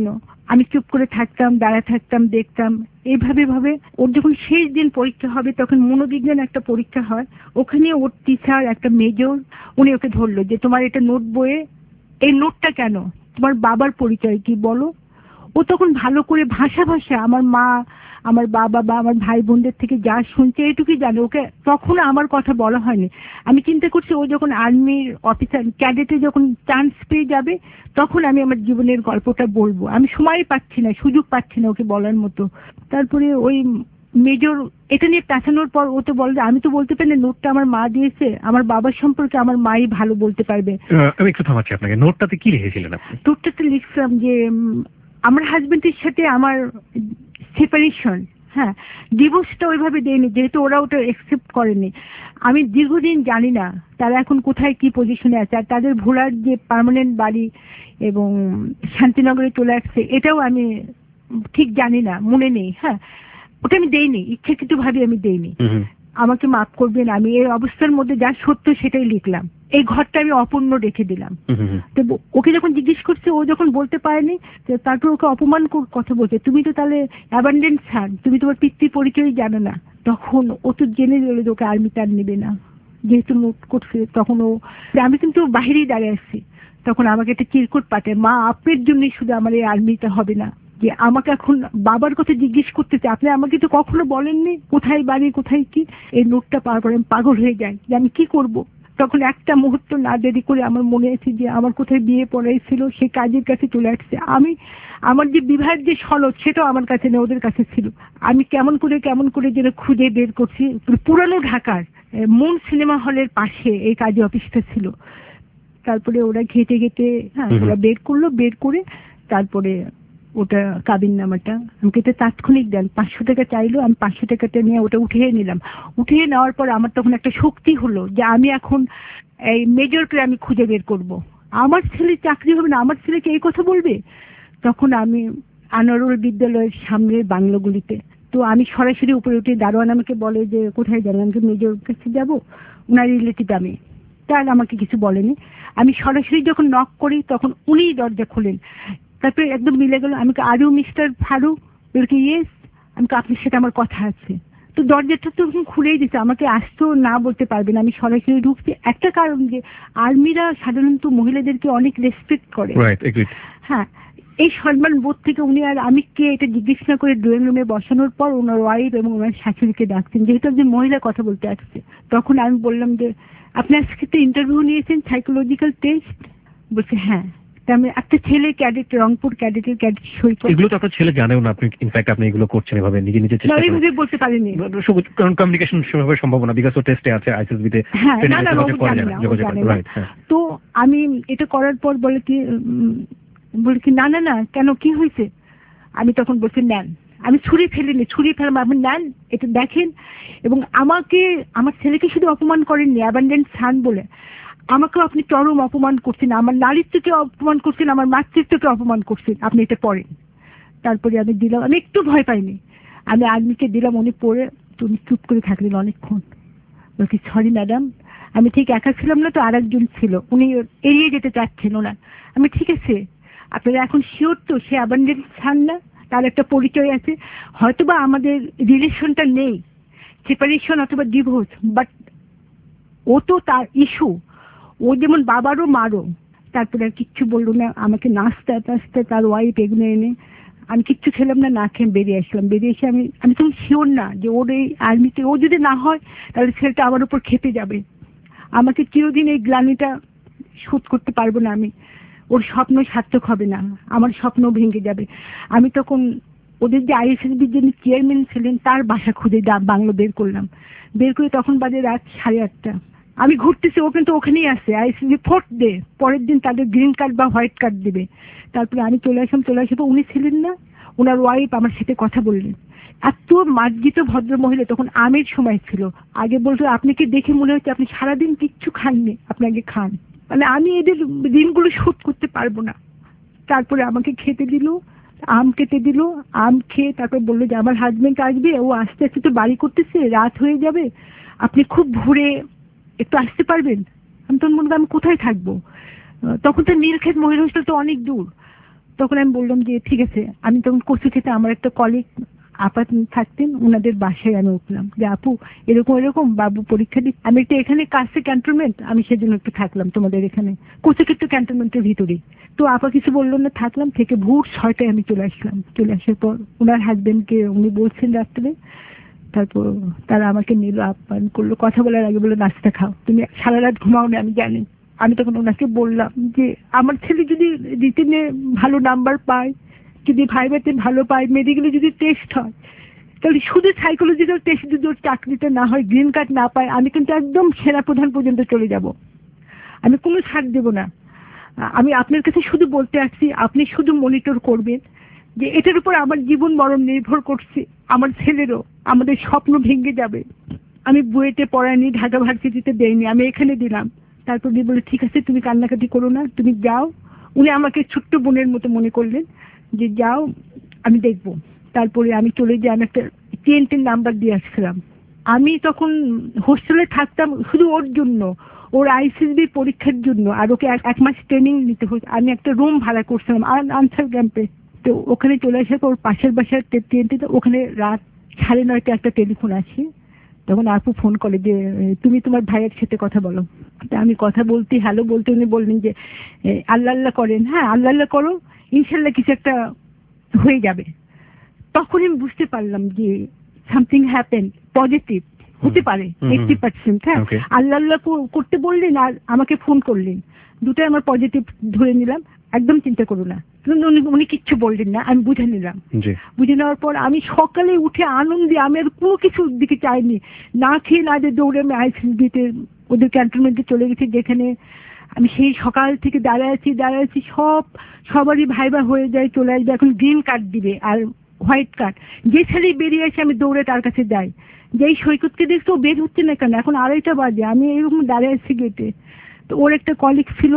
আমি চুপ করে থাকতাম, দাঁড়া থাকতাম, দেখতাম। এইভাবে ভাবে ওর যখন শেষ দিন পরীক্ষা হবে, তখন মনোবিজ্ঞান একটা পরীক্ষা হয়, ওখানে ওর টিচার একটা মেজর, উনি ওকে ধরলো যে তোমার এটা নোট বইয়ে, এই নোটটা কেন, তোমার বাবার পরিচয় কি বলো। ও তখন ভালো করে ভাষা ভাষা আমার মা, আমার বাবা বা আমার ভাই বোনদের থেকে যা শুনছে এটুকুই জানে, ওকে তখন আমার কথা বলা হয়নি। আমি চিন্তা করছি ও যখন আর্মির অফিসার ক্যাডেটে যখন চান্স পেয়ে যাবে, তখন আমি আমার জীবনের গল্পটা বলবো। আমি সময় পাচ্ছি না, সুযোগ পাচ্ছি না ওকে বলার মতো। তারপরে ওই মেজর এটা নিয়ে পেছানোর পর ও তো বলে, আমি তো বলতে পারি না, নোটটা আমার মা দিয়েছে, আমার বাবার সম্পর্কে আমার মাই ভালো বলতে পারবে। আমি একটু থামাচ্ছি আপনাকে, নোটটাতে কি লিখেছিলেন আপনি? নোটটাতে লিখলাম যে আমার হাজবেন্ডের সাথে আমার সেপারেশন, হ্যাঁ, ডিভোর্সটা ওইভাবে দেয়নি, যেহেতু ওরা ওটা অ্যাকসেপ্ট করেনি। আমি দীর্ঘদিন জানি না তারা এখন কোথায় কি পজিশনে আছে, আর তাদের ভোলার যে পার্মানেন্ট বাড়ি এবং শান্তিনগরে চলে আসছে এটাও আমি ঠিক জানি না, মনে নেই। হ্যাঁ, ওটা আমি দেইনি, ইচ্ছাকৃত ভাবে আমি দেইনি। আমাকে মাফ করবেন, আমি এই অবস্থার মধ্যে যা সত্য সেটাই লিখলাম। এই ঘরটা আমি অপূর্ণ রেখে দিলাম। তো ওকে যখন জিজ্ঞেস করছে, ও যখন বলতে পারেনি, তারপর ওকে অপমান কথা বলছে, তুমি তো তাহলে অ্যাবান্ডেন্ট সান, তুমি তোমার পিতৃ পরিচয় জানো না। তখন ও তো জেনে গেল যে ওকে আর্মিতে আর নেবে না, যেহেতু নোট করছে। তখন ও, আমি কিন্তু বাহিরেই দাঁড়িয়ে আসছি, তখন আমাকে একটা চিরকুট পাঠায়, মা আপনার জন্যই শুধু আমার এই আর্মিটা হবে না। যে আমাকে এখন বাবার কথা জিজ্ঞেস করতেছে, আপনি আমাকে তো কখনো বলেননি কোথায় বাড়ি কোথায় কি। এই নোটটা পাওয়ার পরে আমি পাগল হয়ে যাই যে আমি কি করব। তখন একটা মুহূর্ত না দেরি করে আমার মনে আছে যে আমার কোথায় বিয়ে পড়াইছিল, সে কাজের কাছে চলে আসছে। আমি আমার যে বিবাহের যে সনদ সেটাও আমার কাছে নেই, ওদের কাছে ছিল। আমি কেমন করে যেন খুঁজে বের করছি। পুরানো ঢাকার মুন সিনেমা হলের পাশে এই কাজী অফিসটা ছিল। তারপরে ওরা ঘেটে হ্যাঁ ওরা বের করলো, বের করে তারপরে ওটা কাবিননামাটা আমাকে তো তাৎক্ষণিক দেন। 500 টাকা চাইলো, আমি 500 টাকাটা নিয়ে ওটা উঠিয়ে নিলাম। উঠিয়ে নেওয়ার পর আমার তখন একটা শক্তি হলো যে আমি এখন এই মেজরকে আমি খুঁজে বের করব। আমার ছেলে চাকরি হবে না, আমার ছেলেকে এই কথা বলবে। তখন আমি আনোয়ারুল বিদ্যালয়ের সামনে বাংলোগুলিতে, তো আমি সরাসরি উপরে উঠে, দারোয়ান আমাকে বলে যে কোথায় যাবেন, আমি মেজর কাছে যাবো, ওনার রিলেটিভ আমি। তার আমাকে কিছু বলেনি। আমি সরাসরি যখন নক করি তখন উনিই দরজা খোলেন। তারপরে একদম মিলে গেল। আমি আর ইউ মিস্টার ফারুক? বলকে ইয়েস। আমি আপনার সাথে আমার কথা আছে। তো দরজাটা তো খুলেই দিচ্ছে, আমাকে আসতেও না বলতে পারবে না। আমি সরাসরি ঢুকছি, একটা কারণ যে আর্মিরা সাধারণত মহিলাদেরকে অনেক রেসপেক্ট করে। হ্যাঁ, এই সম্মান বোধ থেকে উনি আর আমি কে এটা জিজ্ঞেস না করে ড্রয়িং রুমে বসানোর পর ওনার ওয়াইফ এবং ওনার শাশুড়িকে ডাকছেন, যেহেতু একজন মহিলা কথা বলতে আসছে। তখন আমি বললাম যে আপনি আজকে তো ইন্টারভিউ নিয়েছেন, সাইকোলজিক্যাল টেস্ট? বলছে হ্যাঁ। আমি একটা ছেলে ক্যাডেট, রংপুর ক্যাডেটের ক্যাডেট সই করে। এগুলো তো আপনার ছেলে জানেও না, আপনি ইনফ্যাক্ট আপনি এগুলো করছেন এভাবে নিজে নিজে চেষ্টা করে। বলতে পারিনি, কারণ কমিউনিকেশন সেভাবে সম্ভব না, বিকজ ও টেস্টে আছে আইএসএসবি তে। তো আমি এটা করার পর বলে কি না না না কেন, কি হয়েছে? আমি তখন বলছি নেন। আমি ছুরি ফেলিনি, ছুরি ফেলাম, আপনি নেন এটা দেখেন। এবং আমাকে, আমার ছেলেকে শুধু অপমান করেননি অ্যাবান্ডেন্ট সান বলে, আমাকেও আপনি চরম অপমান করছেন, আমার নারীত্বকে অপমান করছেন, আমার মাতৃত্বকে অপমান করছেন, আপনি এটা পড়েন। তারপরে আমি দিলাম, আমি একটু ভয় পাইনি, আমি আর্মিকে দিলাম। উনি পড়ে, তুমি চুপ করে থাকলেন অনেকক্ষণ। বলছি সরি ম্যাডাম, আমি ঠিক একা ছিলাম না তো, আর একজন ছিল, উনি এড়িয়ে যেতে চাচ্ছেন ওনার। আমি ঠিক আছে, আপনারা এখন শিওর তো সে অ্যাবান্ডেন্ট সান না, তার একটা পরিচয় আছে, হয়তোবা আমাদের রিলেশনটা নেই, সেপারেশন অথবা ডিভোর্স, বাট ও তো তার ইস্যু, ও যেমন বাবারও মারও। তারপরে আর কিচ্ছু বললো না, আমাকে নাচতে নাচতে তার ওয়াইফ এগুলো এনে, আমি কিচ্ছু খেলাম না, না খেয়ে বেরিয়ে আসলাম। বেরিয়ে এসে আমি তো শিওর না যে ওর এই আর্মিতে ও যদি না হয় তাহলে ছেলেটা আমার উপর খেপে যাবে, আমাকে চিরদিন এই গ্লানিটা শোধ করতে পারবো না আমি, ওর স্বপ্ন সার্থক হবে না, আমার স্বপ্ন ভেঙে যাবে। আমি তখন ওদের যে আইএসএসবির যিনি চেয়ারম্যান ছিলেন তার বাসা খুঁজে বাংলো বের করলাম। বের করে তখন বাজে রাত 8:30। আমি ঘুরতেছি, ও কিন্তু ওখানেই আছে। আইএসএসবি 4th ডে, পরের দিন তাদের গ্রিন কার্ড বা হোয়াইট কার্ড দিবে। তারপরে আমি চলে আসবো, উনি ছিলেন না, ওনার ওয়াইফ আমার সাথে কথা বললেন। এত মার্জিত ভদ্র মহিলা, তখন আমের সময় ছিল। আগে বলতো আপনাকে দেখে মনে হচ্ছে আপনি সারাদিন কিচ্ছু খাননি, আপনি আগে খান। মানে আমি এদের ঋণগুলো শোধ করতে পারবো না। তারপরে আমাকে খেতে দিল, আম কেটে দিল, আম খেয়ে তারপর বললো যে আমার হাজবেন্ড আসবে, ও আস্তে আস্তে তো বাড়ি করতেছে, রাত হয়ে যাবে, আপনি খুব ভোরে একটু আসতে পারবেন? আমি তখন বললাম আমি কোথায় থাকবো, তখন তো নীলক্ষেত মহিলা হোস্টেল তো অনেক দূর। তখন আমি বললাম যে ঠিক আছে। আমি তখন কচু খেতে আমার একটা কলিগ আপা থাকতেন, ওনাদের বাসায় আমি উঠলাম যে আপু এরকম এরকম বাবু পরীক্ষা দিই, আমি একটা এখানে কাছে ক্যান্টনমেন্ট, আমি সেজন্য একটু থাকলাম তোমাদের এখানে, কচুক্ষেত্র ক্যান্টনমেন্টের ভিতরেই। তো আপা কিছু বললো না, থাকলাম, থেকে ভোর 6টায় আমি চলে আসলাম। চলে আসার পর ওনার হাজবেন্ডকে উনি বলছেন রাত্রে, তারপর তারা আমাকে নিল, আপ্যায়ন করলো, কথা বলার আগে বললো নাস্তা খাও, তুমি সারা রাত ঘুমাও না আমি জানি। আমি তখন ওনাকে বললাম যে আমার ছেলে যদি রিটেনে ভালো নাম্বার পায়, যদি ভাইভাতে ভালো পায়, মেডিকেলে যদি টেস্ট হয়, তাহলে শুধু সাইকোলজিক্যাল টেস্ট যদি ওর চাকরিতে না হয়, গ্রিন কার্ড না পায়, আমি কিন্তু একদম সেনাপ্রধান পর্যন্ত চলে যাব, আমি কোনো ছাড় দেব না। আমি আপনার কাছে শুধু বলতে আসছি, আপনি শুধু মনিটর করবেন যে এটার উপর আমার জীবন মরণ নির্ভর করছে, আমার ছেলেরও, আমাদের স্বপ্ন ভেঙে যাবে। আমি বুয়েটে পড়াইনি, ঢাকা ভার্সিটিতে দেয়নি, আমি এখানে দিলাম। তারপর উনি বলে ঠিক আছে তুমি কান্নাকাটি করো না, তুমি যাও। উনি আমাকে ছোট্ট বোনের মতো মনে করলেন যে যাও আমি দেখব। তারপরে আমি চলে যাই, আমি একটা TNT নাম্বার দিয়ে আসছিলাম। আমি তখন হোস্টেলে থাকতাম শুধু ওর জন্য, ওর ICSB পরীক্ষার জন্য, আর ওকে এক মাস ট্রেনিং নিতে হতো। আমি একটা রুম ভাড়া করছিলাম আনসার ক্যাম্পে। তো ওখানে চলে আসার পর পাশের বাসার TNT-তে, ওখানে রাত 9:30 একটা টেলিফোন আসে। তখন আপু ফোন করে যে তুমি তোমার ভাইয়ের সাথে কথা বলো। তা আমি কথা বলতে হ্যালো বলতে উনি বললেন যে আল্লাহ আল্লাহ করেন, হ্যাঁ আল্লাহ আল্লাহ করো, ইনশাল্লাহ কিছু একটা হয়ে যাবে। তখন আমি বুঝতে পারলাম যে সামথিং হ্যাপেন, পজিটিভ হতে পারে 80%। হ্যাঁ, আল্লাহ আল্লাহ করতে বললেন আর আমাকে ফোন করলেন, দুটাই আমার পজিটিভ ধরে নিলাম, একদম চিন্তা করো না। উনি কিচ্ছু বললেন না, আমি বুঝে নিলাম। বুঝে নেওয়ার পর আমি সকালে উঠে আনন্দে, আমি আর কোনো কিছুর দিকে চাইনি, না খেয়ে না যে দৌড়ে আমি ICSB-তে ওদের ক্যান্টনমেন্টে চলে গেছি, যেখানে আমি সেই সকাল থেকে দাঁড়ায় আছি, সবারই ভাইবা হয়ে যায়, চলে আসবে, এখন গ্রিন কার্ড দিবে আর হোয়াইট কার্ড। যে ছেলে বেরিয়ে আসে আমি দৌড়ে তার কাছে যাই, যেই সৈকতকে দেখতো বের হচ্ছে না কেন, এখন 2:30 বাজে, আমি এরকম দাঁড়িয়ে আছি গেটে। তো ওর একটা কলিগ ছিল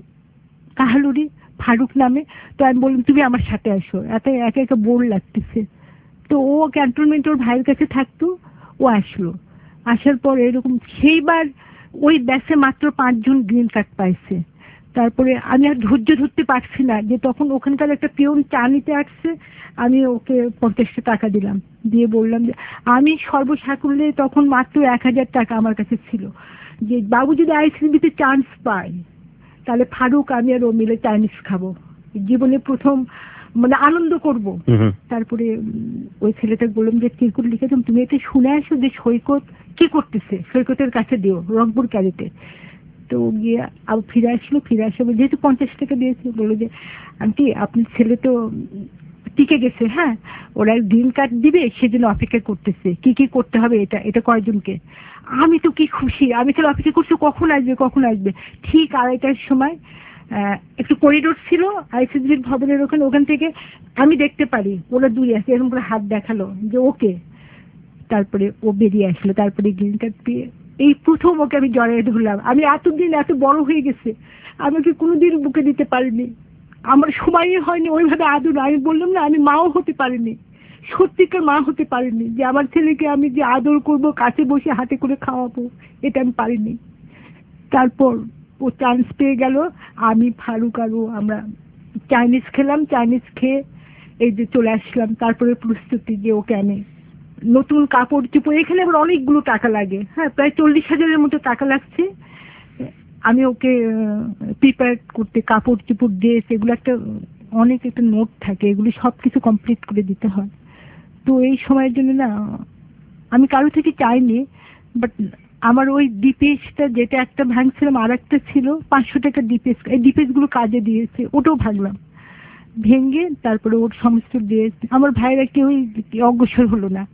কাহালুরি, ফারুক নামে। তো আমি বললাম তুমি আমার সাথে আসো, একা একা বোর লাগতেছে। তো ও ক্যান্টনমেন্ট ওর ভাইয়ের কাছে থাকতো, ও আসলো। আসার পর এরকম সেইবার ওই ব্যাচে মাত্র 5 জন গ্রিন কার্ড পাইছে। তারপরে আমি আর ধৈর্য ধরতে পারছি না, যে তখন ওখানকার একটা পিয়ন চা নিতে আসছে, আমি ওকে 50 টাকা দিলাম, দিয়ে বললাম যে আমি সর্বসাকুল্যে তখন মাত্র 1000 টাকা আমার কাছে ছিল, যে বাবু যদি ICSB-তে চান্স পায় তাহলে ফারুক আমি আর ও মিলে চাইনিজ খাবো, জীবনে প্রথম মানে আনন্দ করব। তারপরে ওই ছেলেটাকে বললাম যে চিরকুট লিখে দাও, তুমি এটা শুনে আসো যে সৈকত কি করতেছে, সৈকতের কাছে দিও রংপুর ক্যারিতে। তো গিয়ে আবার ফিরে আসলো, যেহেতু 50 টাকা দিয়েছে, বললো যে আন্টি আপনার ছেলে তো টিকে গেছে, হ্যাঁ ওরা গ্রিন কার্ড দিবে সেজন্য অপেক্ষা করতেছে, কি কি করতে হবে এটা কয়জনকে। আমি তো কি খুশি, আমি তাহলে অপেক্ষা করছি কখন আসবে। ঠিক 2:30টার সময় একটু করিডোর ছিল ICSB ভবনের ওখান থেকে আমি দেখতে পারি ওরা দূরে আছে, এরকম করে হাত দেখালো যে ওকে। তারপরে ও বেরিয়ে আসলো, তারপরে গ্রিন কার্ড পেয়ে এই প্রথম ওকে আমি জড়াই ধরলাম। আমি এতদিন এত বড় হয়ে গেছে, আমাকে কোনোদিন বুকে দিতে পারিনি, আমার সময়ই হয়নি ওইভাবে আদর। আমি বললাম না, আমি মাও হতে পারিনি, সত্যিকার মা হতে পারিনি, যে আমার ছেলেকে আমি যে আদর করব, কাছে বসে হাতে করে খাওয়াবো, এটা আমি পারিনি। তারপর ও চান্স পেয়ে গেল, আমি ফারুক আরও আমরা চাইনিজ খেলাম, চাইনিজ খেয়ে এই যে চলে আসলাম। তারপরে প্রস্তুতি যে ওকে আমি নতুন কাপড় চোপড়, এখানে আবার অনেকগুলো টাকা লাগে, হ্যাঁ প্রায় 40,000-এর মতো টাকা লাগছে। আমি ওকে প্রিপেয়ার করতে কাপড় চোপড় ড্রেস এগুলো একটা নোট থাকে, এগুলি সব কিছু কমপ্লিট করে দিতে হয়। তো এই সময়ের জন্য না আমি কারো থেকে চাইনি, বাট আমার ওই ডিপিএসটা যেটা একটা ভাঙছিলাম, আর একটা ছিল 500 টাকা ডিপিএস, এই ডিপিএস গুলো কাজে দিয়েছে, ওটাও ভাঙলাম, ভেঙে তারপরে ওর সমস্ত ড্রেস, আমার ভাইয়েরা কেউই অগ্রসর হলো না।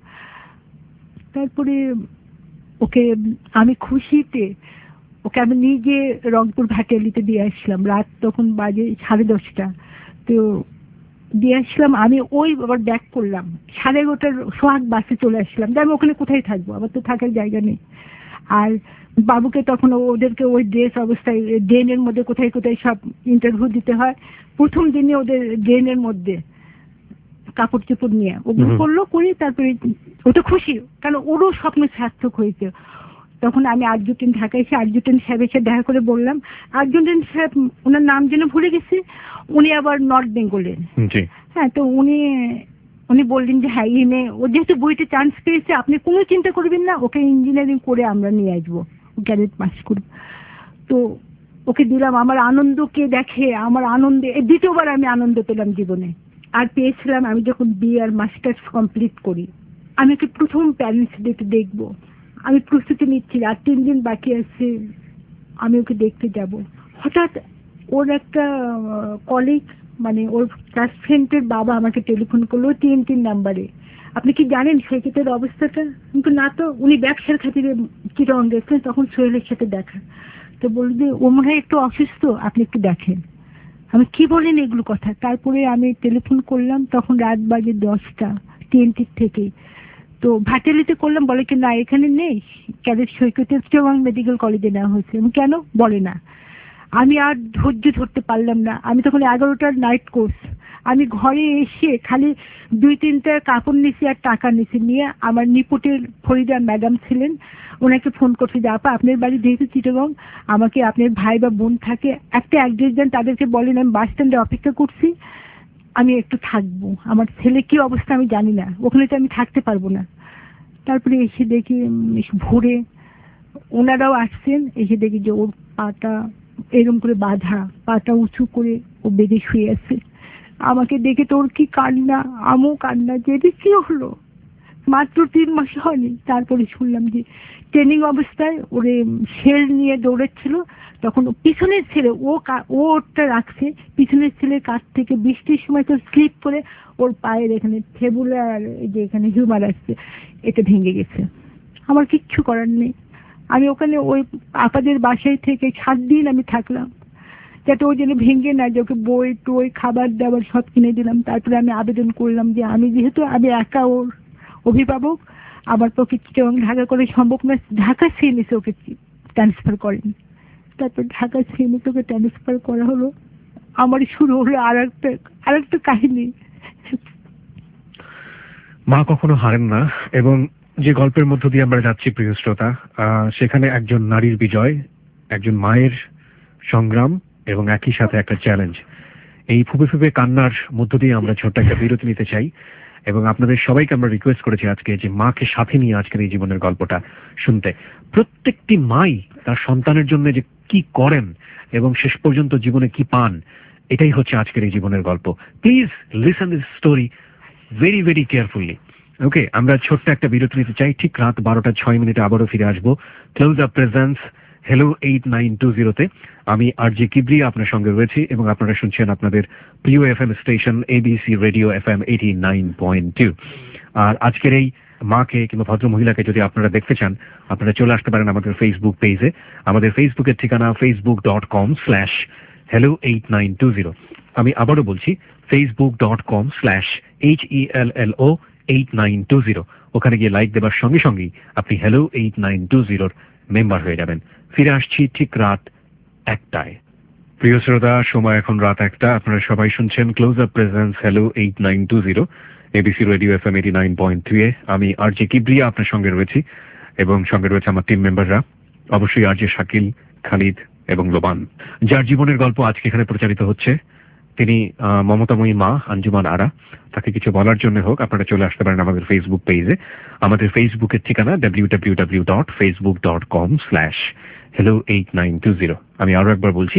তারপরে ওকে আমি খুশিতে ওকে আমি নিজে রংপুর ভাটিয়ালিতে দিয়ে আসলাম, রাত তখন বাজে 10:30। তো দিয়ে আসলাম, আমি ওই আবার ব্যাক করলাম 11:30টার সোহাগ বাসে চলে আসলাম, যে আমি ওখানে কোথায় থাকবো, আমার তো থাকার জায়গা নেই। আর বাবুকে তখন ওদেরকে ওই ড্রেস অবস্থায় ড্রেনের মধ্যে কোথায় কোথায় সব ইন্টারভিউ দিতে হয়, প্রথম দিনে ওদের ড্রেনের মধ্যে কাপড় চোপড় নিয়ে ওগুলো করলো, করি। তারপরে ওটা খুশি, কারণ ওরও স্বপ্ন সার্থক হয়েছে। তখন আমি আর্জুটেন্ট ঢাকা এসে আর্জুটেন্ট সাহেবের সাথে দেখা করে বললাম, আর্জুটেন্ট সাহেব ওনার নাম যেন ভুলে গেছে, উনি আবার নর্থ বেঙ্গলের। হ্যাঁ, তো উনি বললেন যে হ্যাঁ এই মেয়ে, ও যেহেতু বইতে চান্স পেয়েছে, আপনি কোনো চিন্তা করবেন না, ওকে ইঞ্জিনিয়ারিং করে আমরা নিয়ে আসবো, গ্যারেট পাস করবো। তো ওকে দিলাম। আমার আনন্দকে দেখে আমার আনন্দে দ্বিতীয়বার আমি আনন্দ পেলাম জীবনে। আর পেয়েছিলাম আমি যখন বিএ আর মাস্টার্স কমপ্লিট করি, আমি ওকে প্রথম প্যারেন্টস ডেতে দেখবো। আমি প্রস্তুতি নিচ্ছি, আর 3 দিন বাকি আছে, আমি ওকে দেখতে যাব। হঠাৎ ওর একটা কলিগ, মানে ওর ক্লাস ফ্রেন্ডের বাবা আমাকে টেলিফোন করলো TNT নাম্বারে। আপনি কি জানেন সৈকতের অবস্থাটা? কিন্তু না তো, উনি ব্যবসার খাতিরে চিটাগং গেছেন, তখন সোহেলের সাথে দেখা। তো বলবে ও মনে হয় একটু অসুস্থ, আপনি একটু দেখেন। আমি কি বলেন এগুলো কথা? তারপরে আমি টেলিফোন করলাম, তখন রাত বাজে 10টা, TNT থেকে। তো ভাটিয়ালিতে করলাম, বলে কি না এখানে নেই, ক্যাডেট সৈকতের চিটাগং মেডিকেল কলেজে নেওয়া হয়েছে। কেন বলে না। আমি আর ধৈর্য ধরতে পারলাম না। আমি তখন 11টার নাইট কোর্স। আমি ঘরে এসে খালি 2-3টা কাপড় নিছি আর টাকা নিছি, নিয়ে আমার নিপুটের ফরিদা ম্যাডাম ছিলেন, ওনাকে ফোন করছি যে আপা আপনার বাড়ি যেহেতু চিটাগং, আমাকে আপনার ভাই বা বোন থাকে একটা অ্যাড্রেস দেন, তাদেরকে বলেন আমি বাস স্ট্যান্ডে অপেক্ষা করছি, আমি একটু থাকবো, আমার ছেলে কি অবস্থা আমি জানি না, ওখানে তো আমি থাকতে পারবো না। তারপরে এসে দেখি ভোরে ওনারাও আসছেন, এসে দেখি যে ওর পাটা এরকম করে বাঁধা, পাটা উঁচু করে ও বেঁধে শুয়ে আছে। আমাকে দেখে তো ওর কি কান্না, আমও কান্না, যে এটা কি হলো, মাত্র 3 মাস হয়নি। তারপরে শুনলাম যে ট্রেনিং অবস্থায় ওরে শেল নিয়ে দৌড়েছিল, তখন পিছনের ছেলে ওটা রাখছে, পিছনের ছেলের কাছ থেকে বৃষ্টির সময় তো স্লিপ করে ওর পায়ের এখানে ফেবুলার, যে এখানে হিউমার আসছে, এটা ভেঙে গেছে। আমার কিচ্ছু করার নেই। আমি ওখানে ওই আপাদের বাসায় থেকে 7 দিন আমি থাকলাম, যাতে ও যেন ভেঙে না যায়। ওকে বই টই খাবার দাবার সব কিনে দিলাম। তারপরে আমি আবেদন করলাম যে আমি যেহেতু আমি একা ওর অভিভাবক, আমার পক্ষে চিটাগং ঢাকা করে সম্ভব না, ঢাকা সিএমএসে ওকে ট্রান্সফার করেন। তারপর ঢাকা সিএমএসে ওকে ট্রান্সফার করা হলো। আমার শুরু হলো আর একটা কাহিনী। মা কখনো হারেন না, এবং যে গল্পের মধ্য দিয়ে আমরা যাচ্ছি প্রিয় শ্রোতা, সেখানে একজন নারীর বিজয়, একজন মায়ের সংগ্রাম এবং একই সাথে একটা চ্যালেঞ্জ। এই ফুপে ফুপে কান্নার মধ্য দিয়ে আমরা ছোট্ট একটা বিরতি নিতে চাই, এবং আপনাদের সবাইকে আমরা রিকোয়েস্ট করেছি আজকে যে মাকে সাথে নিয়ে আজকের এই জীবনের গল্পটা শুনতে। প্রত্যেকটি মাই তার সন্তানের জন্য যে কি করেন এবং শেষ পর্যন্ত জীবনে কি পান, এটাই হচ্ছে আজকের এই জীবনের গল্প। Please listen this story very very carefully. Okay, আমরা ছোট্ট একটা বিরতি নিতে চাই। ঠিক রাত 12:06 আবারও ফিরে আসবো ক্লোজ আপ প্রেজেন্স হ্যালো 8920-তে। আমি আরজে কিবরিয়া আপনার সঙ্গে রয়েছি, এবং আপনারা শুনছেন আপনাদের প্রিয় FM station ABC radio FM 89.2। আর আজকের এই মাকে কিংবা ভদ্র মহিলাকে যদি আপনারা দেখতে চান, আপনারা চলে আসতে পারেন আমাদের ফেসবুক পেজে। আমাদের ফেসবুকের ঠিকানা facebook.com/hello8920। আমি আবারও বলছি, facebook.com/HELLO8920। ওখানে গিয়ে লাইক দেবার সঙ্গে সঙ্গেই আপনি হ্যালো 8920 মেম্বার হয়ে যাবেন। ফিরে আসছি ঠিক রাত 1টায়। প্রিয় শ্রোতা, সময় এখন রাত 1টা। আপনারা সবাই শুনছেন close up presence hello 8920 ABC radio FM 89.3-এ। আমি আরজে কিবরিয়া আপনার সঙ্গে রয়েছি, এবং সঙ্গে রয়েছে আমার টিম মেম্বাররা, অবশ্যই আরজে শাকিল, খালিদ এবং লোবান। যার জীবনের গল্প আজকে এখানে প্রচারিত হচ্ছে, তিনি মমতাময়ী মা আঞ্জুমান আরা। তাকে কিছু বলার জন্য হোক, আপনারা চলে আসতে পারেন আমাদের ফেসবুক পেজে। আমাদের ফেসবুকের ঠিকানা www.facebook.com/hello8920। আমি আরো একবার বলছি,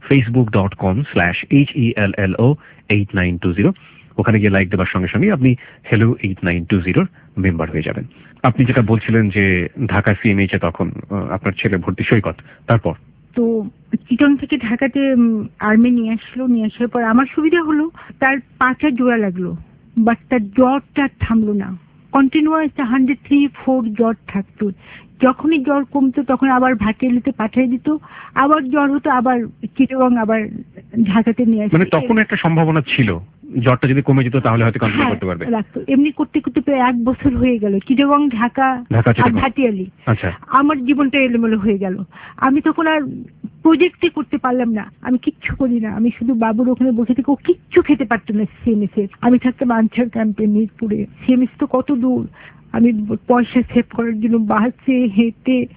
facebook.com/HELLO8920। ওখানে গিয়ে লাইক দেওয়ার সঙ্গে সঙ্গে আপনি হ্যালো 8920 মেম্বার হয়ে যাবেন। আপনি যেটা বলছিলেন যে ঢাকা সিএমএইচে তখন আপনার ছেলে ভর্তি, সৈকত, তারপর তো চিটং থেকে ঢাকাতে আর্মি নিয়ে আসার পর আমার সুবিধা হলো, তার পাটা জোড়া লাগলো, বাট তার জ্বরটা থামলো না। কন্টিনিউয়াস 103-4 জ্বর থাকতো। যখনই জ্বর কমতো তখন আবার ভাটিয়ালিতে পাঠিয়ে দিত, আবার জ্বর হতো, আবার চিটং, আবার ঢাকাতে নিয়ে আসতো। মানে তখন একটা সম্ভাবনা ছিল, জ্বরটা যদি কমে যেত তাহলে হয়তো কন্ট্রোল করতে পারবে। রাখতো। এমনি করতে করতে প্রায় 1 বছর হয়ে গেল, চিটং ঢাকা আর ভাটিয়ালি। আচ্ছা, আমার জীবনটা এলোমেলো হয়ে গেল। আমি তখন আর প্রজেক্টই করতে পারলাম না, আমি কিচ্ছু করি না, আমি শুধু বাবুর ওখানে বসে থেকে, ও কিচ্ছু খেতে পারতো না সিএমএস-এর। আমি থাকতাম আনসার ক্যাম্পে মিরপুরে। সিএমএস তো কত দূর, আমি পয়সা সেভ করার জন্য বাসে হেঁটে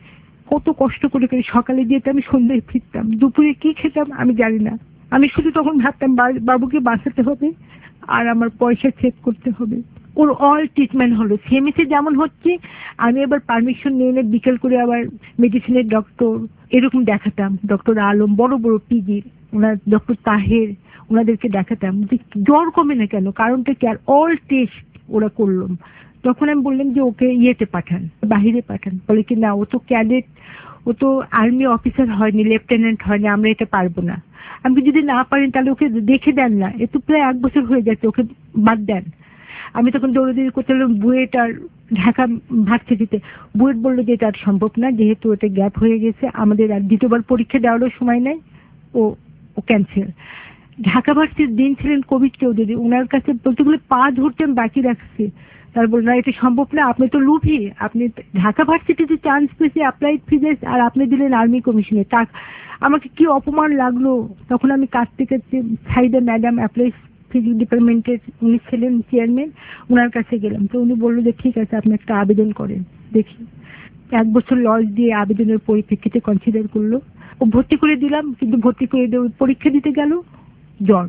কত কষ্ট করে করে সকালে যেতে আমি সন্ধ্যায় ফিরতাম, দুপুরে কি খেতাম আমি জানি না। আমি শুধু তখন ভাবতাম বাবুকে বাঁচাতে হবে আর আমার পয়সা চেক করতে হবে। ওর অল ট্রিটমেন্ট হলো সেমিসে যেমন হচ্ছে, আমি আবার পারমিশন নিয়ে বিকেল করে আবার মেডিসিনের ডক্টর এরকম দেখাতাম, ডক্টর আলম বড় বড় পিজি, ওনার ডক্টর তাহের, ওনাদেরকে দেখাতাম যে জ্বর কমে না কেন, কারণটা কি। আর অল টেস্ট ওরা করলাম। তখন আমি বললাম যে ওকে ইয়েতে পাঠান, বাহিরে পাঠান। বলে কি না, ও তো ক্যাডেট, ও তো আর্মি অফিসার হয়নি, লেফটেন্যান্ট হয়নি, আমরা এটা পারবো না। আমি যদি না পারেন তাহলে ওকে দেখে দেন না, এ তো প্রায় 1 বছর হয়ে যাচ্ছে, ওকে বাদ দেন। আমি তখন দৌড়াদৌড়ি করতে লাগলাম বুয়েট আর ঢাকা ভাগতে দিতে। বুয়েট বললো যে এটা আর সম্ভব না, যেহেতু ওটা গ্যাপ হয়ে গেছে, আমাদের আর দ্বিতীয়বার পরীক্ষা দেওয়ারও সময় নেই, ও ক্যান্সেল। ঢাকা ভার্সিটির দিন ছিলেন কবির চৌধুরী, ওনার কাছে বলতে গেলে পা ধরতে আমি বাকি রাখছি। তার বলল না, এটা সম্ভব না, আপনি তো লুভি, আপনি ঢাকা ভার্সিটিতে চান্স পেয়েছে অ্যাপ্লাইড ফিজিক্স আর আপনি দিলেন আর্মি কমিশনে। আমাকে কি অপমান লাগলো। তখন আমি কাঁদতে কাঁদতে সাইদা ম্যাডাম অ্যাপ্লাইড ফিজিক্স ডিপার্টমেন্টের, উনি ছিলেন চেয়ারম্যান, ওনার কাছে গেলাম। তো উনি বললো যে ঠিক আছে আপনি একটা আবেদন করেন দেখি। 1 বছর লস দিয়ে আবেদনের পরিপ্রেক্ষিতে কনসিডার করলো, ও ভর্তি করে দিলাম। কিন্তু ভর্তি করে দিয়ে পরীক্ষা দিতে গেল, জ্বর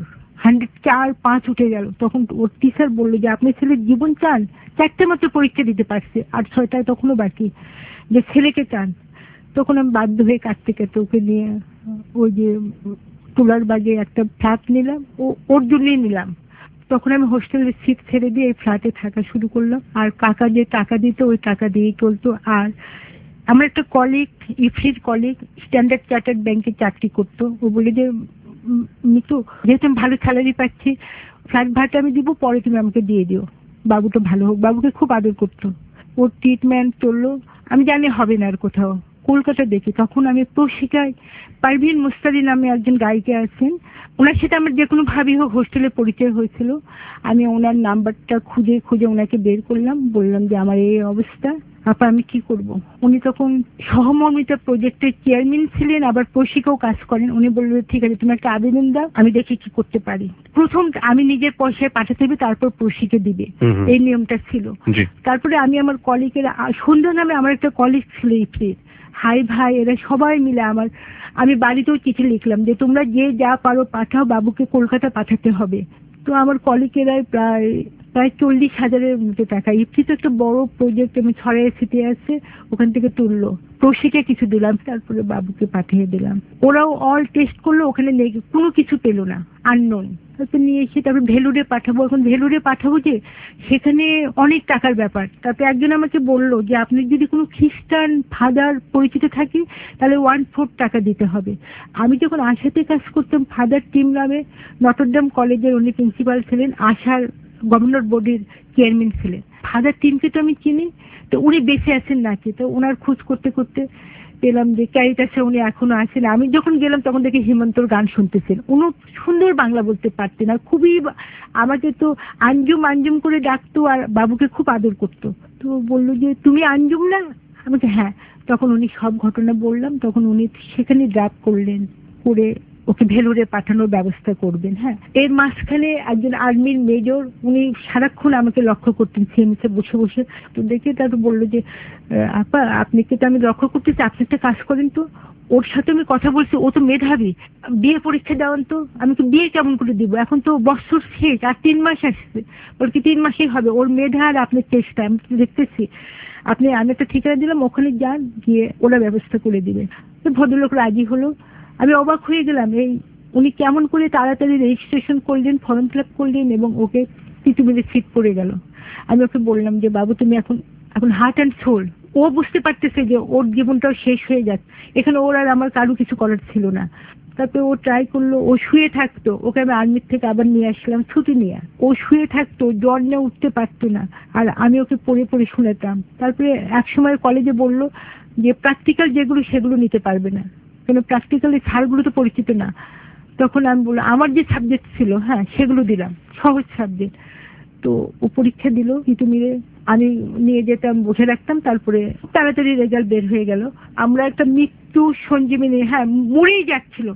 104.5 উঠে গেল। তখন ওর টিচার বললো যে আপনি ছেলের জীবন চান, 4টে মাত্র পরীক্ষা দিতে পারছে আর 6টায় তখনও বাকি, যে ছেলেকে চান। তখন আমি বাধ্য হয়ে কাটতে কাটতে ওকে নিয়ে ওই যে তুলার বাগে একটা ফ্ল্যাট নিলাম, ওর জন্যই নিলাম। তখন আমি হোস্টেলের সিট ছেড়ে দিয়ে এই ফ্ল্যাটে থাকা শুরু করলাম। আর কাকা যে টাকা দিত ওই টাকা দিয়েই চলতো। আর আমার একটা কলিগ, ইফরির কলিগ, স্ট্যান্ডার্ড চার্টার্ড ব্যাংকে চাকরি করতো। ও বলে যে মিতু, যেহেতু আমি ভালো স্যালারি পাচ্ছি, ফ্ল্যাট ভাড়াটা আমি দিব, পরে তুমি আমাকে দিয়ে দিও, বাবুটা ভালো হোক। বাবুকে খুব আদর করতো। ওর ট্রিটমেন্ট চললো। আমি জানি হবে না আর কোথাও, কলকাতা দেখি। তখন আমি প্রশিকায় পারভিন মুস্তারি নামে একজন গায়িকা আছেন, ওনার সাথে আমার যে কোনো ভাবেই হোক হোস্টেলে পরিচয় হয়েছিল। আমি ওনার নাম্বারটা খুঁজে খুঁজে ওনাকে বের করলাম, বললাম যে আমার এই অবস্থা, আপা আমি কি করব। উনি তখন সহমর্মিতা প্রজেক্টের চেয়ারম্যান ছিলেন, আবার প্রশিকাও কাজ করেন। উনি বললেন ঠিক আছে তুমি একটা আবেদন দাও, আমি দেখি কি করতে পারি। প্রথম আমি নিজের পয়সায় পাঠাতে হবে, তারপর প্রশিকে দিবে, এই নিয়মটা ছিল। তারপরে আমি আমার কলিগের, সন্ধ্যা নামে আমার একটা কলিগ ছিল ইফরির, হাই ভাই, এরা সবাই মিলে আমি বাড়িতেও চিঠি লিখলাম যে তোমরা যে যা পারো পাঠাও, বাবুকে কলকাতা পাঠাতে হবে। তো আমার কলিগেরাই প্রায় 40,000-এর মতো টাকা, ইফতি তো একটা বড় প্রজেক্ট, আমি ছড়াই সিটি আছে, ওখান থেকে তুললো। প্রশিকে কিছু দিলাম, তারপরে বাবুকে পাঠিয়ে দিলাম। ওরাও অল টেস্ট করলো, ওখানে কোনো কিছু পেলো না, আননোন। তারপর নিয়ে এসে তারপর ভেলুরে পাঠাবো। এখন ভেলুরে পাঠাবো যে সেখানে অনেক টাকার ব্যাপার। তারপরে একজন আমাকে বললো যে আপনি যদি কোনো খ্রিস্টান ফাদার পরিচিত থাকে তাহলে 1/4 টাকা দিতে হবে। আমি যখন আশাতে কাজ করতাম, ফাদার টিম নামে নটরডেম কলেজের উনি প্রিন্সিপাল ছিলেন, আশার গভর্নর বোর্ডের চেয়ারম্যান ছিলেন। ফাদার টিমকে তো আমি চিনি, তো উনি বেঁচে আছেন নাকি, তো ওনার খোঁজ করতে করতে পেলাম যে ক্যারিটাসে উনি এখনো আছেন। আমি যখন গেলাম তখন দেখি হিমন্তর গান শুনতেছেন। উনি সুন্দর বাংলা বলতে পারতেন, আর খুবই আমাকে তো আঞ্জুম আঞ্জুম করে ডাকতো, আর বাবুকে খুব আদর করতো। তো বললো যে তুমি আঞ্জুম না? আমাকে হ্যাঁ। তখন উনি সব ঘটনা বললাম, তখন উনি সেখানে ড্রাফট করলেন, করে ওকে ভেলুরে পাঠানোর ব্যবস্থা করবেন। হ্যাঁ, এর মাঝখানে একজন আর্মির মেজর, উনি সারাক্ষণ আমাকে লক্ষ্য করতেন সিএমসে বসে বসে। তো দেখে তারপর বললো যে আপা আপনাকে তো আমি লক্ষ্য করতেছি, আপনি একটা কাজ করেন তো, ওর সাথে আমি কথা বলছি, ও তো মেধাবী, বিয়ে পরীক্ষা দেওয়ান তো। আমি তো বিয়ে কেমন করে দিব, এখন তো বছর শেষ, আর 3 মাস আসছে। ওর কি 3 মাসেই হবে? ওর মেধা আর আপনার চেষ্টা আমি তো দেখতেছি। আমি একটা ঠিকানা দিলাম, ওখানে যান, গিয়ে ওরা ব্যবস্থা করে দিবে। ভদ্রলোক রাজি হলো। আমি অবাক হয়ে গেলাম, উনি কেমন করে তাড়াতাড়ি রেজিস্ট্রেশন করলেন, ফর্ম ফিল আপ করলেন, এবং ওকে পৃথিবীতে সিট পড়ে গেল। আমি ওকে বললাম যে বাবু তুমি এখন হার্ট অ্যান্ড সোল। ও বুঝতে পারতেছে যে ওর জীবনটাও শেষ হয়ে যাচ্ছে, এখানে ওর আর আমার কারো কিছু করার ছিল না। তারপরে ও ট্রাই করলো, ও শুয়ে থাকতো, ওকে আমি আর্মির থেকে আবার নিয়ে আসলাম ছুটি নিয়ে। ও শুয়ে থাকতো, জ্বর নিয়ে উঠতে পারতো না, আর আমি ওকে পড়ে পড়ে শুনাতাম। তারপরে একসময় কলেজে বললো যে প্র্যাকটিক্যাল যেগুলো সেগুলো নিতে পারবে না, কেন প্র্যাকটিক্যালি স্যারগুলো তো পরিচিত না। তখন আমি বললাম আমার যে সাবজেক্ট ছিল, হ্যাঁ সেগুলো দিলাম, সহজ সাবজেক্ট। তো ও পরীক্ষা দিল, কিন্তু মিলে আমি নিয়ে যেতাম, বসে রাখতাম, তারপরে তাড়াতাড়ি রেজাল্ট বের হয়ে গেল। আমরা একটা মৃত্যু সঞ্জীবনী, হ্যাঁ মরেই যাচ্ছিল।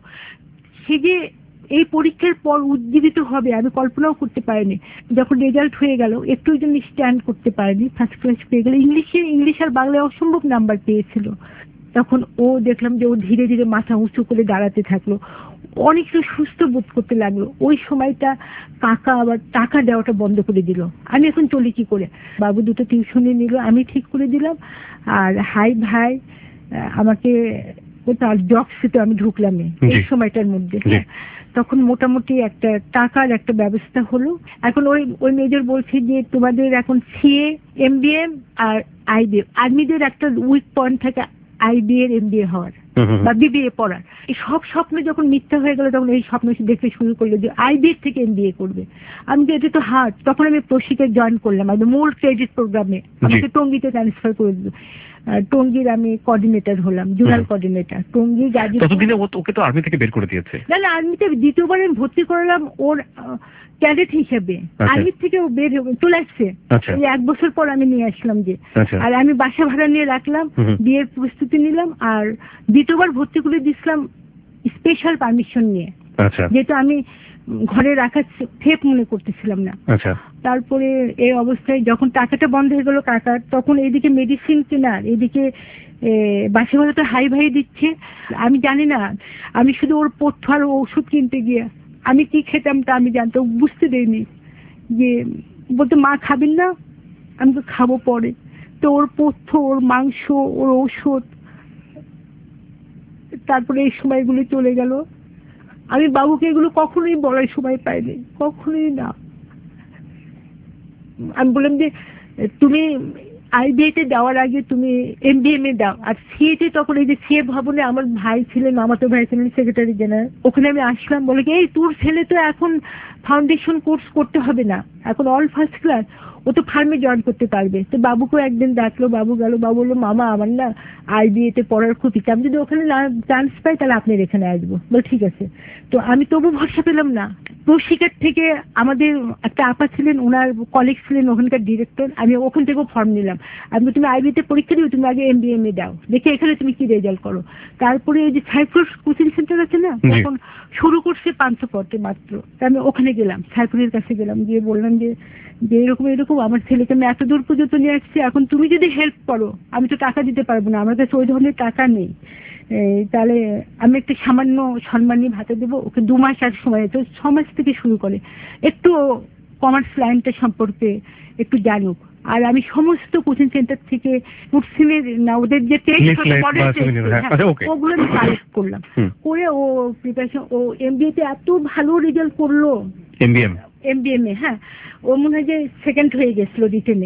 সে যে এই পরীক্ষার পর উজ্জীবিত হবে আমি কল্পনাও করতে পারিনি। যখন রেজাল্ট হয়ে গেল, একটু স্ট্যান্ড করতে পারেনি, ফার্স্ট ক্লাস পেয়ে গেল। ইংলিশ আর বাংলায় অসম্ভব নাম্বার পেয়েছিল। তখন ও দেখলাম যে ও ধীরে ধীরে মাথা উঁচু করে দাঁড়াতে থাকলো, অনেকটা সুস্থ বোধ করতে লাগলো। ওই সময়টা কাকা আবার টাকা দেওয়াটা বন্ধ করে দিল। আমি এখন চলি কি করে? বাবু দুটো টিউশনে নিল, আমি ঠিক করে দিলাম। আর হাই ভাই আমাকে তার জবসে আমি ঢুকলাম এই সময়টার মধ্যে। তখন মোটামুটি একটা টাকার একটা ব্যবস্থা হলো। এখন ওই মেজর বলছে যে তোমাদের এখন সিএ এমবিএম আর আইবিএ, আর্মিদের একটা উইক পয়েন্ট থাকে আইবিএ এর এমবিএ হওয়ার বা বিবিএ পড়ার। এই সব স্বপ্ন যখন মিথ্যা হয়ে গেল তখন এই স্বপ্ন দেখতে শুরু করলো যে আইবিএ থেকে এমবিএ করবে। আমি যে এটা তো হার্ড, তখন আমি প্রশিক্ষণ জয়েন করলাম একদম মূল ক্রেডিট প্রোগ্রামে। আমাকে টঙ্গিতে ট্রান্সফার করে দিল। টঙ্গির আমি কোঅর্ডিনেটর হলাম, জোনাল কোঅর্ডিনেটর টঙ্গি গাজীপুর। ততদিনে ওকে তো আর্মি থেকে বের করে দিয়েছে। না, আর্মিতে দ্বিতীয়বার আমি ভর্তি করলাম ওর ক্যাডেট হিসেবে। আর্মি থেকে ও বের চলে আসছে। এই 1 বছর পর আমি নিয়ে আসলাম যে। আর আমি বাসা ভাড়া নিয়ে রাখলাম, বিয়ের প্রস্তুতি নিলাম, আর দ্বিতীয়বার ভর্তি করে দিয়েছিলাম স্পেশাল পারমিশন নিয়ে, যেহেতু আমি ঘরে রাখা ফেক মনে করতেছিলাম না। তারপরে এই অবস্থায় যখন টাকাটা বন্ধ হয়ে গেল কাকার, তখন এইদিকে মেডিসিন কেনার, এদিকে বাসা ভাড়া তো হাই ভাই দিচ্ছে। আমি জানি না, আমি শুধু ওর পথ্য আর ওষুধ কিনতে গিয়ে আমি কি খেতাম তা আমি জানতাম, বুঝতে দেয়নি। যে বলতে মা খাবেন না, আমি তো খাবো পরে। তো ওর পথ্য, ওর মাংস, ওর ঔষধ, তারপরে এই সময়গুলো চলে গেল। আমি বাবুকে এগুলো কখনোই বলার সময় পাইনি, কখনোই না। আমি বললাম যে তুমি আইবিএতে দেওয়ার আগে তুমি এমবিএম এ দাও। আর সিএতে তখন এই যে সিএ ভবনে আমার ভাই ছিলেন, মামাতো ভাই ছিলেন সেক্রেটারি জেনারেল, ওখানে আমি আসলাম। বলে কি এই তোর ছেলে তো এখন ফাউন্ডেশন কোর্স করতে হবে না, এখন অল ফার্স্ট ক্লাস, ও তো ফার্মে জয়েন করতে পারবে। তো বাবুকেও একদিন ডাকলো, বাবু গেল। বাবু বললো মামা আমার না আইবিএতে পড়ার খুব ইচ্ছা, আমি যদি ওখানে না চান্স পাই তাহলে আপনার এখানে আসবো। বল ঠিক আছে। তো আমি তবু ভরসা পেলাম না। প্রশিক্ষণ থেকে আমাদের একটা আপা ছিলেন, ওনার কলিগ ছিলেন ওখানকার ডিরেক্টর, আমি ওখান থেকেও ফর্ম নিলাম। আমি তুমি আইবিতে পরীক্ষা দিও, তুমি আগে এমবিএম এ দাও, দেখে এখানে তুমি কি রেজাল্ট করো। তারপরে এই যে সাইফুর কোচিং সেন্টার আছে না, তখন শুরু করছে 500 পড়তে মাত্র। আমি ওখানে গেলাম, সাইফুরের কাছে গেলাম, গিয়ে বললাম যে এরকম এরকম আমার ছেলেকে আমি এত দূর পর্যন্ত নিয়ে আসছি, এখন তুমি যদি হেল্প করো, আমি তো টাকা দিতে পারবো না, আমার কাছে ওই ধরনের টাকা নেই, তাহলে আমি একটা সামান্য সম্মান নিয়ে ভাতে দেবো। ওকে 2 মাস আর সময়, তো 6 মাস থেকে শুরু করে একটু কমার্স লাইনটা সম্পর্কে একটু জানুক। আর আমি সমস্ত কোচিং সেন্টার থেকে মুসলিমের না ওদের যে ওগুলো আমি কালেক্ট করলাম, করে ও প্রিপারেশন, ও এমবিএ তে এত ভালো রেজাল্ট করলো। এমবিএম এ, হ্যাঁ, ও মনে হয় যে সেকেন্ড হয়ে গেছিল রিটেনে।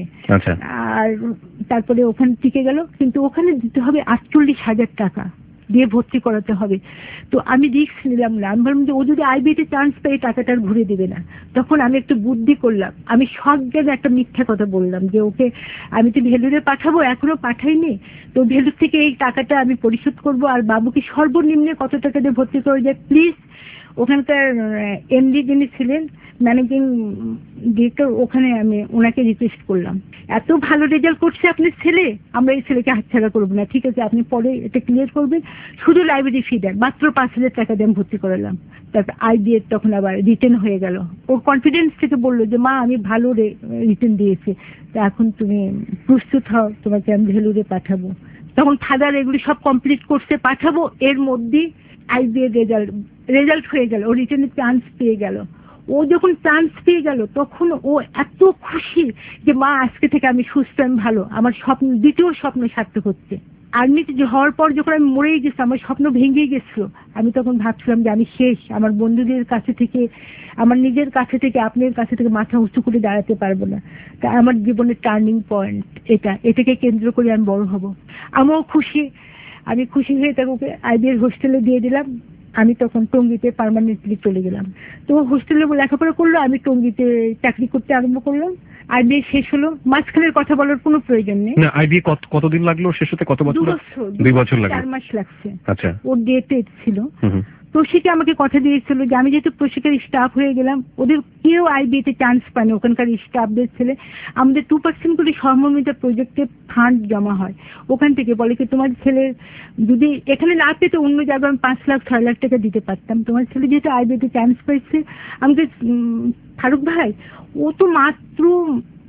আর তারপরে ওখানে টিকে গেল, কিন্তু ওখানে দিতে হবে 48,000 টাকা দিয়ে ভর্তি করাতে হবে। তো আমি রিস্ক নিলাম না, আমি ভাবলাম যে ও যদি আইবিতে চান্স পাই টাকাটা আর ঘুরে দেবে না। তখন আমি একটু বুদ্ধি করলাম, আমি সব জায়গায় একটা মিথ্যা কথা বললাম যে ওকে আমি তো ভেলুরে পাঠাবো, এখনো পাঠাইনি, তো ভেলুর থেকে এই টাকাটা আমি পরিশোধ করব, আর বাবুকে সর্বনিম্নে কত টাকা দিয়ে ভর্তি করে যায় প্লিজ। ওখানকার এমডি যিনি ছিলেন, ম্যানেজিং ডিরেক্টর, ওখানে আমি ওনাকে রিকোয়েস্ট করলাম, এত ভালো রেজাল্ট করছে আপনার ছেলে, আমরা এই ছেলেকে হাতছাড়া করবো না, ঠিক আছে আপনি পরে এটা ক্লিয়ার করবেন, শুধু লাইব্রেরি ফি দেন। মাত্র 5,000 টাকা দিয়ে আমি ভর্তি করালাম। তারপর আইবিএ তখন আবার রিটার্ন হয়ে গেল। ওর কনফিডেন্স থেকে বললো যে মা আমি ভালো রিটার্ন দিয়েছি, তা এখন তুমি প্রস্তুত হও, তোমাকে আমি ভেলুরে পাঠাবো। তখন ফাদার এগুলি সব কমপ্লিট করতে পাঠাবো, এর মধ্যেই আইবিএ রেজাল্ট হয়ে গেল, ও রিটার্নে চান্স পেয়ে গেল। ও যখন চান্স পেয়ে গেল তখন ও এত খুশি যে মা আজকে থেকে আমি সুস্থ, আমি ভালো, আমার স্বপ্ন, দ্বিতীয় স্বপ্ন সার্থক হচ্ছে। আর্মিতে হওয়ার পর যখন আমি মরেই গেছি, আমার স্বপ্ন ভেঙে গেছিল, আমি তখন ভাবছিলাম যে আমি শেষ, আমার বন্ধুদের কাছে থেকে, আমার নিজের কাছে থেকে, আপনার কাছে থেকে মাথা উঁচু করে দাঁড়াতে পারবো না। তা আমার জীবনের টার্নিং পয়েন্ট এটাকে কেন্দ্র করে আমি বড় হব। আমিও খুশি, আমি খুশি হয়ে তাকে আইবিএর হোস্টেলে দিয়ে দিলাম। আমি তখন টঙ্গিতে পার্মানেন্টলি চলে গেলাম। তো হোস্টেলে লেখাপড়া করলো, আমি টঙ্গিতে চাকরি করতে আরম্ভ করলাম। আইবিএ শেষ হলো, মাঝখানের কথা বলার কোনো প্রয়োজন নেই। আইবিএ কতদিন লাগলো শেষ হতে? কত বছর? 2 বছর লাগলো। 4 মাস লাগছে। আচ্ছা, ওর ডেটে ছিল। প্রশিকে আমাকে কথা দিয়েছিল যে আমি যেহেতু প্রশিকের স্টাফ হয়ে গেলাম, ওদের কেউ আইবিএতে চান্স পায়নি, ওখানকার স্টাফদের ছেলে, আমাদের 2% করে সহমর্মিতা প্রজেক্টে ফান্ড জমা হয়, ওখান থেকে বলে কি তোমার ছেলের যদি এখানে না পেতো অন্য জায়গায় আমি 5 লাখ 6 লাখ টাকা দিতে পারতাম, তোমার ছেলে যেহেতু আইবিএতে চান্স পাইছে। আমাকে ফারুক ভাই, ও তো মাত্র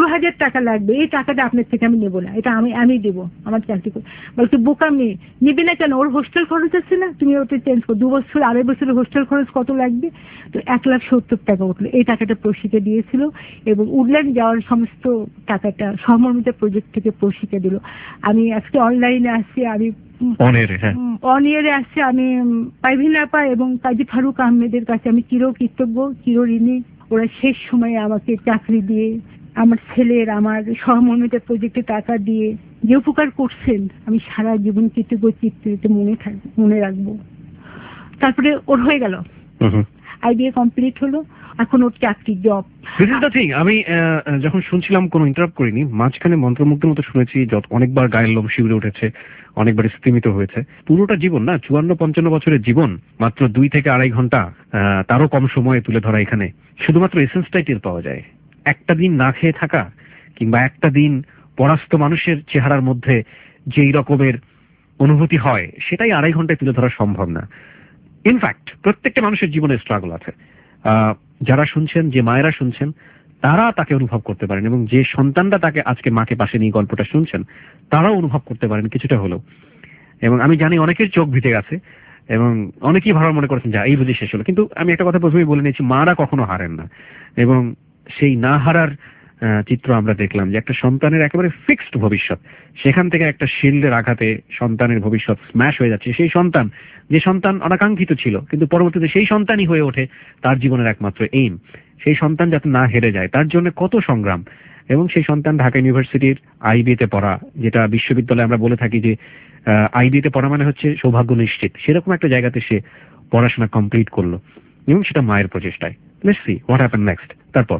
16,000 টাকা লাগবে, এই টাকাটা আপনার থেকে আমি নেবো না, এটা আমি দেবো, আমার চাকরি করে। বলতো বোকা মেয়ে, নিবি না কেন? ওর হোস্টেল খরচ আছে না, তুমি ওটা চেঞ্জ করো, 2 বছর 2.5 বছরের হোস্টেল খরচ কত লাগবে? তো 1,70,000 টাকা উঠলো। এই টাকাটা প্রশিকে দিয়েছিল এবং উডল্যান্ড যাওয়ার সমস্ত টাকাটা সমর্মিতা প্রজেক্ট থেকে প্রশিকে দিল। আমি আজকে অনলাইনে আসছি, আমি অনিয়ারে আসছে, আমি পাইভিন আপা এবং কাজী ফারুক আহমেদের কাছে আমি চিরকৃতজ্ঞ, চিরঋণী। ওরা শেষ সময়ে আমাকে চাকরি দিয়ে, আমার ছেলের, আমার সহমর্মিতা প্রজেক্টে টাকা দিয়ে যে উপকার করছেন, আমি সারা জীবন কৃতজ্ঞ চিত্তে মনে রাখবো। তারপরে ওর হয়ে গেল, আইবিএ কমপ্লিট হলো, এখন ওর চাকরি, জব। আমি যখন শুনছিলাম, কোনো ইন্টারাপ্ট করিনি, মাঝখানে মন্ত্রমুগ্ধের মতো শুনেছি, অনেকবার গায়ের লোম শিউরে উঠেছে, অনেকবার স্তিমিত হয়েছে। পুরোটা জীবন না, 54-55 বছরের জীবন মাত্র 2 থেকে 2.5 ঘন্টা, তারও কম সময়ে তুলে ধরা। এখানে শুধুমাত্র এসেন্সটাই টের পাওয়া যায়। একটা দিন না খেয়ে থাকা কিংবা একটা দিন পরাস্ত মানুষের চেহারার মধ্যে যেই রকমের অনুভূতি হয়, সেটাই 2.5 ঘন্টায় তুলে ধরা সম্ভব না। ইনফ্যাক্ট প্রত্যেকটা মানুষের জীবনে স্ট্রাগল আছে। যারা শুনছেন, যে মায়েরা শুনছেন, তারা তাকে অনুভব করতে পারেন, এবং যে সন্তানরা তাকে আজকে মাকে পাশে নিয়ে গল্পটা শুনছেন, তারাও অনুভব করতে পারেন কিছুটা হলেও। এবং আমি জানি অনেকের চোখ ভিজে গেছে এবং অনেকেই ভালো মনে করেছেন, যা এই বুঝি শেষ হলো। কিন্তু আমি একটা কথা প্রথমেই বলে নিয়েছি, মারা কখনো হারেন না। এবং সেই না হারার চিত্র আমরা দেখলাম, যে একটা সন্তানের একেবারে ফিক্সড ভবিষ্যৎ, সেখান থেকে একটা শিল্ডের আঘাতে সন্তানের ভবিষ্যৎ স্ম্যাশ হয়ে যাচ্ছে। সেই সন্তান, যে সন্তান অনাকাঙ্ক্ষিত ছিল, কিন্তু পরবর্তীতে সেই সন্তানই হয়ে ওঠে তার জীবনের একমাত্র এইম। সেই সন্তান যাতে না হেরে যায়, তার জন্য কত সংগ্রাম। এবং সেই সন্তান ঢাকা ইউনিভার্সিটির আইবিতে পড়া, যেটা বিশ্ববিদ্যালয়ে আমরা বলে থাকি যে আইবিতে পড়া মানে হচ্ছে সৌভাগ্য নিশ্চিত, সেরকম একটা জায়গাতে সে পড়াশোনা কমপ্লিট করলো, এবং সেটা মায়ের প্রচেষ্টায়। Let's see what happen next. তারপর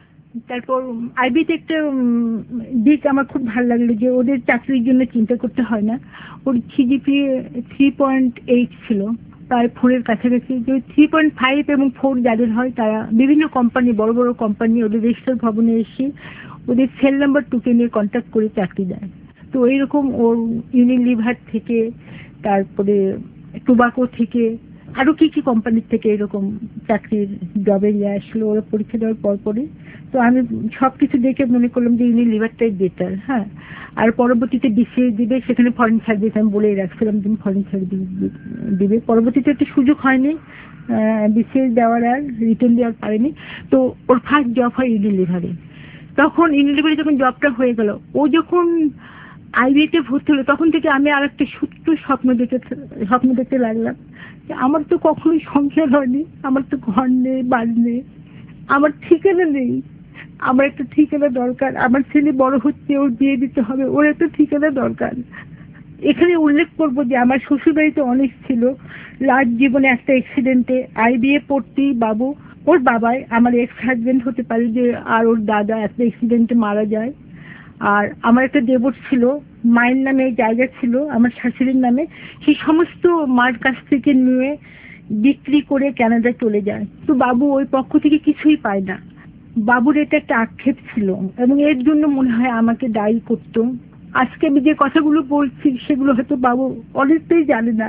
আইবিতে একটা দিক আমার খুব ভালো লাগলো, যে ওদের চাকরির জন্য চিন্তা করতে হয় না। ওর সিজিপিএ 3.8 ছিল, প্রায় 4-এর কাছাকাছি। যে 3.5 এবং 4 যাদের হয়, তারা বিভিন্ন কোম্পানি, বড় বড় কোম্পানি ওদের রেজিস্টার ভবনে এসে ওদের সেল নাম্বার 2 নিয়ে কন্ট্যাক্ট করে চাকরি দেয়। তো এইরকম ওর ইউনিলিভার থেকে, তারপরে টোবাকো থেকে, আরো কি কি কোম্পানির থেকে এরকম চাকরির জবে আসলো ওরা পরীক্ষা দেওয়ার পরপরই। তো আমি সবকিছু দেখে মনে করলাম যে ইউনিলিভারটাই বেটার। হ্যাঁ, আর পরবর্তীতে বিসিএস দিবে, সেখানে ফরেন সার্ভিস আমি বলেই রাখছিলাম তুমি ফরেন সার্ভিস দিবে। পরবর্তীতে একটা সুযোগ হয়নি বিসিএস দেওয়ার, আর রিটার্ন দেওয়ার পারেনি। তো ওর ফার্স্ট জব হয় ইউনিলিভারে। তখন ইউনিলিভারে যখন জবটা হয়ে গেল, ও যখন আইবিতে ভর্তি হলো, তখন থেকে আমি আর একটা সূত্র স্বপ্ন দেখতে লাগলাম, যে আমার তো কখনোই সংসার হয়নি, আমার তো ঘর নেই, বাড়ি নেই, আমার ঠিকানা নেই, আমার একটা ঠিকানা দরকার। আমার ছেলে বড় হচ্ছে, ওর বিয়ে দিতে হবে, ওর একটা ঠিকানা দরকার। এখানে উল্লেখ করবো যে আমার শ্বশুর বাড়িতে অনেক ছিল। লাস্ট জীবনে একটা অ্যাক্সিডেন্টে আইবিএ পড়তেই বাবু, ওর বাবাই আমার এক্স হাজবেন্ড হতে পারে, যে আর ওর দাদা একটা অ্যাক্সিডেন্টে মারা যায়। আর আমার একটা দেবর ছিল, মায়ের নামে জায়গা ছিল, আমার শাশুড়ির নামে, সেই সমস্ত মার কাছ থেকে নিয়ে বিক্রি করে কানাডায় চলে যায়। তো বাবু ওই পক্ষ থেকে কিছুই পায় না। বাবুর এটা একটা আক্ষেপ ছিল এবং এর জন্য মনে হয় আমাকে দায়ী করতো। আজকে আমি যে কথাগুলো বলছি সেগুলো হয়তো বাবু অনেকটাই জানে না।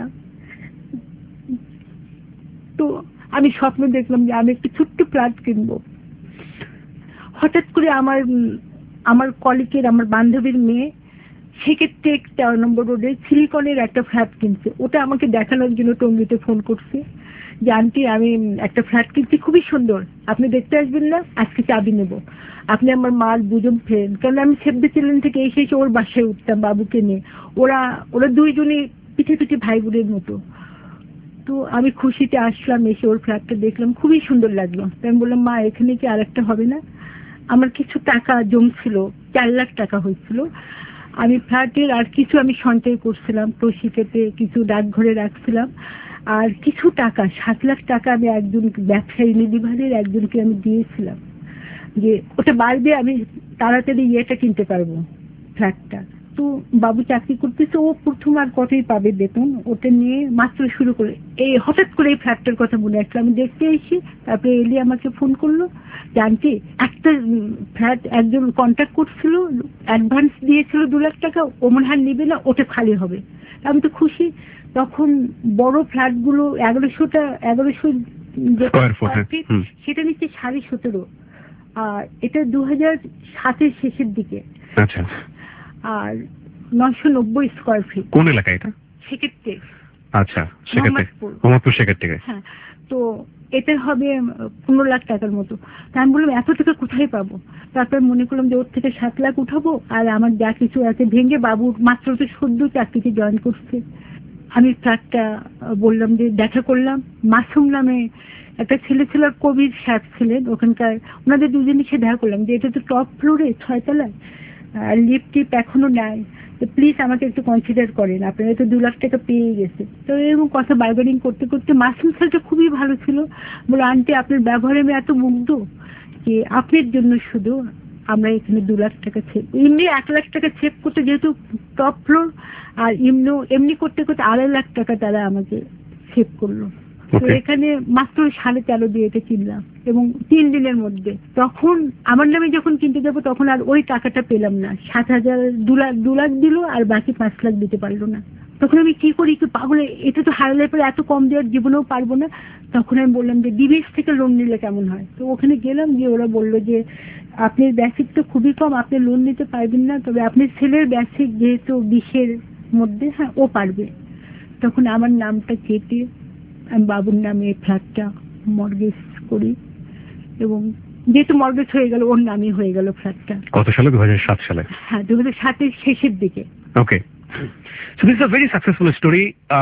তো আমি স্বপ্ন দেখলাম যে আমি একটি ছোট্ট ফ্ল্যাট কিনবো। হঠাৎ করে আমার কলিগের, আমার বান্ধবীর মেয়ে সেক্ষেত্রে 4 নম্বর রোডে সিলিকনের একটা ফ্ল্যাট কিনছে। ওটা আমাকে দেখানোর জন্য টঙ্গিতে ফোন করছে, যে আন্টি আমি একটা ফ্ল্যাট কিনছি, খুবই সুন্দর, আপনি দেখতে আসবেন না? আজকে চাবি নেব, আপনি আমার মার দুজন ফ্রেন্ড। কারণ আমি সেভ দ্য চিলড্রেন থেকে এসে ওর বাসায় উঠতাম বাবুকে নিয়ে। ওরা দুইজনই পিঠে পিঠে ভাই বোনের মতো। তো আমি খুশিতে আসলাম, এসে ওর ফ্ল্যাটটা দেখলাম, খুবই সুন্দর লাগলো। তাই আমি বললাম, মা এখানে কি আর একটা হবে না? আমার কিছু টাকা জমছিল, 4 লাখ টাকা হয়েছিল। আমি ফ্ল্যাটের আর কিছু আমি সঞ্চয় করছিলাম, প্রশিকেতে কিছু ডাকঘরে রাখছিলাম, আর কিছু টাকা 7 লাখ টাকা আমি একজন ব্যবসায়ী ইউনিলিভারের একজনকে আমি দিয়েছিলাম, যে ওটা বাড়বে, আমি তাড়াতাড়ি ইয়েটা কিনতে পারবো, ফ্ল্যাটটা। তো বাবু চাকরি করতেছে, ও প্রথম আর কতই পাবে বেতন, ওটা নিয়ে মাত্র শুরু করে এই হঠাৎ করে এই ফ্ল্যাটটার কথা মনে আসলো। আমি দেখতে এসেছি, তারপরে এলি আমাকে ফোন করলো, জানছি একটা ফ্ল্যাট একজন কন্ট্যাক্ট করছিল, অ্যাডভান্স দিয়েছিল 2 লাখ টাকা, ও মনে হয় নিবে না, ওটা খালি হবে। আমি তো খুশি। তখন বড় ফ্ল্যাটগুলো 1100 স্কয়ার ফুট, সেটা নিচ্ছে 17.5। আর এটা 2007-এর শেষের দিকে। আচ্ছা, আর 990 স্কোয়ার ফিট। কোন এলাকা এটা? সেক্ষেত্রে আচ্ছা, সেক্ষেত্রে মোহাম্মদপুর। মোহাম্মদপুর সেক্ষেত্রে। হ্যাঁ, তো এটা হবে 15 লাখ টাকার মতো। তা আমি বললাম এত টাকা কোথায় পাবো? তারপর মনে করলাম যে ওর থেকে 7 লাখ উঠাবো, আর আমার যা কিছু আছে ভেঙে, বাবু মাত্র তো সদ্য চাকরিতে জয়েন করছে। আমি ফ্ল্যাটটা বললাম যে দেখা করলাম, মাসুম নামে একটা ছেলে ছিল, কবির সাহেব ছিলেন ওখানকার, ওনাদের দুজনের সাথে দেখা করলাম যে এটা তো টপ ফ্লোরে 6 তলায়, আর লিফট টিপ এখনো নাই, তো প্লিজ আমাকে একটু কনসিডার করেন, আপনারা তো 2 লাখ টাকা পেয়ে গেছে। তো এরকম কথা বার্গেনিং করতে করতে মাসুম ছেলেটা খুবই ভালো ছিল, বলে আন্টি আপনার ব্যবহারে আমি এত মুগ্ধ যে আপনার জন্য শুধু আমরা এখানে 2 লাখ টাকা ছেপ, এমনি 1 লাখ টাকা ছেপ করতে, যেহেতু টপ ফ্লোর, আর এমনি করতে করতে 2.5 লাখ টাকা তারা আমাকে সেভ করলো। তো এখানে মাত্র 13.5 দিয়ে এটা কিনলাম, এবং 3 দিনের মধ্যে। তখন আমার নামে যখন কিনতে যাবো তখন আর ওই টাকাটা পেলাম না, 7,000, 2 লাখ দিল, আর বাকি 5 লাখ দিতে পারলো না। তখন আমি কি করি, কি পাগলে, এটা তো হারালে পরে এত কম দেওয়ার জীবনেও পারবো না। তখন আমি বললাম যে ডিবিএস থেকে লোন নিলে কেমন হয়। তো ওখানে গেলাম, গিয়ে ওরা বললো যে আপনার বেসিক তো খুবই কম, আপনি লোন নিতে পারবেন না, তবে আপনার ছেলের বেসিক যেহেতু 20-এর মধ্যে, হ্যাঁ ও পারবে। তখন আমার নামটা কেটে আমি বাবুর নামে ফ্ল্যাটটা মর্গেজ করি, এবং যেহেতু মর্গেজ হয়ে গেল ওর নামই হয়ে গেল ফ্ল্যাটটা। কত সালে? 2007 সালে। হ্যাঁ, 2007-এর শেষের দিকে। Okay, so this is a very successful story.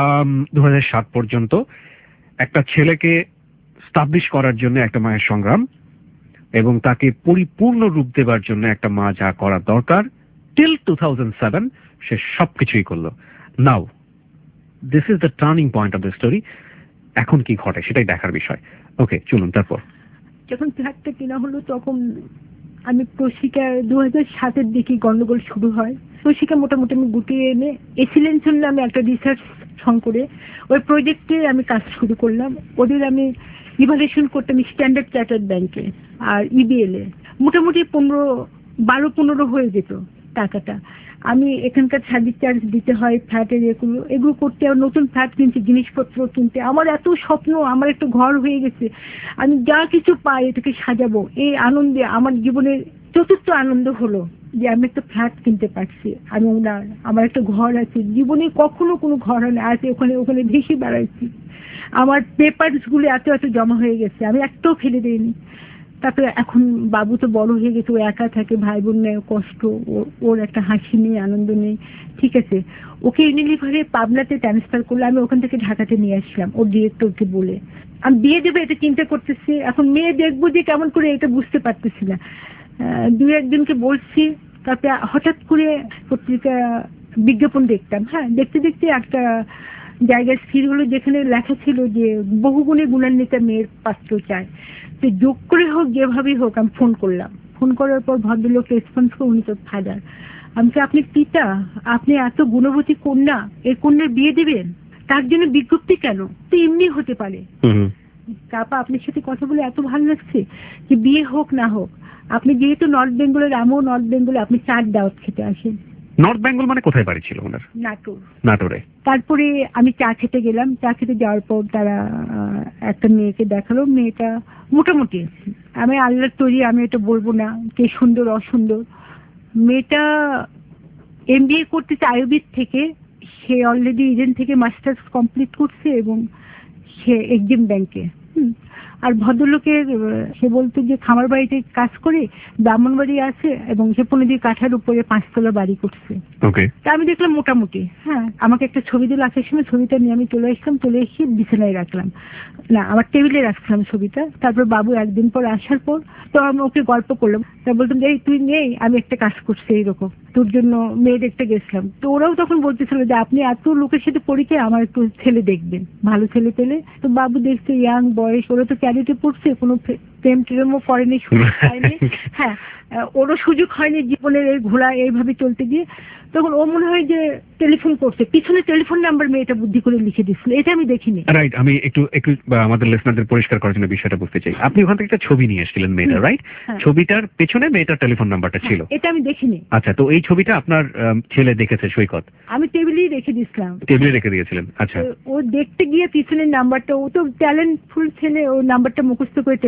2007 পর্যন্ত একটা ছেলেকে স্টাবলিশ করার জন্য একটা মায়ের সংগ্রাম, এবং তাকে পরিপূর্ণ রূপ দেবার জন্য একটা মা যা করা দরকার, টিল 2007 সে সবকিছুই করলো। Now this is the turning point of the story. এখন কি ঘটে সেটাই দেখার বিষয়। ওকে, চলুন। তারপর যখন ফ্ল্যাটটা কেনা হলো তখন আমি প্রশিকা 2007-এর দিকে গন্ডগোল শুরু হয়। প্রশিকা মোটামুটি আমি গুটিয়ে এনে এসিলেন্সন নামে একটা রিসার্চ করে ওই প্রজেক্টে আমি কাজ শুরু করলাম। ওদের আমি ইভালুয়েশন করতাম স্ট্যান্ডার্ড চার্টার্ড ব্যাংকে আর ইবিএল এ। মোটামুটি 12-15 হয়ে যেত টাকাটা। আমি এখানকার সার্ভিস চার্জ দিতে হয়, ফ্ল্যাটের এগুলো করতে, আর নতুন ফ্ল্যাট কিনতে, জিনিসপত্র কিনতে। আমার এত স্বপ্ন, আমার একটা ঘর হয়ে গেছে, আমি যা কিছু পাই এটাকে সাজাবো। এই আনন্দে আমার জীবনের চতুর্থ আনন্দ হলো যে আমি একটা ফ্ল্যাট কিনতে পারছি, আমি আমার একটা ঘর আছে। জীবনে কখনো কোনো ঘর হয় না, আছে ওখানে ভেসে বেড়াইছি। আমার পেপারস গুলো এত জমা হয়ে গেছে, আমি একটাও ফেলে দিইনি। তারপরে এখন বাবু তো বড় হয়ে গেছে, ও একা থাকে, ভাই বোন নেই, কষ্ট, ওর একটা হাসি নেই, আনন্দ নেই। ঠিক আছে, ওকে ইউনিলিভারে পাবনাতে ট্রান্সফার করলে, আমি ওখান থেকে ঢাকাতে নিয়ে আসলাম ওর ডিরেক্টরকে বলে। আমি বিয়ে দেবে এটা চিন্তা করতেছি, এখন মেয়ে দেখবো যে কেমন করে, এটা বুঝতে পারতেছি না। 2-1 দিনকে বলছি। তারপরে হঠাৎ করে পত্রিকা বিজ্ঞাপন দেখতাম, হ্যাঁ দেখতে দেখতে একটা জায়গায় স্থির হলো যেখানে লেখা ছিল যে বহুগুণে গুণান্বিত মেয়ের পাত্র চায়। তো যোগ করে হোক, যেভাবেই হোক, আমি ফোন করলাম। ফোন করার পর ভদ্রলোক রেসপন্স করে, উনি তো ফাদার। আমি তো, আপনি পিতা, আপনি এত গুণবতী কন্যা, এই কন্যার বিয়ে দেবেন, তার জন্য বিজ্ঞপ্তি কেন? তো এমনি হতে পারে। তারপর আপনার সাথে কথা বলে এত ভালো লাগছে যে বিয়ে হোক না হোক, আপনি যেহেতু নর্থ বেঙ্গলের, আমিও নর্থ বেঙ্গলে, আপনি 4 দাওয়াত খেতে আসেন। নর্থ বেঙ্গল মানে কোথায় বাড়ি ছিল ওনার? নাটোরে। তারপরে আমি চা খেতে গেলাম। চা খেতে যাওয়ার পর তারা একটা মেয়েকে দেখালো। মেয়েটা মোটামুটি, আমি আল্লাহর তৈরি, আমি এটা বলবো না কে সুন্দর অসুন্দর। মেয়েটা এমবিএ করতেছে আইবির থেকে, সে অলরেডি ইডেন থেকে মাস্টার্স কমপ্লিট করছে, এবং সে এক্সিম ব্যাংকে। আর ভদ্রলোকের, সে বলতো যে খামার বাড়িতে কাজ করে, ব্রাহ্মণবাড়ি আছে, এবং সে 15 কাঠার উপরে 5 তলা বাড়ি করছে। তা আমি দেখলাম মোটামুটি, হ্যাঁ আমাকে একটা ছবি দিল আসার সময়। ছবিটা নিয়ে আমি চলে আসলাম, চলে এসে বিছানায় রাখলাম, না আমার টেবিলে রাখছিলাম ছবিটা। তারপর বাবু একদিন পর আসার পর তো আমি ওকে গল্প করলাম। তা বলতাম যে এই তুই নেই, আমি একটা কাজ করছি এইরকম, তোর জন্য মেয়ে দেখতে গেছিলাম। তো ওরাও তখন বলতেছিল যে আপনি এত লোকের সাথে পরিচয়, আমার একটু ছেলে দেখবেন, ভালো ছেলে পেলে। তো বাবু দেখছে ইয়াং বয়স, ওরা তো ক্যারিতে পড়ছে, কোনো প্রেম টেমও করেনি, সুযোগ হয়নি। হ্যাঁ, ওরও সুযোগ হয়নি জীবনের এই ঘোড়া এইভাবে চলতে গিয়ে। তখন ও মনে হয় যে টেলিফোন করছে, পিছনে টেলিফোন নাম্বার মেয়েটা বুদ্ধি করে লিখে দিচ্ছিল, এটা আমি দেখিনি। রাইট, আমি একটু আমাদের লিসনারদের পরিষ্কার করার জন্য বিষয়টা বুঝতে চাই। আপনি ওখান থেকে একটা ছবি নিয়ে এসেছিলেন মেয়েটা, রাইট? ছবিটার পেছনে মেয়েটার টেলিফোন নাম্বারটা ছিল। এটা আমি দেখিনি। আচ্ছা, তো এই ছবিটা আপনার ছেলে দেখেছে সৈকত? আমি টেবিলেই রেখে দিয়েছিলাম। টেবিলে রেখে দিয়েছিলেন? আচ্ছা। ও দেখতে গিয়ে পিছনের নাম্বারটা, ও তো ট্যালেন্টফুল ছেলে, ও নাম্বারটা মুখস্থ করে টেলিফোন করছে।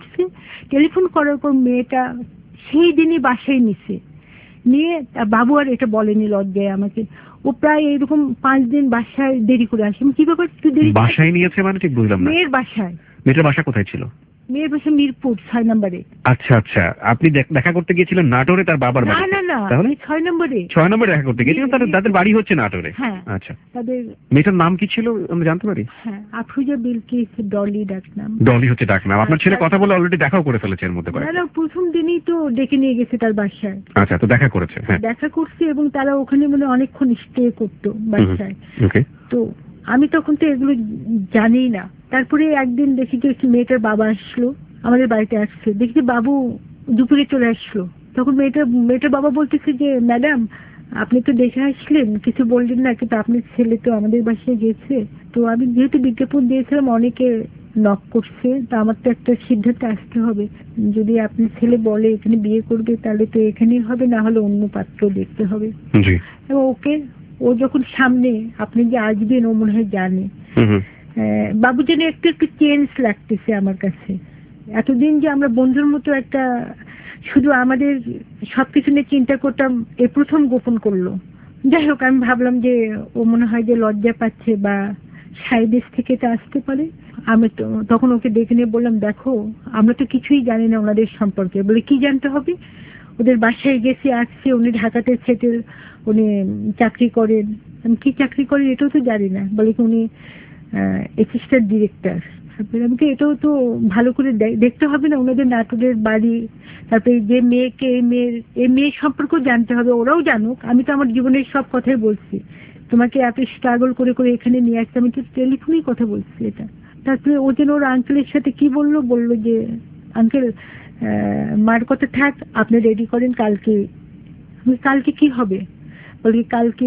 টেলিফোন করার পর মেয়েটা সেই দিনই বাসায় নিয়ে বাবু আর এটা বলেনি লজ্জায় আমাকে। ও প্রায় এরকম 5 দিন বাসায় দেরি করে আসে। কি ব্যাপার তুই দেরি? বাসায় নিয়েছে মানে ঠিক বুঝলাম না। মেয়ের বাসায়। মেয়েটার বাসা কোথায় ছিল? মেয়ের বাসা মিরপুর 6 নম্বরে। আচ্ছা আচ্ছা, আপনি দেখা করতে গিয়েছিলেন নাটোরে তার বাবার বাড়ি? না, তাহলে 6 নম্বরে। 6 নম্বরে দেখা করতে গিয়েছিলেন, তাদের বাড়ি হচ্ছে নাটোরে। হ্যাঁ, আচ্ছা, তাদের মেয়েটার নাম কি ছিল আমরা জানতে পারি? হ্যাঁ, আফরোজা বিলকিস, ডলি ডাকনাম। ডলি হচ্ছে ডাকনাম। আপনার ছেলে কথা বলে অলরেডি দেখাও করে ফেলেছে এর মধ্যে করে? না, প্রথম দিনই তো ডেকে নিয়ে গেছে তার বাসায়। আচ্ছা, তো দেখা করেছে? হ্যাঁ, দেখা করছে এবং তারা ওখানে মানে অনেকক্ষণ স্টে করতো বাসায়। ওকে। তো আমি তখন তো এগুলো জানিই না। তারপরে একদিন দেখি যে মেয়েটার বাবা আসলো, আমাদের বাড়িতে আসছে। দেখি যে বাবু দুপুরে চলে আসলো। তখন মেয়েটার বাবা বলতেছে যে ম্যাডাম আপনি তো দেখে আসলেন, কিছু বললেন না, কিন্তু আপনার ছেলে তো আমাদের বাসায় গেছে। তো আমি যেহেতু বিজ্ঞাপন দিয়েছিলাম, অনেকে নক করছে, তা আমার তো একটা সিদ্ধান্তে আসতে হবে। যদি আপনার ছেলে বলে এখানে বিয়ে করবে তাহলে তো এখানেই হবে, না হলে অন্য পাত্র দেখতে হবে। জি। এবং ওকে, ও যখন সামনে আপনি যে আসবেন ও মনে হয় জানে। বাবু যেন একটু একটু চেঞ্জ লাগতেছে আমার কাছে। এতদিন যে আমরা বন্ধুর মতো একটা শুধু আমাদের সবকিছু নিয়ে চিন্তা করতাম, এ প্রথম গোপন করলো। যাই হোক, আমি ভাবলাম যে ও মনে হয় যে লজ্জা পাচ্ছে বা সাইদেশ থেকে এটা আসতে পারে। আমি তো তখন ওকে ডেকে নিয়ে বললাম, দেখো আমরা তো কিছুই জানি না ওনাদের সম্পর্কে। বলে কি জানতে হবে? ওদের বাসায় গেছি, আসছি, উনি ঢাকাতে সেটেল, উনি চাকরি করেন। আমি কি চাকরি করেন এটাও তো জানি না। বলে কি উনি অ্যাসিস্ট্যান্ট ডিরেক্টর। আমাকে এটাও তো ভালো করে দেখতে হবে না, ওনাদের নাটোরের বাড়ি, তারপরে যে মেয়েকে এই মেয়ের সম্পর্কেও জানতে হবে, ওরাও জানুক। আমি তো আমার জীবনের সব কথাই বলছি, তোমাকে এত স্ট্রাগল করে করে এখানে নিয়ে আসতে, আমি তো টেলিফোনেই কথা বলছি এটা। তারপরে ও যেন ওর আঙ্কেলের সাথে কি বললো যে আঙ্কেল মার কথা থাক, আপনি রেডি করেন কালকে। কালকে কি হবে? বলি কালকে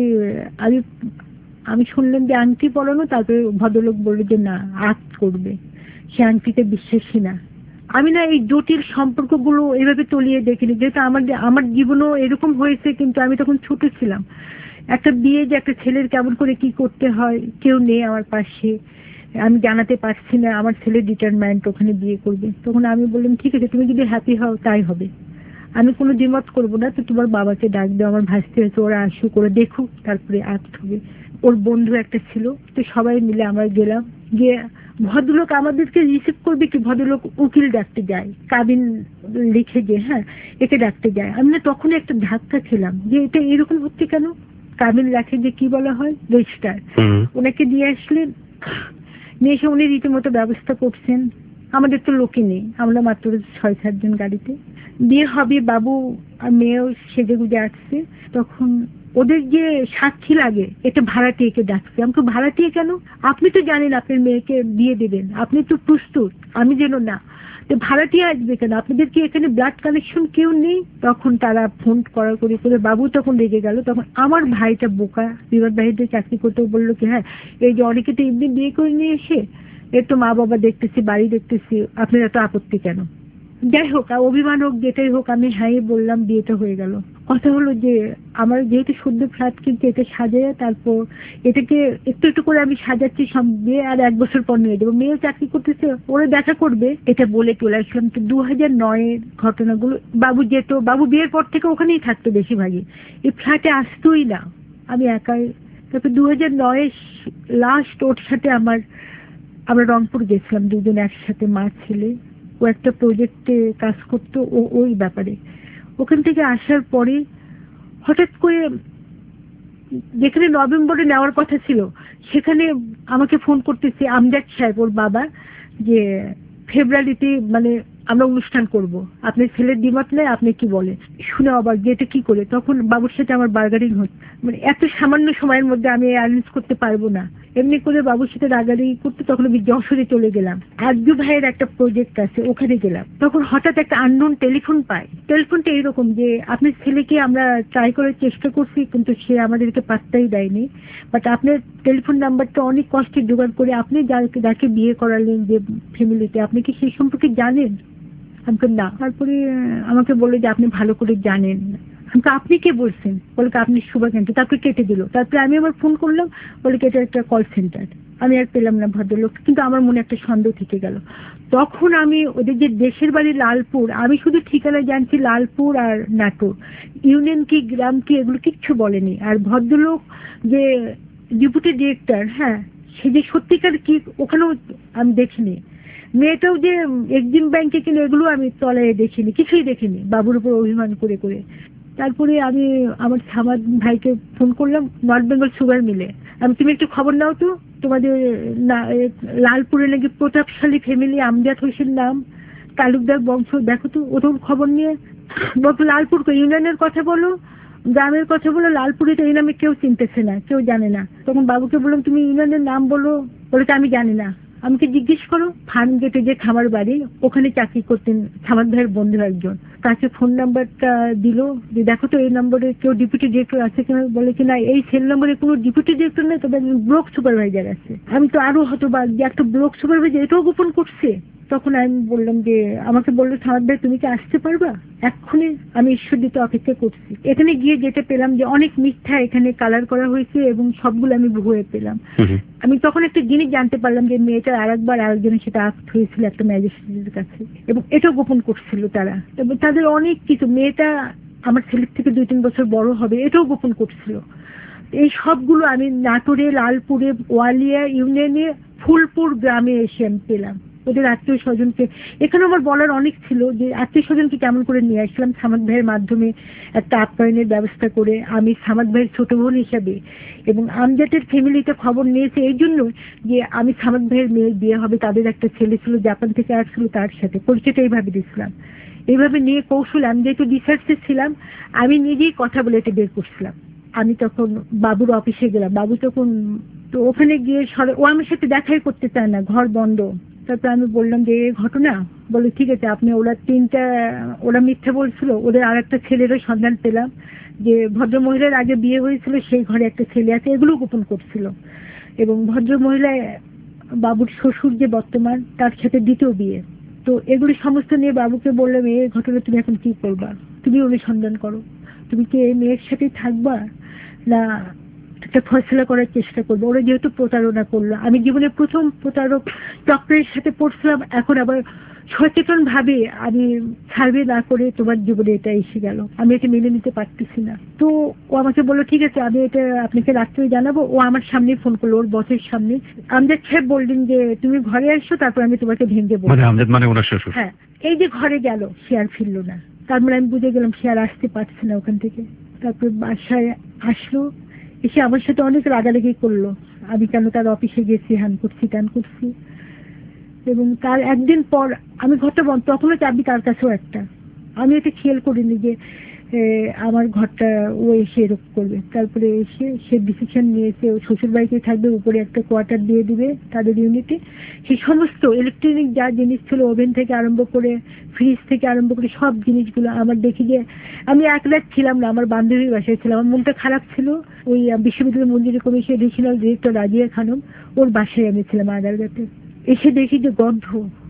আমি শুনলাম যে আংটি পরানো। তারপরে ভদ্রলোক বললো যে না, আজ করবে, সে আংটিতে বিশ্বাসী না। আমি না এই জটিল সম্পর্কগুলো এভাবে তলিয়ে দেখিনি, যেহেতু আমার জীবনও এরকম হয়েছে, কিন্তু আমি তখন ছোট ছিলাম। একটা বিয়ে যে একটা ছেলের কেমন করে কি করতে হয়, কেউ নেই আমার পাশে, আমি জানাতে পারছি না আমার ছেলে ডিটারমেন্ট ওখানে বিয়ে করবে। তখন আমি বললাম ঠিক আছে, তুমি যদি হ্যাপি হও তাই হবে, আমি কোনো দ্বিমত করবো না। তো তোমার বাবাকে ডাক দাও, আমার ভাসতে হয়েছে, ওরা আসুক, করে দেখুক, তারপরে আক্ট হবে। ওর বন্ধু একটা ছিল, তো সবাই মিলে আমরা গেলাম। গিয়ে ভদ্রলোক আমাদেরকে রিসিভ করবে কি, ভদ্রলোক উকিল ডাকতে যায়, কাবিন লিখে যে হ্যাঁ একে ডাকতে যায়। আমি না তখন একটা ধাক্কা ছিলাম যে এটা এরকম হচ্ছে কেন। কাবিন লেখে যে কি বলা হয়, রেজিস্ট্রার। ওনাকে দিয়ে আসলেন, নিয়ে এসে উনি রীতিমতো ব্যবস্থা করছেন। আমাদের তো লোকই নেই, আমরা মাত্র 6-7 জন গাড়িতে। বিয়ে হবে, বাবু আর মেয়েও সেজে গুজে আসছে। তখন ওদের যে সাক্ষী লাগে, এটা ভাড়াটিয়াকে ডাকছে। আমাকে ভাড়াটিয়া কেন? আপনি তো জানেন আপনার মেয়েকে বিয়ে দেবেন, আপনি তো প্রস্তুত, আমি যেন না, তো ভাড়াটিয়া আসবে কেন? আপনাদের কি এখানে ব্লাড কানেকশন কেউ নেই? তখন তারা ফোন করে বাবু তখন রেগে গেল। তখন আমার ভাইটা বোকা, বিবাদ বাহিনীতে চাকরি করতে, বললো কি হ্যাঁ এই যে অনেকে তো এমনি বিয়ে করে নিয়ে এসে, এর তো মা বাবা দেখতেছি, বাড়ি দেখতেছি, আপনার এত আপত্তি কেন? যাই হোক, অভিমান হোক যেটাই হোক, আমি হ্যাঁ বললাম, বিয়েটা হয়ে গেল। কথা হলো যে আমার যেহেতু শুদ্ধ ফ্ল্যাট কিনতে, এটা সাজায়, তারপর এটাকে একটু একটু করে আমি সাজাচ্ছি, সব বিয়ে আর 1 বছর পর নিয়ে দেবো। মেয়েও চাকরি করতেছে, ওরা দেখা করবে, এটা বলে চলে আসলাম। তো 2009-এর ঘটনাগুলো। বাবু যেত, বাবু বিয়ের পর থেকে ওখানেই থাকতো বেশিরভাগই, এই ফ্ল্যাটে আসতোই না, আমি একাই। তারপর 2009-এর লাস্ট ওর সাথে আমরা রংপুর গেছিলাম দুজন একসাথে, মা ছেলে। ও একটা প্রজেক্টে কাজ করতো, ওই ব্যাপারে। ওখান থেকে আসার পরে হঠাৎ করে যেখানে নভেম্বরে নেওয়ার কথা ছিল, সেখানে আমাকে ফোন করতেছে আমজাদ সাহেব, ওর বাবা, যে ফেব্রুয়ারিতে মানে আমরা অনুষ্ঠান করব, আপনার ছেলের দ্বিমত নেই, আপনি কি বলে। শুনে অবাক যে এটা কি করে। তখন বাবুর সাথে আমার বার্গারিং হচ্ছে, মানে এত সামান্য সময়ের মধ্যে আমি অ্যারেঞ্জ করতে পারবো না। এমনি করে বাবুর সাথে রাগারাগি করতে তখন আমি যশোরে চলে গেলাম, আরজু ভাইয়ের একটা প্রজেক্ট আছে, ওখানে গেলাম। তখন হঠাৎ একটা আননোন টেলিফোন পাই। টেলিফোনটা এরকম যে আপনার ছেলেকে আমরা ট্রাই করার চেষ্টা করছি, কিন্তু সে আমাদেরকে পাত্তাই দেয়নি, বাট আপনার টেলিফোন নাম্বারটা অনেক কষ্টে জোগাড় করে আপনি যাকে বিয়ে করালেন যে ফ্যামিলিতে, আপনি কি সেই সম্পর্কে জানেন? আমাকে না। তারপরে আমাকে বললো যে আপনি ভালো করে জানেন। আমাকে আপনি কে বলছেন? বলে আপনি শুভাকান্ত। তারপরে কেটে দিল। তারপরে আমি আবার ফোন করলাম, বলে এটা একটা কল সেন্টার। আমি আর পেলাম না ভদ্রলোক, কিন্তু আমার মনে একটা সন্দেহ থেকে গেল। তখন আমি ওদের যে দেশের বাড়ি লালপুর, আমি শুধু ঠিকানা জানছি লালপুর আর নাটোর, ইউনিয়ন কি গ্রাম কি এগুলো কিচ্ছু বলেনি। আর ভদ্রলোক যে ডেপুটি ডিরেক্টর, হ্যাঁ, সে যে সত্যিকার কি ওখানেও আমি দেখিনি। মেয়েটাও যে এক্সিম ব্যাংকে কিনে এগুলো আমি তলায় দেখিনি, কিছুই দেখিনি, বাবুর উপর অভিমান করে করে। তারপরে আমি আমার সামাদ ভাইকে ফোন করলাম, নর্থ বেঙ্গল সুগার মিলে, তুমি একটু খবর নাও তো, তোমাদের লালপুরে নাকি প্রতাপশালী ফ্যামিলি, আমজাদ হোসেন নাম, তালুকদার বংশ, দেখো তো। ও তখন খবর নিয়ে লালপুর ইউনিয়নের কথা বলো, গ্রামের কথা বলো, লালপুরে তো এই নামে কেউ চিনতেছে না, কেউ জানে না। তখন বাবুকে বললাম তুমি ইউনিয়নের নাম বলো, বলে তো আমি জানি না। আমাকে জিজ্ঞেস করো, ফার্ম গেটে যে খামার বাড়ি ওখানে চাকরি করতেন সামাদ ভাইয়ের বন্ধু একজন, তাকে ফোন নাম্বারটা দিল যে দেখো তো এই নম্বরে কেউ ডেপুটি ডিরেক্টর আছে কিনা। বলে কি না, এই সেল নম্বরে কোনো ডেপুটি ডিরেক্টর নেই, তবে ব্লক সুপারভাইজার আছে। আমি তো আরো হতবাক যে একটা ব্লক সুপারভাইজার এটাও গোপন করছে। তখন আমি বললাম যে, আমাকে বললো সামাদ ভাই তুমি কি আসতে পারবা এক্ষুনি, আমি ঈশ্বরদীতে অপেক্ষা করছি। এখানে গিয়ে যেতে পেলাম যে অনেক মিথ্যা এখানে কালার করা হয়েছে এবং সবগুলো আমি ভুয়ে পেলাম। আমি তখন একটা জিনিস জানতে পারলাম যে মেয়েটা আরেকবার আরেকজনের সাথে আক্ট হয়েছিল একটা ম্যাজিস্ট্রেটের কাছে, এবং এটাও গোপন করছিল তারা। এবং তাদের অনেক কিছু, মেয়েটা আমার ছেলের থেকে 2-3 বছর বড় হবে, এটাও গোপন করছিল। এই সবগুলো আমি নাটোরে, লালপুরে, ওয়ালিয়া ইউনিয়নে, ফুলপুর গ্রামে এসে আমি পেলাম। ওদের আত্মীয় স্বজনকে, এখানে আমার বলার অনেক ছিল যে আত্মীয় স্বজনকে কেমন করে নিয়ে আসলাম সামাদ ভাইয়ের মাধ্যমে একটা আপ্যায়নের ব্যবস্থা করে। আমি সামাদ ভাইয়ের ছোট বোন হিসাবে, এবং আমজাদের ফ্যামিলিতে খবর নিয়েছে এই জন্য যে আমি সামাদ ভাইয়ের মেয়ের বিয়ে হবে, তাদের একটা ছেলে ছিল জাপান থেকে আসছিল, তার সাথে পরিচয়টা এইভাবে দিয়েছিলাম। এইভাবে নিয়ে কৌশল, আমি যেহেতু রিসার্চে ছিলাম, আমি নিজেই কথা বলে এটা বের করছিলাম। আমি তখন বাবুর অফিসে গেলাম, বাবু তখন তো ওখানে গিয়ে ও আমার সাথে দেখাই করতে চায় না, ঘর বন্ধ। তারপরে আমি বললাম যে এই ঘটনা, বলে ঠিক আছে আপনি, ওরা মিথ্যে বলছিল, ওদের আর একটা ছেলেরও সন্ধান পেলাম, যে ভদ্র মহিলার আগে বিয়ে হয়েছিল সেই ঘরে একটা ছেলে আছে, এগুলো গোপন করছিল। এবং ভদ্র মহিলা বাবুর শ্বশুর যে বর্তমান, তার সাথে দ্বিতীয় বিয়ে। তো এগুলি সমস্ত নিয়ে বাবুকে বললাম এই ঘটনা তুমি এখন কি করবা, তুমি অনুসন্ধান করো, তুমি কি এই মেয়ের সাথেই থাকবা না একটা ফয়সলা করার চেষ্টা করবো। ওরা যেহেতু প্রতারণা করলো, আমি জীবনে প্রথম প্রতারক চক্রের সাথে পড়ছিলাম, এখন আবার সচেতন ভাবে আমি সার্ভে না করে তোমার জীবনে এটা এসে গেল, আমি এটা মেনে নিতে পারতেছি না। তো ও আমাকে বললো ঠিক আছে আমি এটা আপনাকে রাত্রে জানাবো। ও আমার সামনে ফোন করলো, ওর বসের সামনে। আমজাদ সাহেব বললেন যে তুমি ঘরে আসছো, তারপর আমি তোমাকে ভেঙে বলবো। আমজাদ মানে ওনার শ্বশুর? হ্যাঁ। এই যে ঘরে গেল, সে আর ফিরলো না। তারপরে আমি বুঝে গেলাম সে আর আসতে পারছে না ওখান থেকে। তারপর বাসায় আসলো, এসে আমার সাথে অনেক রাগারাগি করলো, আমি কেন তার অফিসে গেছি, হ্যান করছি ত্যান করছি। এবং তার একদিন পর আমি ঘরটা বন্ধ, তখনও চাবি তার কাছেও একটা, আমি এটা খেয়াল করিনি যে আমার ঘরটা ও এসে এরকম করবে। তারপরে এসে সে ডিসিশন নিয়েছে ও শ্বশুর বাড়িতে থাকবে, উপরে একটা কোয়ার্টার দিয়ে দিবে তাদের ইউনিটে। সেই সমস্ত ইলেকট্রনিক যা জিনিস ছিল, ওভেন থেকে আরম্ভ করে ফ্রিজ থেকে আরম্ভ করে সব জিনিসগুলো আমার দেখি যে, আমি এক রাত ছিলাম না, আমার বান্ধবীর বাসায় ছিলাম, আমার মনটা খারাপ ছিল। ওই বিশ্ববিদ্যালয় মঞ্জুরি কমিশনের এডিশনাল ডিরেক্টর রাজিয়া খানম, ওর বাসায় আমি ছিলাম আগারগাতে। এসে দেখি যে গন্ধ,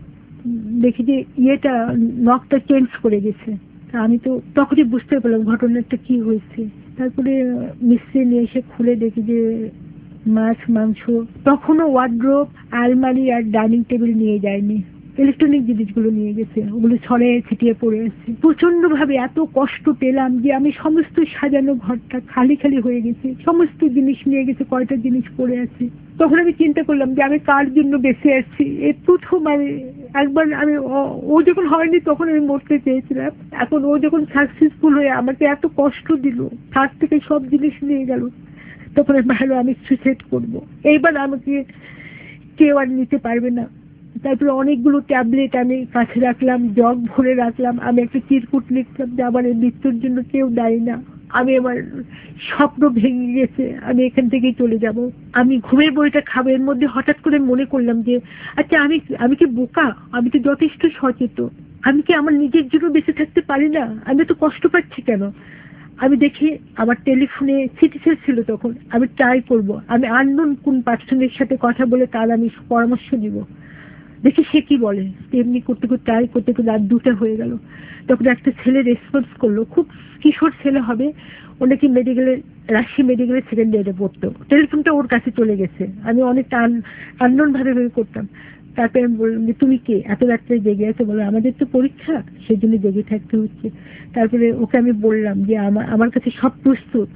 দেখি যে ইয়েটা নখটা চেঞ্জ করে গেছে। আমি তো তখনই বুঝতে পারলাম ঘটনাটা কি হয়েছে। তারপরে মিস্ত্রি নিয়ে এসে খুলে দেখি যে মাছ মাংস, তখনও ওয়ার্ড্রোব, আলমারি আর ডাইনিং টেবিল নিয়ে যায়নি, ইলেকট্রনিক জিনিসগুলো নিয়ে গেছে, ওগুলো ছড়িয়ে ছিটিয়ে পড়ে আছে। প্রচন্ড ভাবে এত কষ্ট পেলাম যে আমি সমস্ত সাজানো ঘরটা খালি খালি হয়ে গেছে, সমস্ত জিনিস নিয়ে গেছে, কয়টা জিনিস পড়ে আছে। তখন আমি চিন্তা করলাম যে আমি কার জন্য বেঁচে আছি। এই প্রথম আমি একবার, আমি ও যখন হয়নি তখন আমি মরতে চেয়েছিলাম, এখন ও যখন সাকসেসফুল হয়ে আমাকে এত কষ্ট দিল, তার থেকে সব জিনিস নিয়ে গেল, তখন আমি ভালো আমি সুইসাইড করবো, এইবার আমাকে কেউ আর নিতে পারবে না। তারপরে অনেকগুলো ট্যাবলেট আমি কাছে রাখলাম, জগ ভরে রাখলাম, আমি একটা চিরকুট লিখলাম যে আমার এই মৃত্যুর জন্য কেউ দায়ী না, আমি আমার স্বপ্ন ভেঙে গেছে, আমি এখান থেকেই চলে যাব, আমি ঘুমের বইটা খাবো। এর মধ্যে হঠাৎ করে মনে করলাম যে আচ্ছা আমি কি বোকা, আমি তো যথেষ্ট সচেতন, আমি কি আমার নিজের জন্য বেঁচে থাকতে পারি না, আমি তো কষ্ট পাচ্ছি কেন। আমি দেখি আমার টেলিফোনে সিটিসেল ছিল, তখন আমি ট্রাই করব, আমি আননোন কোন পার্সনের সাথে কথা বলে তার আমি পরামর্শ দিব। দেখি সে কি বলে। এমনি করতে করতে রাত 2টা হয়ে গেল। তখন একটা ছেলে রেসপন্স করলো, খুব কিশোর ছেলে হবে, ও নাকি রাজশাহী মেডিকেলের সেকেন্ড ইয়ারে পড়তো। টেলিফোনটা ওর কাছে চলে গেছে। আমি অনেকটা আননোন ভাবে করতাম। তারপরে আমি বললাম যে তুমি কে, এত রাত্রে জেগে আছে? বলে আমাদের তো পরীক্ষা, সেই জন্য জেগে থাকতে হচ্ছে। তারপরে ওকে আমি বললাম যে আমার কাছে সব প্রস্তুত,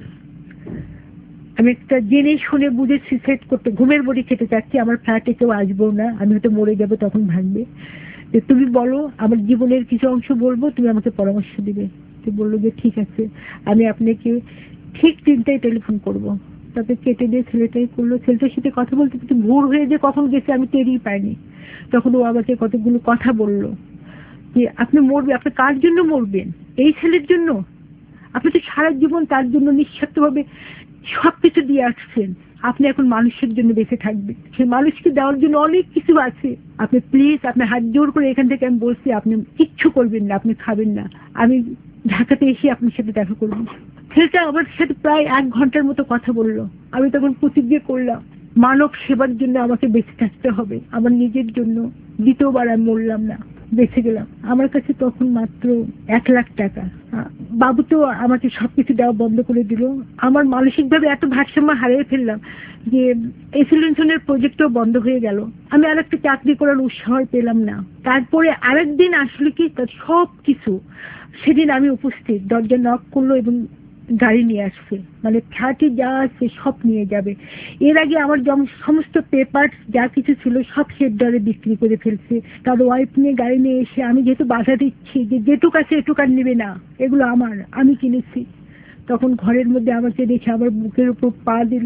আমি একটা জেনে শুনে বুঝে সুইসাইড করতে, ঘুমের বড়ি খেতে চাচ্ছি, আমার ফ্ল্যাটে কেউ আসবো না, আমি হয়তো মরে যাবো, তখন ভাঙবে। যে তুমি বলো, আমার জীবনের কিছু অংশ বলবো, তুমি আমাকে পরামর্শ দিবে। তো বললো যে ঠিক আছে, আমি আপনাকে ঠিক 3টায় টেলিফোন করব। তাতে কেটে দিয়ে ছেলেটাই করলো। ছেলেটার সাথে কথা বলতে কিন্তু ভোর হয়ে যে কখন গেছে আমি টেরই পাইনি। তখন ও আমাকে কতগুলো কথা বললো যে আপনি মরবেন, আপনি কার জন্য মরবেন? এই ছেলের জন্য? আপনি তো সারা জীবন তার জন্য নিঃস্বার্থভাবে সবকিছু দিয়ে আসছেন, আপনি এখন মানুষের জন্য বেঁচে থাকবেন। সে মানুষকে দেওয়ার জন্য অনেক কিছু আছে। আপনি প্লিজ, আপনি হাত জোর করে এখান থেকে আমি বলছি, আপনি কিচ্ছু করবেন না, আপনি খাবেন না, আমি ঢাকাতে এসে আপনার সাথে দেখা করবো। ছেলেটা আমার সাথে প্রায় 1 ঘন্টার মতো কথা বললো। আমি তখন প্রতিজ্ঞা করলাম, মানব সেবার জন্য আমাকে বেঁচে থাকতে হবে, আমার নিজের জন্য। দ্বিতীয়বার আমি মরলাম না, বেঁচে গেলাম। আমার কাছে তখন মাত্র 1 লাখ টাকা। বাবু তো আমাকে সবকিছু দেওয়া বন্ধ করে দিল। আমার মানসিকভাবে এত ভারসাম্য হারিয়ে ফেললাম যে এসিলেশনের প্রজেক্টও বন্ধ হয়ে গেল। আমি আর একটা চাকরি করার উৎসাহ পেলাম না। তারপরে আরেকদিন আসলে কি, তার সব কিছু, সেদিন আমি উপস্থিত, দরজা নক করলো এবং গাড়ি নিয়ে আসছে, মানে ফ্ল্যাটে যা আছে সব নিয়ে যাবে। এর আগে আমার সমস্ত পেপার যা কিছু ছিল সব হেড দরে বিক্রি করে ফেলছে। তার ওয়াইফ নিয়ে গাড়ি নিয়ে এসে, আমি যেহেতু বাধা দিচ্ছি যে যেটুক আছে এটুক আর নেবে না, এগুলো আমার, আমি কিনেছি। তখন ঘরের মধ্যে আমাকে দেখে আমার বুকের উপর পা দিল,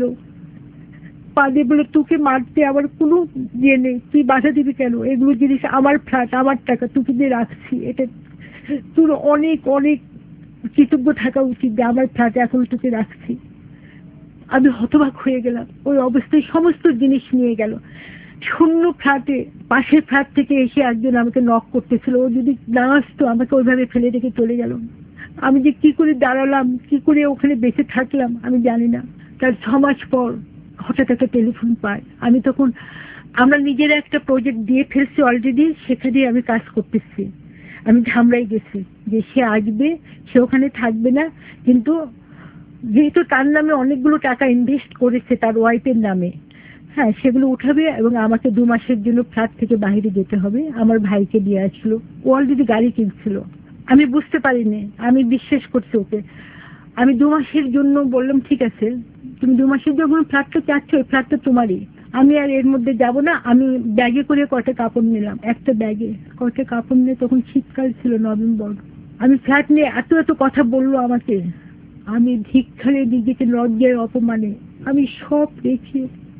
পা দিয়ে বলে তোকে মারতে আমার কোনো ইয়ে নেই, তুই বাধা দিবি কেন? এগুলো জিনিস আমার, ফ্ল্যাট আমার টাকা, তোকে দিয়ে রাখছি, এটা তোর অনেক অনেক কৃতজ্ঞ থাকা উচিত যে আমার ফ্ল্যাটে এখন তোকে রাখছি। আমি হতবাক হয়ে গেলাম। ওই অবস্থায় সমস্ত জিনিস নিয়ে গেল। শূন্য ফ্ল্যাটে, পাশের ফ্ল্যাট থেকে এসে একজন আমাকে নক করতেছিল, ও যদি না আসতো আমাকে ওইভাবে ফেলে রেখে চলে গেল। আমি যে কি করে দাঁড়ালাম, কি করে ওখানে বেঁচে থাকলাম আমি জানি না। তার 6 মাস পর হঠাৎ একটা টেলিফোন পাই। আমি তখন, আমরা নিজেরা একটা প্রজেক্ট দিয়ে ফেলছি অলরেডি, সেখানে আমি কাজ করতেছি। আমি ধামরাই গেছি যে সে আসবে, সে ওখানে থাকবে না, কিন্তু যেহেতু তার নামে অনেকগুলো টাকা ইনভেস্ট করেছে তার ওয়াইফের নামে, হ্যাঁ, সেগুলো উঠাবে এবং আমাকে 2 মাসের জন্য ফ্ল্যাট থেকে বাইরে যেতে হবে। আমার ভাইকে দিয়ে আসলো, ও অলরেডি গাড়ি কিনছিল। আমি বুঝতে পারিনি, আমি বিশ্বাস করছি ওকে। আমি 2 মাসের জন্য বললাম ঠিক আছে, তুমি 2 মাসের যখন ফ্ল্যাটটা চাচ্ছ, ওই ফ্ল্যাটটা তোমারই, আমি আর এর মধ্যে যাব না। আমি ব্যাগে করে কয়টা কাপড় নিলাম, একটা ব্যাগে কয়টা কাপড় নিয়ে, তখন শীতকাল ছিল, নভেম্বর। আমি ফ্ল্যাট নিয়ে এত এত কথা বললো আমাকে, আমি ধিক্কারে, নিজেকে লজ্জায়, অপমানে আমি সব রেখে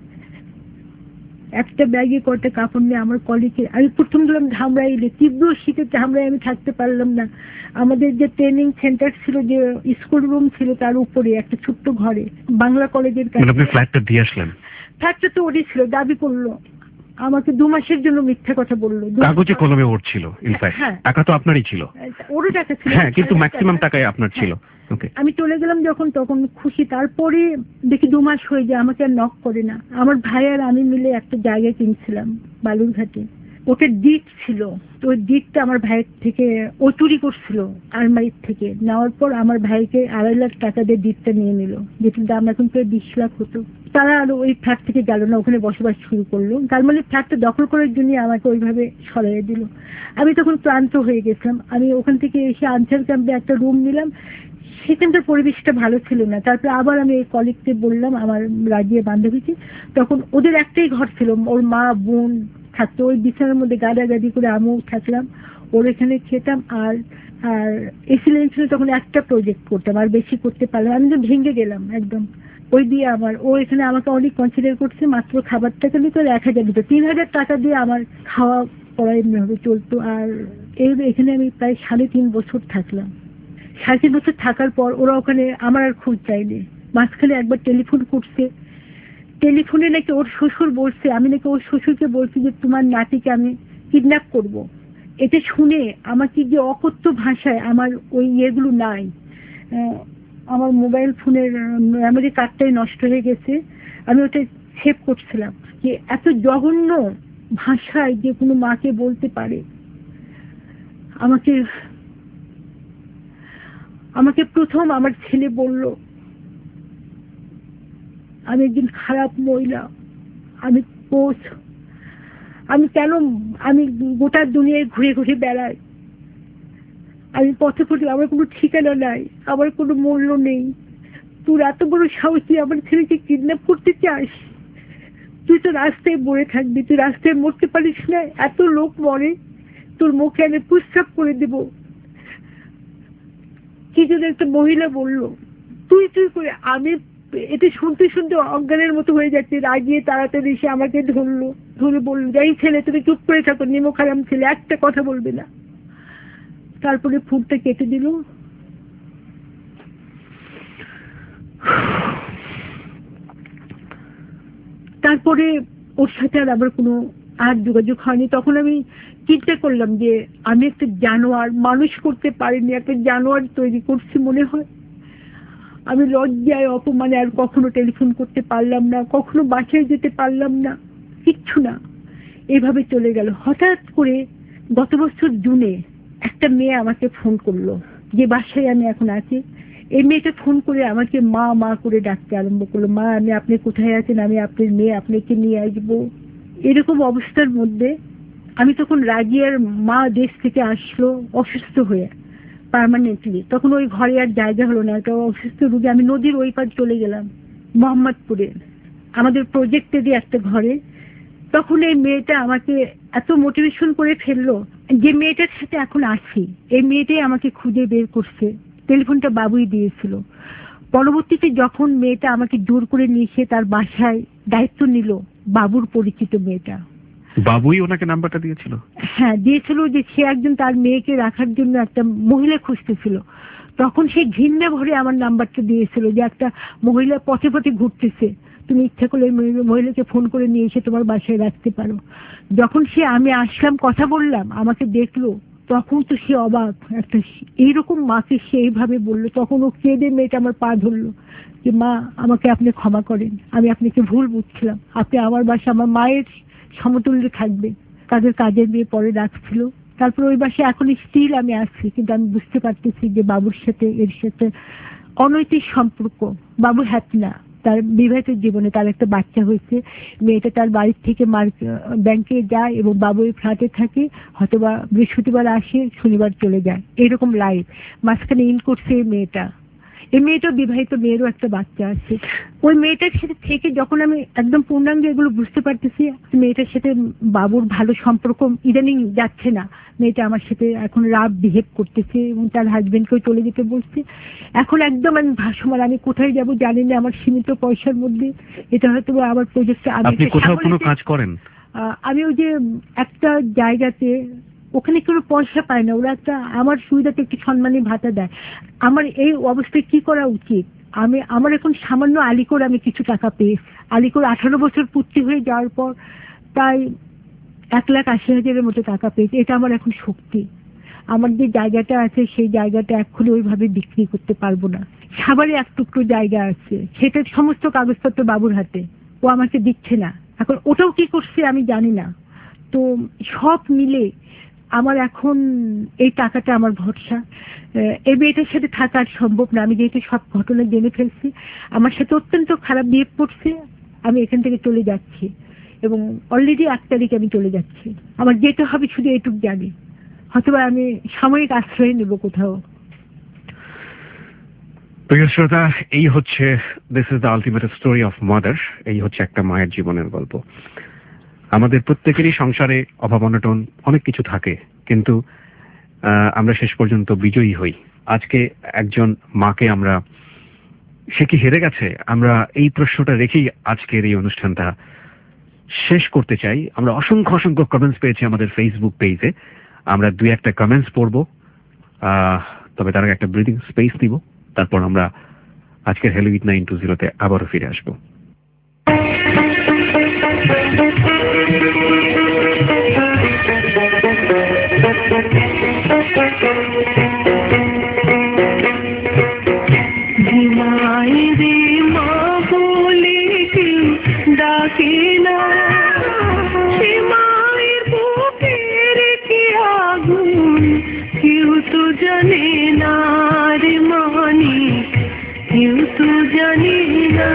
একটা ব্যাগে কয়টা কাপড় নিয়ে আমার কলিকে, আমি প্রথম গেলাম ধামরাইলে। তীব্র শীতে ধামরাই আমি থাকতে পারলাম না। আমাদের যে ট্রেনিং সেন্টার ছিল, যে স্কুল রুম ছিল, তার উপরে একটা ছোট্ট ঘরে, বাংলা কলেজের কাছে। আপনি ফ্ল্যাটটা দিয়ে আসলেন? ফ্ল্যাটটা তো ওরই ছিল, দাবি করলো আমাকে 2 মাসের জন্য মিথ্যা কথা বললো। কাগজে কলমে ওর ছিল, ইনফ্যাক্ট টাকা তো আপনারই ছিল। ওরও টাকা ছিল, হ্যাঁ, কিন্তু ম্যাক্সিমাম টাকাই আপনার ছিল। ওকে, আমি চলে গেলাম যখন, তখন খুশি। তারপরে দেখি 2 মাস হয়ে যায়, আমাকে আর নক করে না। আমার ভাই আর আমি মিলে একটা জায়গা কিনছিলাম বালুরঘাটে, ওটা ডিট ছিল। তো ওই ডিটটা আমার ভাইয়ের থেকে ও চুরি করছিল, আলমারির থেকে নেওয়ার পর আমার ভাইকে 2.5 লাখ টাকা দিয়ে ডিটটা নিয়ে নিল, যেটির দাম এখন প্রায় 20 লাখ হতো। তারা আর ওই ফ্ল্যাট থেকে গেল না, ওখানে বসবাস শুরু করলো। তার মানে ফ্ল্যাটটা দখল করার জন্য আমাকে ওইভাবে সরাইয়ে দিল। আমি তখন ক্লান্ত হয়ে গেছিলাম। আমি ওখান থেকে এসে আনসার ক্যাম্পে একটা রুম নিলাম। সেখানকার পরিবেশটা ভালো ছিল না। তারপরে আবার আমি এই কলিগকে বললাম, আমার রাজিয়ে বান্ধবীকে, তখন ওদের একটাই ঘর ছিল, ওর মা বোন থাকতো। ওই বিছানার মধ্যে গাদাগাদি করে আমিও থাকলাম, ওর এখানে খেতাম। আর আর এসিলেন্সে তখন একটা প্রজেক্ট করতাম, আর বেশি করতে পারলাম। আমি তো ভেঙে গেলাম একদম। ওই দিয়ে আমার, ও এখানে আমাকে অনেক কনসিডার করছে। মাত্র খাবার টাকা দিত 1000 দিত, 3000 টাকা দিয়ে আমার খাওয়া পড়া এমনিভাবে চলতো। আর এখানে আমি প্রায় 3.5 বছর থাকলাম। 3.5 বছর থাকার পর ওরা ওখানে আমার আর খোঁজ চাইনি। মাঝখানে একবার টেলিফোন করছে, টেলিফোনে নাকি ওর শ্বশুর বলছে, আমি নাকি ওর শ্বশুরকে বলছি যে তোমার নাতিকে আমি কিডন্যাপ করব। এটা শুনে আমাকে যে অকথ্য ভাষায়, আমার ওই ইয়েগুলো নাই, আমার মোবাইল ফোনের মেমোরি কার্ডটাই নষ্ট হয়ে গেছে, আমি ওটা সেভ করছিলাম যে এত জঘন্য ভাষায় যে কোনো মাকে বলতে পারে। আমাকে আমাকে প্রথম আমার ছেলে বলল, আমি একজন খারাপ মহিলা, আমি পোষ, আমি কেন, আমি গোটা দুনিয়ায় ঘুরে ঘুরে বেড়াই, আমি পথে পথে, আমার কোনো ঠিকানা নাই, আমার কোনো মূল্য নেই। তোর এত বড় সাহস, তুই আমার ছেলেকে কিডন্যাপ করতে চাস? তুই তো রাস্তায় বয়ে থাকবি, তুই রাস্তায় মরতে পারিস না? এত লোক মরে, তোর মুখে আমি প্রস্রাব করে দেব। কি যেন একটা মহিলা বলল, তুই তুই করে। আমি এটা শুনতে শুনতে অজ্ঞানের মতো হয়ে যাচ্ছে। রাগিয়ে তাড়াতাড়ি এসে আমাকে ধরলো, ধরে বললো, এই ছেলে তুমি চুপ করে থাকো, নিমক হারাম ছেলে, একটা কথা বলবে না। তারপরে ফুটটা কেটে দিল। তারপরে ওর সাথে আর আবার কোনো আর যোগাযোগ হয়নি। তখন আমি চিন্তা করলাম যে আমি একটা জানোয়ার, মানুষ করতে পারিনি, একটা জানোয়ার তৈরি করছি মনে হয়। আমি লজ্জায় অপমানে আর কখনো টেলিফোন করতে পারলাম না, কখনো বাসায় যেতে পারলাম না, কিচ্ছু না। এভাবে চলে গেল। হঠাৎ করে গত বছর জুনে একটা মেয়ে আমাকে ফোন করলো, যে বাসায় আমি এখন আছি। এই মেয়েটা ফোন করে আমাকে মা মা করে ডাকতে আরম্ভ করলো। মা, আমি, আপনি কোথায় আছেন? আমি আপনার মেয়ে, আপনাকে নিয়ে আসবো। এরকম অবস্থার মধ্যে আমি তখন রাগিয়ার মা দেশ থেকে আসলো অসুস্থ হয়ে পার্মানেন্টলি। তখন ওই ঘরে আর জায়গা হলো না, একটা অসুস্থ রোগী। আমি নদীর ওই পার চলে গেলাম, মোহাম্মদপুরে আমাদের প্রজেক্টেরই একটা ঘরে। তখন এই মেয়েটা আমাকে এত মোটিভেশন করে ফেললো, যে মেয়েটার সাথে এখন আছি এই মেয়েটাই আমাকে খুঁজে বের করছে। টেলিফোনটা বাবুই দিয়েছিল। পরবর্তীতে যখন মেয়েটা আমাকে জোর করে নিয়ে এসে তার বাসায় দায়িত্ব নিল, বাবুর পরিচিত মেয়েটা, বাবুই ওনাকে নাম্বারটা দিয়েছিল? হ্যাঁ দিয়েছিল, যে সে একজন তার মেয়েকে রাখার জন্য একটা মহিলা খুঁজতেছিল। তখন সে ঘৃণা ভরে আমার নাম্বারটা দিয়েছিল, যে একটা মহিলা পথে পথে ঘুরতেছে, তুমি ইচ্ছা করলে মহিলাকে ফোন করে নিয়ে এসে তোমার বাসায় রাখতে পারো। যখন সে, আমি আসলাম, কথা বললাম, আমাকে দেখলো, তখন তো সে অবাক। একটা এইরকম মাকে সে এইভাবে বললো। তখন ও কেঁদে মেয়েটা আমার পা ধরলো, যে মা, আমাকে আপনি ক্ষমা করেন, আমি আপনাকে ভুল বুঝছিলাম, আপনি আমার বাসা আমার মায়ের সমতুল্য থাকবে। তাদের কাজের মেয়ে পরে রাখছিল। তারপর ওই বাসায় এখন স্টিল আমি আসছি, কিন্তু আমি বুঝতে পারতেছি যে বাবুর সাথে এর সাথে অনৈতিক সম্পর্ক। বাবু হ্যাপি না, তার বিবাহিত জীবনে তার একটা বাচ্চা হয়েছে। মেয়েটা তার বাড়ির থেকে ব্যাংকে যায় এবং বাবু এই ফ্ল্যাটে থাকে, হয়তোবা বৃহস্পতিবার আসে, শনিবার চলে যায়, এরকম লাইফ। মাঝখানে ইন করছে এই মেয়েটা। এই মেয়েটা বিবাহিত, মেয়েরও একটা বাচ্চা আছে। ওই মেয়েটার সাথে থেকে যখন আমি একদম পূর্ণাঙ্গ এগুলো বুঝতে পারতেছি, মেয়েটার সাথে বাবুর ভালো সম্পর্ক ইদানিং যাচ্ছে না। মেয়েটা আমার সাথে এখন রাফ বিহেভ করতেছে এবং তার হাজবেন্ডকেও চলে যেতে বলছে। এখন একদম আমি ভাসমান, আমি কোথায় যাব জানি না, আমার সীমিত পয়সার মধ্যে। এটা হয়তো আমার প্রজেক্টে। আপনি কোথাও কোনো কাজ করেন? আমি ওই যে একটা জায়গাতে, ওখানে কোনো পয়সা পায় না ওরা, একটা আমার সুবিধাতে একটি সম্মানী ভাতা দেয়। আমার এই অবস্থায় কি করা উচিত? আমার এখন সামান্য আলিকোর আমি কিছু টাকা পেয়েছি। আলিকোর 18 বছর পূর্তি হয়ে যাওয়ার পর তাই 1,80,000-এর মতো টাকা পেয়েছি। এটা আমার এখন শক্তি। আমার যে জায়গাটা আছে সেই জায়গাটা এক্ষুনি ওইভাবে বিক্রি করতে পারবো না। সাভারে এক টুকরো জায়গা আছে, সেটার সমস্ত কাগজপত্র বাবুর হাতে, ও আমাকে দিচ্ছে না। এখন ওটাও কি করছে আমি জানি না। তো সব মিলে আমার এখন এই টাকাটা আমার ভরসা। এই মেয়েটার সাথে থাকা আর সম্ভব না। আমি যেহেতু সব ঘটনা জেনে ফেলছি, আমার সাথে অত্যন্ত খারাপ বিহেভ করছে, আমি এখান থেকে চলে যাচ্ছি এবং অলরেডি 1 তারিখে আমি চলে যাচ্ছি। আমার যেতে হবে শুধু এটুক জানি, হয়তোবা আমি সাময়িক আশ্রয় নেব কোথাও। প্রিয় শ্রোতা, এই হচ্ছে this is the ultimate story of mother. এই হচ্ছে একটা মায়ের জীবনের গল্প। আমাদের প্রত্যেকেরই সংসারে অভাব অনটন অনেক কিছু থাকে, কিন্তু আমরা শেষ পর্যন্ত বিজয়ী হই। আজকে একজন মাকে আমরা, সে কি হেরে গেছে? আমরা এই প্রশ্নটা রেখেই আজকের এই অনুষ্ঠানটা শেষ করতে চাই। আমরা অসংখ্য অসংখ্য কমেন্টস পেয়েছি আমাদের ফেসবুক পেজে। আমরা 2-1টা কমেন্টস পড়বো, তবে তার আগে একটা ব্রিদিং স্পেস দিব, তারপর আমরা আজকের হ্যালো উইথ 920-তে আবারও ফিরে আসবো। রে মা বলে ডাকে না, সে মা জানে না রে মানি, কেউ তো জানে না।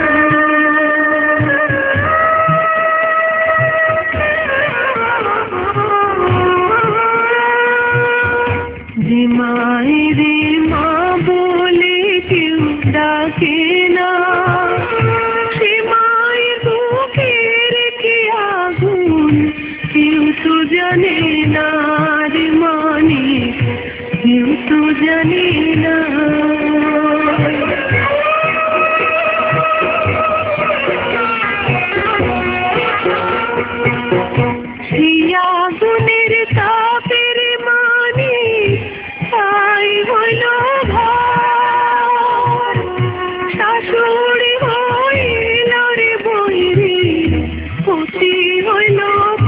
যে মায়ের মা বলে কেউ ডাকে না, সে মায়ের বুকের কি আগুন কেউ তো জানে না রে মানি, কেউ তো জানে না। সেই আগুনের তাপের মানি তাই হইল ভার, শাশুড়ি হইল রে বৈরী, পতি হইল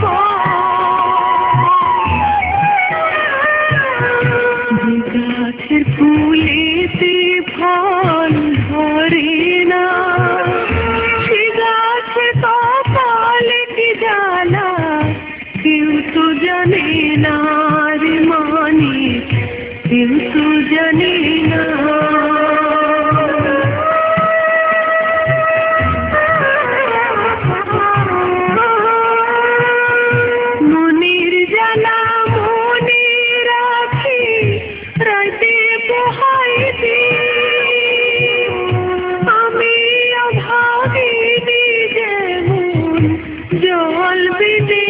গাছের ফুলেতে ফল ধরে না, সে গাছে কপালে কি জ্বালা কেউ তো জানে না রে মানি, কেউ তো জানে না। মনের জ্বালা মনে রাখি রাতে পোহাইতে, আমি অভাগিনী যেমন জল বেঁধে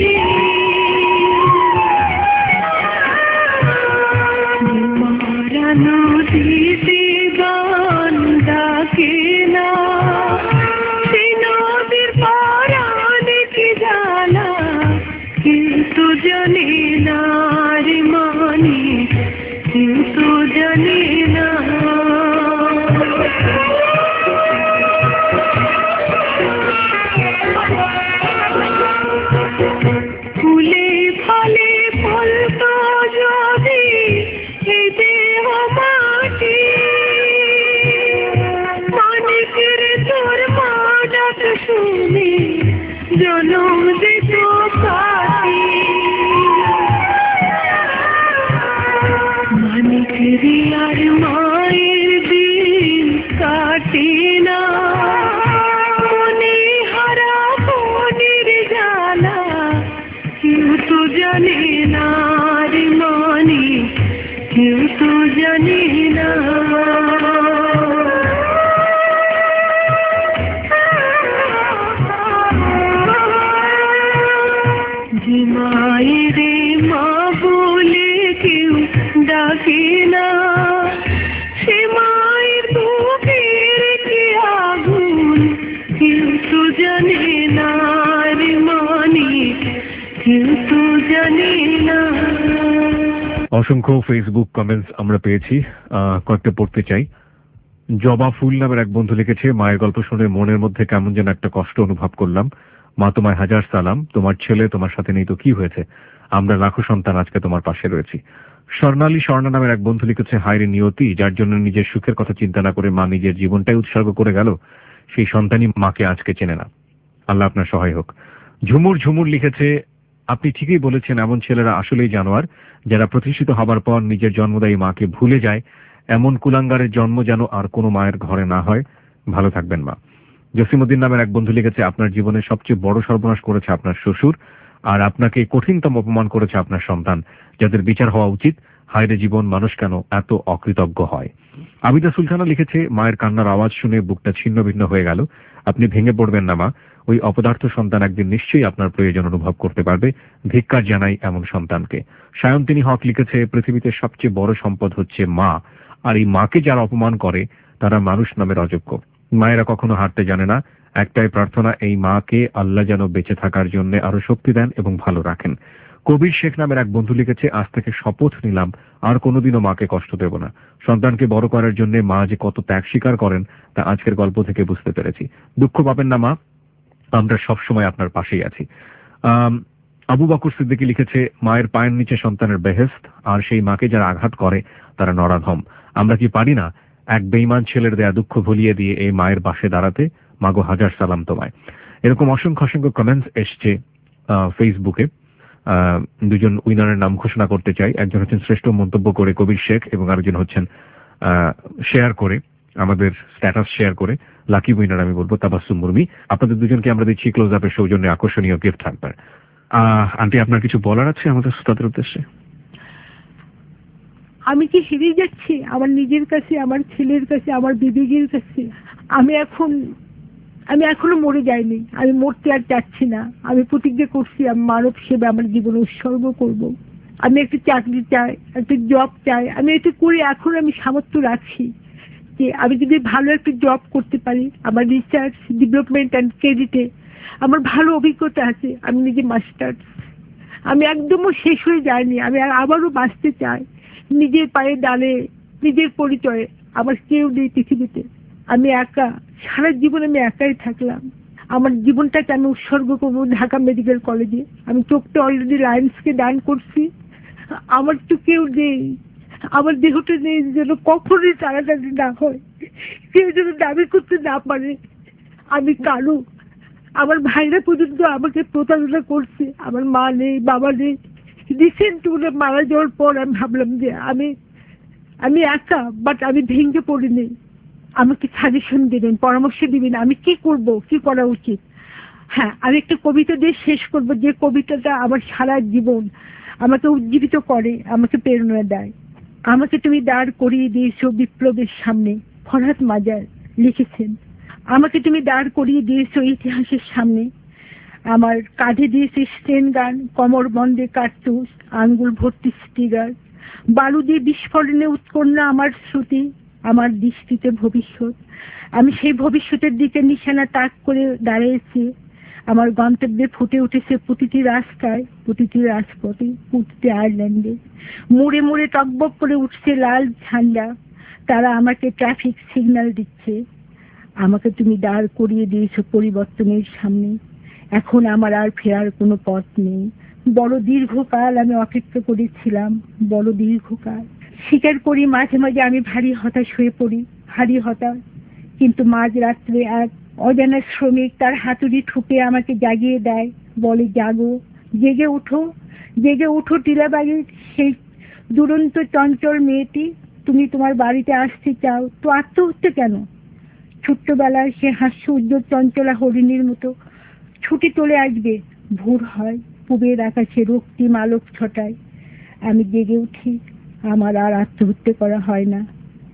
মারা নদীতে গান ডাকে না, সে নদীর পারানে কি জ্বালা কিন্তু জানি না রে মানি, কিন্তু জানি না। ফুলে ফলে ফলতো যদি এই দেহ মাটি, মানিকের তোর মা ডাক শুনে জনম দিত কাটি, মানিকের আর মায়ের দিন কাটে না, মনে হারা মনের জ্বালা কেউ তো জানে না রে মানি, কেউ তো জানে না। যে মায়ের মা বলে কেউ ডাকে না, সে মায়ের বুকের কি আগুন কেউ তো জানে না রে মানি, কেউ তো জানে না। অসংখ্য ফেসবুক কমেন্টস আমরা পেয়েছি, কয়েকটা পড়তে চাই। জবা ফুল নামের এক বন্ধু লিখেছে, মায়ের গল্প শুনে মনের মধ্যে কেমন যেন একটা কষ্ট অনুভব করলাম। মা তোমায় হাজার সালাম, তোমার ছেলে তোমার সাথে নেই তো কি হয়েছে, আমরা লাখো সন্তান আজকে তোমার পাশে রয়েছি। স্বর্ণালী স্বর্ণা নামের এক বন্ধু লিখেছে, হায়রে নিয়তি, যার জন্য নিজের সুখের কথা চিন্তা না করে মা নিজের জীবনটাই উৎসর্গ করে গেল, সেই সন্তানই মাকে আজকে চেনে না। আল্লাহ আপনার সহায় হোক। ঝুমুর ঝুমুর লিখেছে, আপনি ঠিকই বলেছেন, এমন ছেলেরা আসলেই জানোয়ার, যারা প্রতিষ্ঠিত হবার পর নিজের জন্মদায়ী মাকে ভুলে যায়। এমন কুলাঙ্গারের জন্ম যেন আর কোনো মায়ের ঘরে না হয়। ভালো থাকবেন মা। জসিমউদ্দিন নামের এক বন্ধু লিখেছে, আপনার জীবনের সবচেয়ে বড় সর্বনাশ করেছে আপনার শ্বশুর, আর আপনাকে কঠিনতম অপমান করেছে আপনার সন্তান, যাদের বিচার হওয়া উচিত। হায়রে জীবন, মানুষ কেন এত অকৃতজ্ঞ হয়। আবিদা সুলতানা লিখেছে, মায়ের কান্নার আওয়াজ শুনে বুকটা ছিন্ন ভিন্ন হয়ে গেল। আপনি ভেঙে পড়বেন না মা, ওই অপদার্থ সন্তান একদিন নিশ্চয়ই আপনার প্রয়োজন অনুভব করতে পারবে। ধিক্কার জানাই এমন সন্তানকে। সায়ন্তিনী হক লিখেছে, পৃথিবীতে সবচেয়ে বড় সম্পদ হচ্ছে মা, আর এই মাকে যারা অপমান করে তারা মানুষ নামের অযোগ্য। মায়েরা কখনো হারতে জানে না। একটাই প্রার্থনা, এই মাকে আল্লাহ যেন বেঁচে থাকার জন্য আরো শক্তি দেন এবং ভালো রাখেন। কবির শেখ নামের এক বন্ধু লিখেছে, আজ থেকে শপথ নিলাম আর কোনোদিনও মাকে কষ্ট দেব না। সন্তানকে বড় করার জন্য মা যে কত ত্যাগ স্বীকার করেন তা আজকের গল্প থেকে বুঝতে পেরেছি। দুঃখ পাবেন না মা, আমরা সবসময় আপনার পাশেই আছি। আবু বকর সিদ্দিকী লিখেছে, মায়ের পায়ের নিচে সন্তানের বেহেশত, আর সেই মাকে যারা আঘাত করে তারা নরাধম। আমরা কি পারি না এক বেঈমান ছেলের দেয়া দুঃখ ভুলিয়ে দিয়ে এই মায়ের পাশে দাঁড়াতে? মাগো হাজার সালাম তোমায়। এরকম অসংখ্য অসংখ্য কমেন্টস এসছে ফেসবুকে। দুজন উইনারের নাম ঘোষণা করতে চাই। একজন হচ্ছেন শ্রেষ্ঠ মন্তব্য করে কবির শেখ এবং আরেকজন হচ্ছেন শেয়ার করে, আমাদের স্ট্যাটাস শেয়ার করে লাকি উইনার আমি বলবো তাবাসসুম মুরমি। আপনাদের দুজনকে আমরা দিচ্ছি ক্লোজ আপের সৌজন্যে আকর্ষণীয় গিফট হ্যাম্পার। আন্টি, আপনার কিছু বলার আছে আমাদের শ্রোতাদের উদ্দেশ্যে? আমি কি হেরে যাচ্ছি আমার নিজের কাছে, আমার ছেলের কাছে, আমার বিবেকের কাছে? আমি এখনো মরে যাইনি, আমি মরতে আর চাচ্ছি না। আমি প্রতিজ্ঞা করছি আমি মানব সেবা আমার জীবনে উৎসর্গ করব। আমি একটা চাকরি চাই, একটা জব চাই। আমি এটা করে এখন আমি সামর্থ্য রাখছি যে আমি যদি ভালো একটা জব করতে পারি, আমার রিসার্চ ডেভেলপমেন্ট অ্যান্ড ক্রেডিটে আমার ভালো অভিজ্ঞতা আছে। আমি নিজে মাস্টার্স, আমি একদমও শেষ হয়ে যাইনি। আমি আবারও বাঁচতে চাই নিজের পায়ে দাঁড়িয়ে, নিজের পরিচয়ে। আমার কেউ নেই পৃথিবীতে, আমি একা, সারা জীবন আমি একাই থাকলাম। আমার জীবনটাকে আমি উৎসর্গ করবো ঢাকা মেডিকেল কলেজে। আমি চোখটা অলরেডি লায়ন্সকে দান করছি। আমার তো কেউ নেই, আমার দেহটা নেই যেন কখনোই তাড়াতাড়ি না হয়, কেউ যেন দাবি করতে না পারে আমি কারো। আমার ভাইরা পর্যন্ত আমাকে প্রতারণা করছে। আমার মা নেই, বাবা নেই। রিসেন্ট ওরা মারা যাওয়ার পর আমি ভাবলাম যে আমি একা, বাট আমি ভেঙে পড়িনি। আমাকে সাজেশন দিবেন, পরামর্শ দিবেন আমি কি করব, কি করা উচিত। হ্যাঁ, আমি একটা কবিতা দিয়ে শেষ করব, যে কবিতাটা আমার সারা জীবন আমাকে উজ্জীবিত করে, আমাকে প্রেরণা দেয়। আমাকে তুমি দাঁড় করিয়ে দিয়েছো বিপ্লবের সামনে, ফরহাদ মাজার লিখেছেন। আমাকে তুমি দাঁড় করিয়ে দিয়েছো ইতিহাসের সামনে, আমার কাঁধে দিয়েছে স্টেন গান, কোমর বন্ধে কার্তুজ, আঙ্গুল ভর্তি স্টিগার, বালু দিয়ে বিস্ফোরণে উৎকন্যা আমার শ্রুতি, আমার দৃষ্টিতে ভবিষ্যৎ। আমি সেই ভবিষ্যতের দিকে নিশানা তাক করে দাঁড়িয়েছি। আমার গন্তব্যে ফুটে উঠেছে প্রতিটি রাস্তায়, প্রতিটি রাজপথে, প্রতিটি আয়ারল্যান্ডে। মোড়ে মোড়ে টকবক করে উঠছে লাল ঝান্ডা, তারা আমাকে ট্রাফিক সিগন্যাল দিচ্ছে। আমাকে তুমি দাঁড় করিয়ে দিয়েছো পরিবর্তনের সামনে, এখন আমার আর ফেরার কোনো পথ নেই। বড় দীর্ঘকাল আমি অপেক্ষা করেছিলাম, বড় দীর্ঘকাল। স্বীকার করি মাঝে মাঝে আমি ভারী হতাশ হয়ে পড়ি, ভারী হতাশ। কিন্তু মাঝ রাত্রে এক অজানা শ্রমিক তার হাতুড়ি ঠুকে আমাকে জাগিয়ে দেয়, বলে জাগো, জেগে উঠো, জেগে উঠো টিলাবাড়ির সেই দুরন্ত চঞ্চল মেয়েটি। তুমি তোমার বাড়িতে আসতে চাও তো আত্মহত্যা কেন? ছোট্টবেলায় সে হাস্য উজ্জ্বল চঞ্চলা হরিণীর মতো ছুটি চলে আসবে। ভোর হয়, পূবের আকাশে রক্তিম আলোক ছটায়। আমি জেগে উঠি, আমার আর আত্মহত্যা করা হয় না।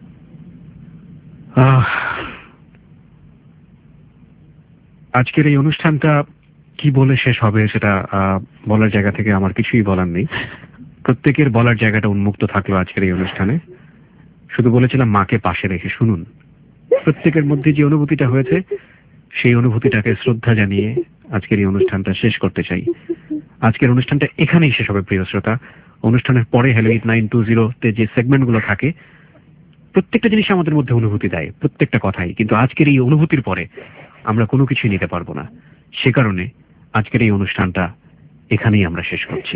আজকের এই অনুষ্ঠানটা কি বলে শেষ হবে সেটা বলার জায়গা থেকে আমার কিছুই বলার নেই। প্রত্যেকের বলার জায়গাটা উন্মুক্ত থাকলো আজকের এই অনুষ্ঠানে। শুধু বলেছিলাম মাকে পাশে রেখে শুনুন। প্রত্যেকের মধ্যে যে অনুভূতিটা হয়েছে সেই অনুভূতিটাকে শ্রদ্ধা জানিয়ে আজকের এই অনুষ্ঠানটা শেষ করতে চাই। আজকের অনুষ্ঠানটা এখানেই শেষ হবে প্রিয় শ্রোতা। অনুষ্ঠানের পরে হ্যালো 8920-তে যে সেগমেন্টগুলো থাকে প্রত্যেকটা জিনিস আমাদের মধ্যে অনুভূতি দেয়, প্রত্যেকটা কথাই। কিন্তু আজকের এই অনুভূতির পরে আমরা কোনো কিছুই নিতে পারবো না। সে কারণে আজকের এই অনুষ্ঠানটা এখানেই আমরা শেষ করছি।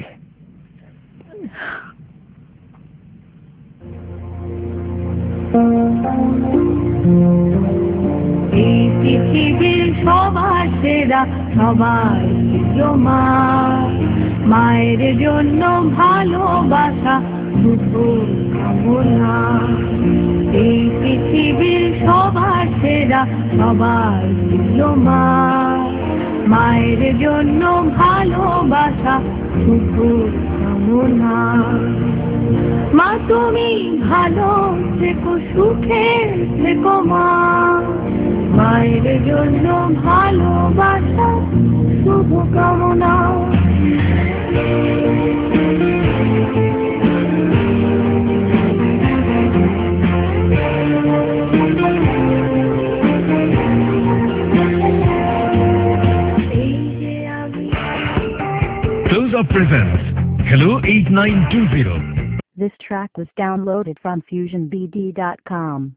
এই পৃথিবীর সবার সেরা সবাই মা, মায়ের জন্য ভালোবাসা শুধু কামনা। এই পৃথিবীর সবার সেরা সবাই মা, মায়ের জন্য ভালোবাসা শুধু কামনা। মা তুমি ভালো থেকো, সুখে থেকো মা, মায়ের জন্য ভালোবাসা শুভ কামনা। Close Up presents Hello 8920. This track was downloaded from FusionBD.com.